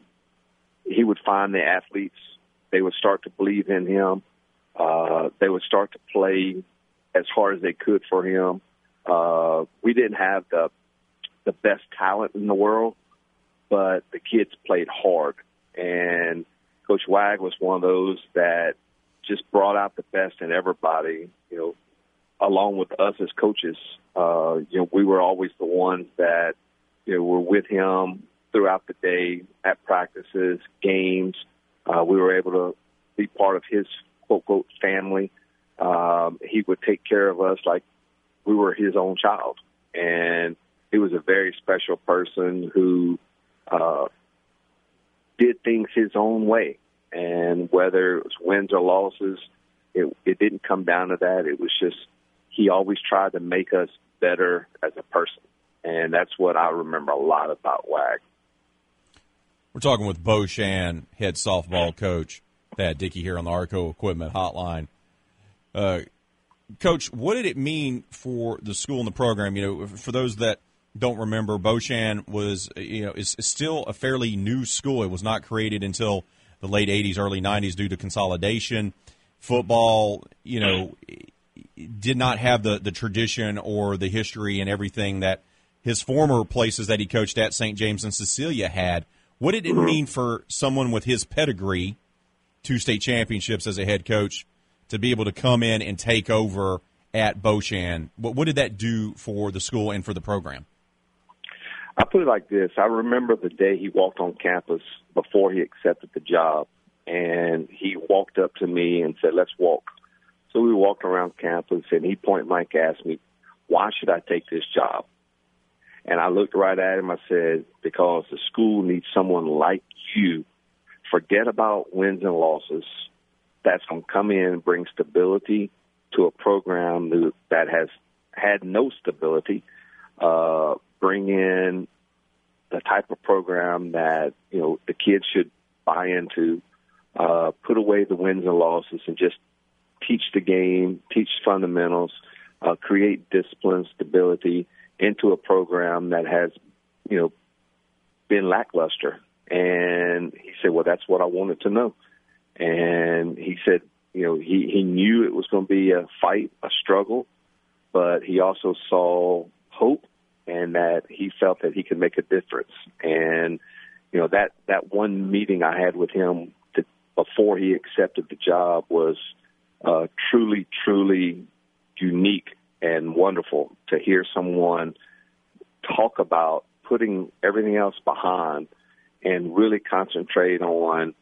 he would find the athletes. They would start to believe in him. Uh, they would start to play as hard as they could for him. Uh, we didn't have the the best talent in the world, but the kids played hard. And Coach Wag was one of those that just brought out the best in everybody, you know, along with us as coaches. Uh, you know, we were always the ones that, you know, were with him throughout the day at practices, games. Uh, we were able to be part of his, quote, quote, family. Um, he would take care of us like we were his own child. And he was a very special person who uh, did things his own way. And whether it was wins or losses, it, it didn't come down to that. It was just he always tried to make us better as a person. And that's what I remember a lot about Wag. We're talking with Beauchamp head softball coach Thad Dickey here on the Arco Equipment Hotline. Uh, Coach, what did it mean for the school and the program? You know, for those that don't remember, Beauchamp was, you know, is, is still a fairly new school. It was not created until the late eighties, early nineties due to consolidation. Football, you know, did not have the, the tradition or the history and everything that his former places that he coached at, Saint James and Cecilia, had. What did it mean for someone with his pedigree, two state championships as a head coach, to be able to come in and take over at Beauchamp. What, what did that do for the school and for the program? I put it like this. I remember the day he walked on campus before he accepted the job, and he walked up to me and said, let's walk. So we walked around campus, and he point blank asked me, why should I take this job? And I looked right at him. I said, because the school needs someone like you. Forget about wins and losses. That's going to come in and bring stability to a program that has had no stability. Uh, bring in the type of program that, you know, the kids should buy into. Uh, put away the wins and losses and just teach the game, teach fundamentals, uh, create discipline, stability into a program that has, you know, been lackluster. And he said, well, that's what I wanted to know. And he said, you know, he, he knew it was going to be a fight, a struggle, but he also saw hope and that he felt that he could make a difference. And, you know, that, that one meeting I had with him to, before he accepted the job was uh, truly, truly unique and wonderful to hear someone talk about putting everything else behind and really concentrate on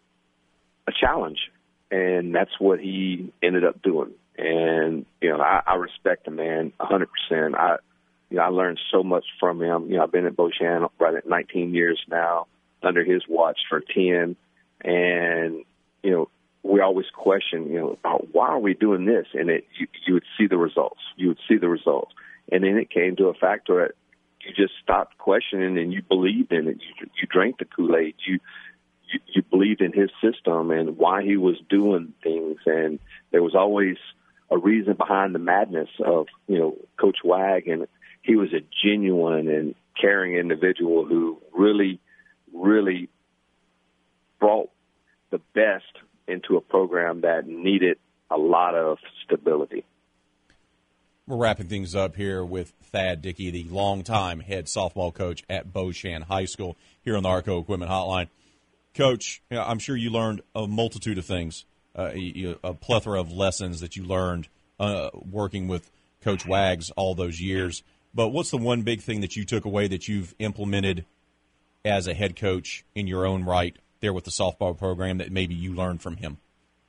a challenge. And that's what he ended up doing. And, you know, I, I respect the man one hundred percent. I, you know, I learned so much from him. You know, I've been at Beauchamp right at nineteen years now, under his watch for ten. And, you know, we always question, you know, oh, why are we doing this? And it, you, you would see the results. You would see the results. And then it came to a factor that you just stopped questioning and you believed in it. You, you drank the Kool-Aid. You, you, you believed in his system and why he was doing things. And there was always a reason behind the madness of, you know, Coach Wag. And he was a genuine and caring individual who really, really brought the best into a program that needed a lot of stability. We're wrapping things up here with Thad Dickey, the longtime head softball coach at Beauchamp High School, here on the Arco Equipment Hotline. Coach, you know, I'm sure you learned a multitude of things, uh, you, a plethora of lessons that you learned uh, working with Coach Wags all those years. But what's the one big thing that you took away that you've implemented as a head coach in your own right there with the softball program that maybe you learned from him?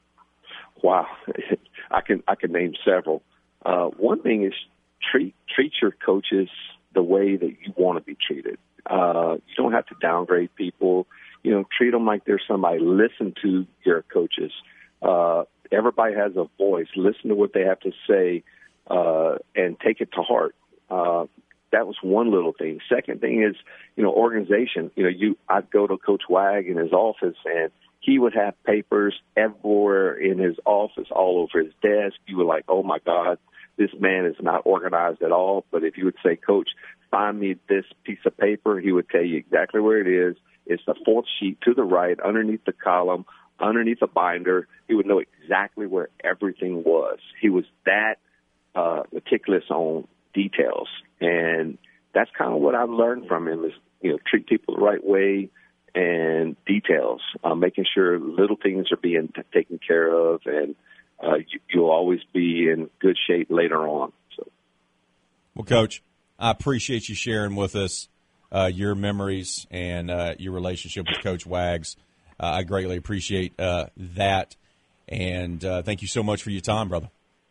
Wow, I can I can name several. Uh, one thing is treat treat your coaches the way that you want to be treated. Uh, you don't have to downgrade people. You know, treat them like they're somebody. Listen to your coaches. Uh, everybody has a voice. Listen to what they have to say uh, and take it to heart. Uh, that was one little thing. Second thing is, you know, organization. You know, you I'd go to Coach Wag in his office, and he would have papers everywhere in his office, all over his desk. You were like, oh, my God, this man is not organized at all. But if you would say, Coach, find me this piece of paper, he would tell you exactly where it is. It's the fourth sheet to the right, underneath the column, underneath the binder. He would know exactly where everything was. He was that uh, meticulous on details. And that's kind of what I've learned from him is, you know, treat people the right way and details, uh, making sure little things are being t- taken care of, and uh, you, you'll always be in good shape later on. So, well, Coach, I appreciate you sharing with us uh, your memories and uh, your relationship with Coach Wags. Uh, I greatly appreciate uh, that, and uh, thank you so much for your time, brother.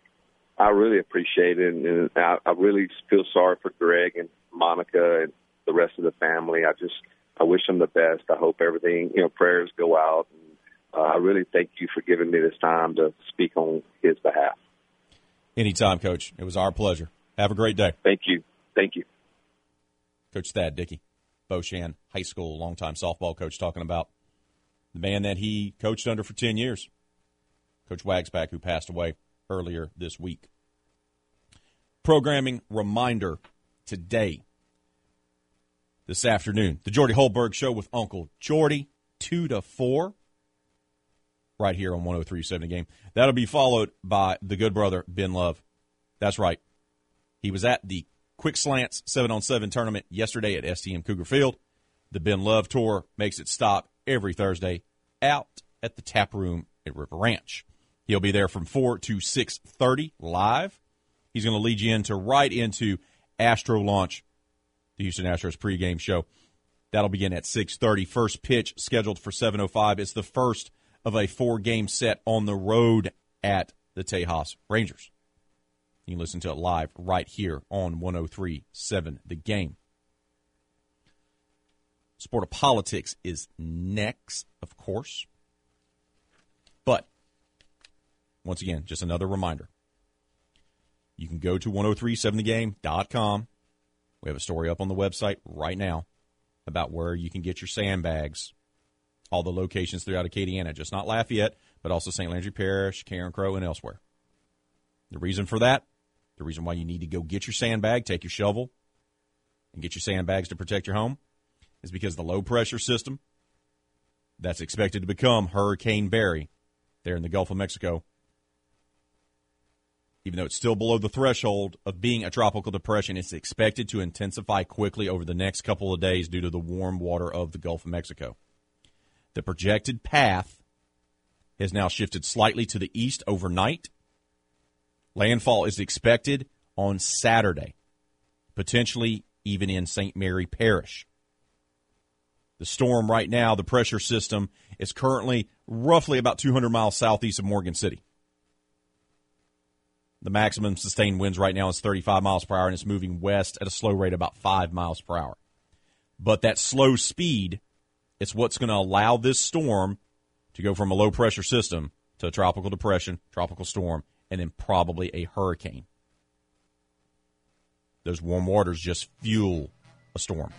I really appreciate it, and I, I really feel sorry for Greg and Monica and the rest of the family. I just I wish them the best. I hope everything, you know, prayers go out. And, uh, I really thank you for giving me this time to speak on his behalf. Anytime, Coach. It was our pleasure. Have a great day. Thank you. Thank you. Coach Thad Dickey, Beauchamp High School, longtime softball coach, talking about the man that he coached under for ten years, Coach Wagsback, who passed away earlier this week. Programming reminder today, this afternoon, the Jordy Holberg Show with Uncle Jordy, two to four, right here on one oh three point seven The Game. That'll be followed by the good brother, Ben Love. That's right. He was at the Quick Slants seven on seven tournament yesterday at S T M Cougar Field. The Ben Love Tour makes its stop every Thursday out at the Tap Room at River Ranch. He'll be there from four to six thirty live. He's going to lead you into right into Astro Launch, the Houston Astros pregame show. That'll begin at six thirty. First pitch scheduled for seven oh five. It's the first of a four-game set on the road at the Tejas Rangers. You can listen to it live right here on one oh three point seven The Game. Sport of Politics is next, of course. But, once again, just another reminder. You can go to ten thirty-seven the game dot com. We have a story up on the website right now about where you can get your sandbags, all the locations throughout Acadiana, just not Lafayette, but also Saint Landry Parish, Karen Crow, and elsewhere. The reason for that, the reason why you need to go get your sandbag, take your shovel, and get your sandbags to protect your home, is because the low-pressure system that's expected to become Hurricane Barry there in the Gulf of Mexico, even though it's still below the threshold of being a tropical depression, it's expected to intensify quickly over the next couple of days due to the warm water of the Gulf of Mexico. The projected path has now shifted slightly to the east overnight. Landfall is expected on Saturday, potentially even in Saint Mary Parish. The storm right now, the pressure system, is currently roughly about two hundred miles southeast of Morgan City. The maximum sustained winds right now is thirty-five miles per hour, and it's moving west at a slow rate about five miles per hour. But that slow speed is what's going to allow this storm to go from a low-pressure system to a tropical depression, tropical storm, and then probably a hurricane. Those warm waters just fuel a storm.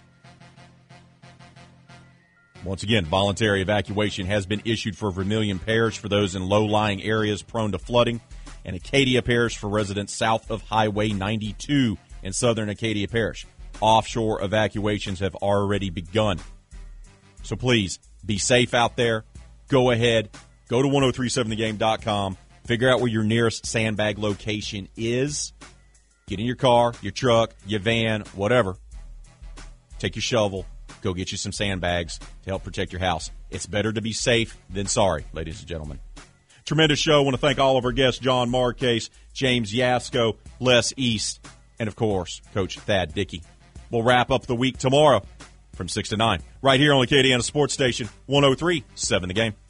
Once again, voluntary evacuation has been issued for Vermilion Parish for those in low-lying areas prone to flooding, and Acadia Parish for residents south of Highway ninety-two in southern Acadia Parish. Offshore evacuations have already begun. So please, be safe out there. Go ahead. Go to ten thirty-seven the game dot com. Figure out where your nearest sandbag location is. Get in your car, your truck, your van, whatever. Take your shovel. Go get you some sandbags to help protect your house. It's better to be safe than sorry, ladies and gentlemen. Tremendous show. I want to thank all of our guests, John Marcase, James Yasko, Les East, and, of course, Coach Thad Dickey. We'll wrap up the week tomorrow from six to nine right here on the Acadiana Sports Station, ten thirty-seven The Game.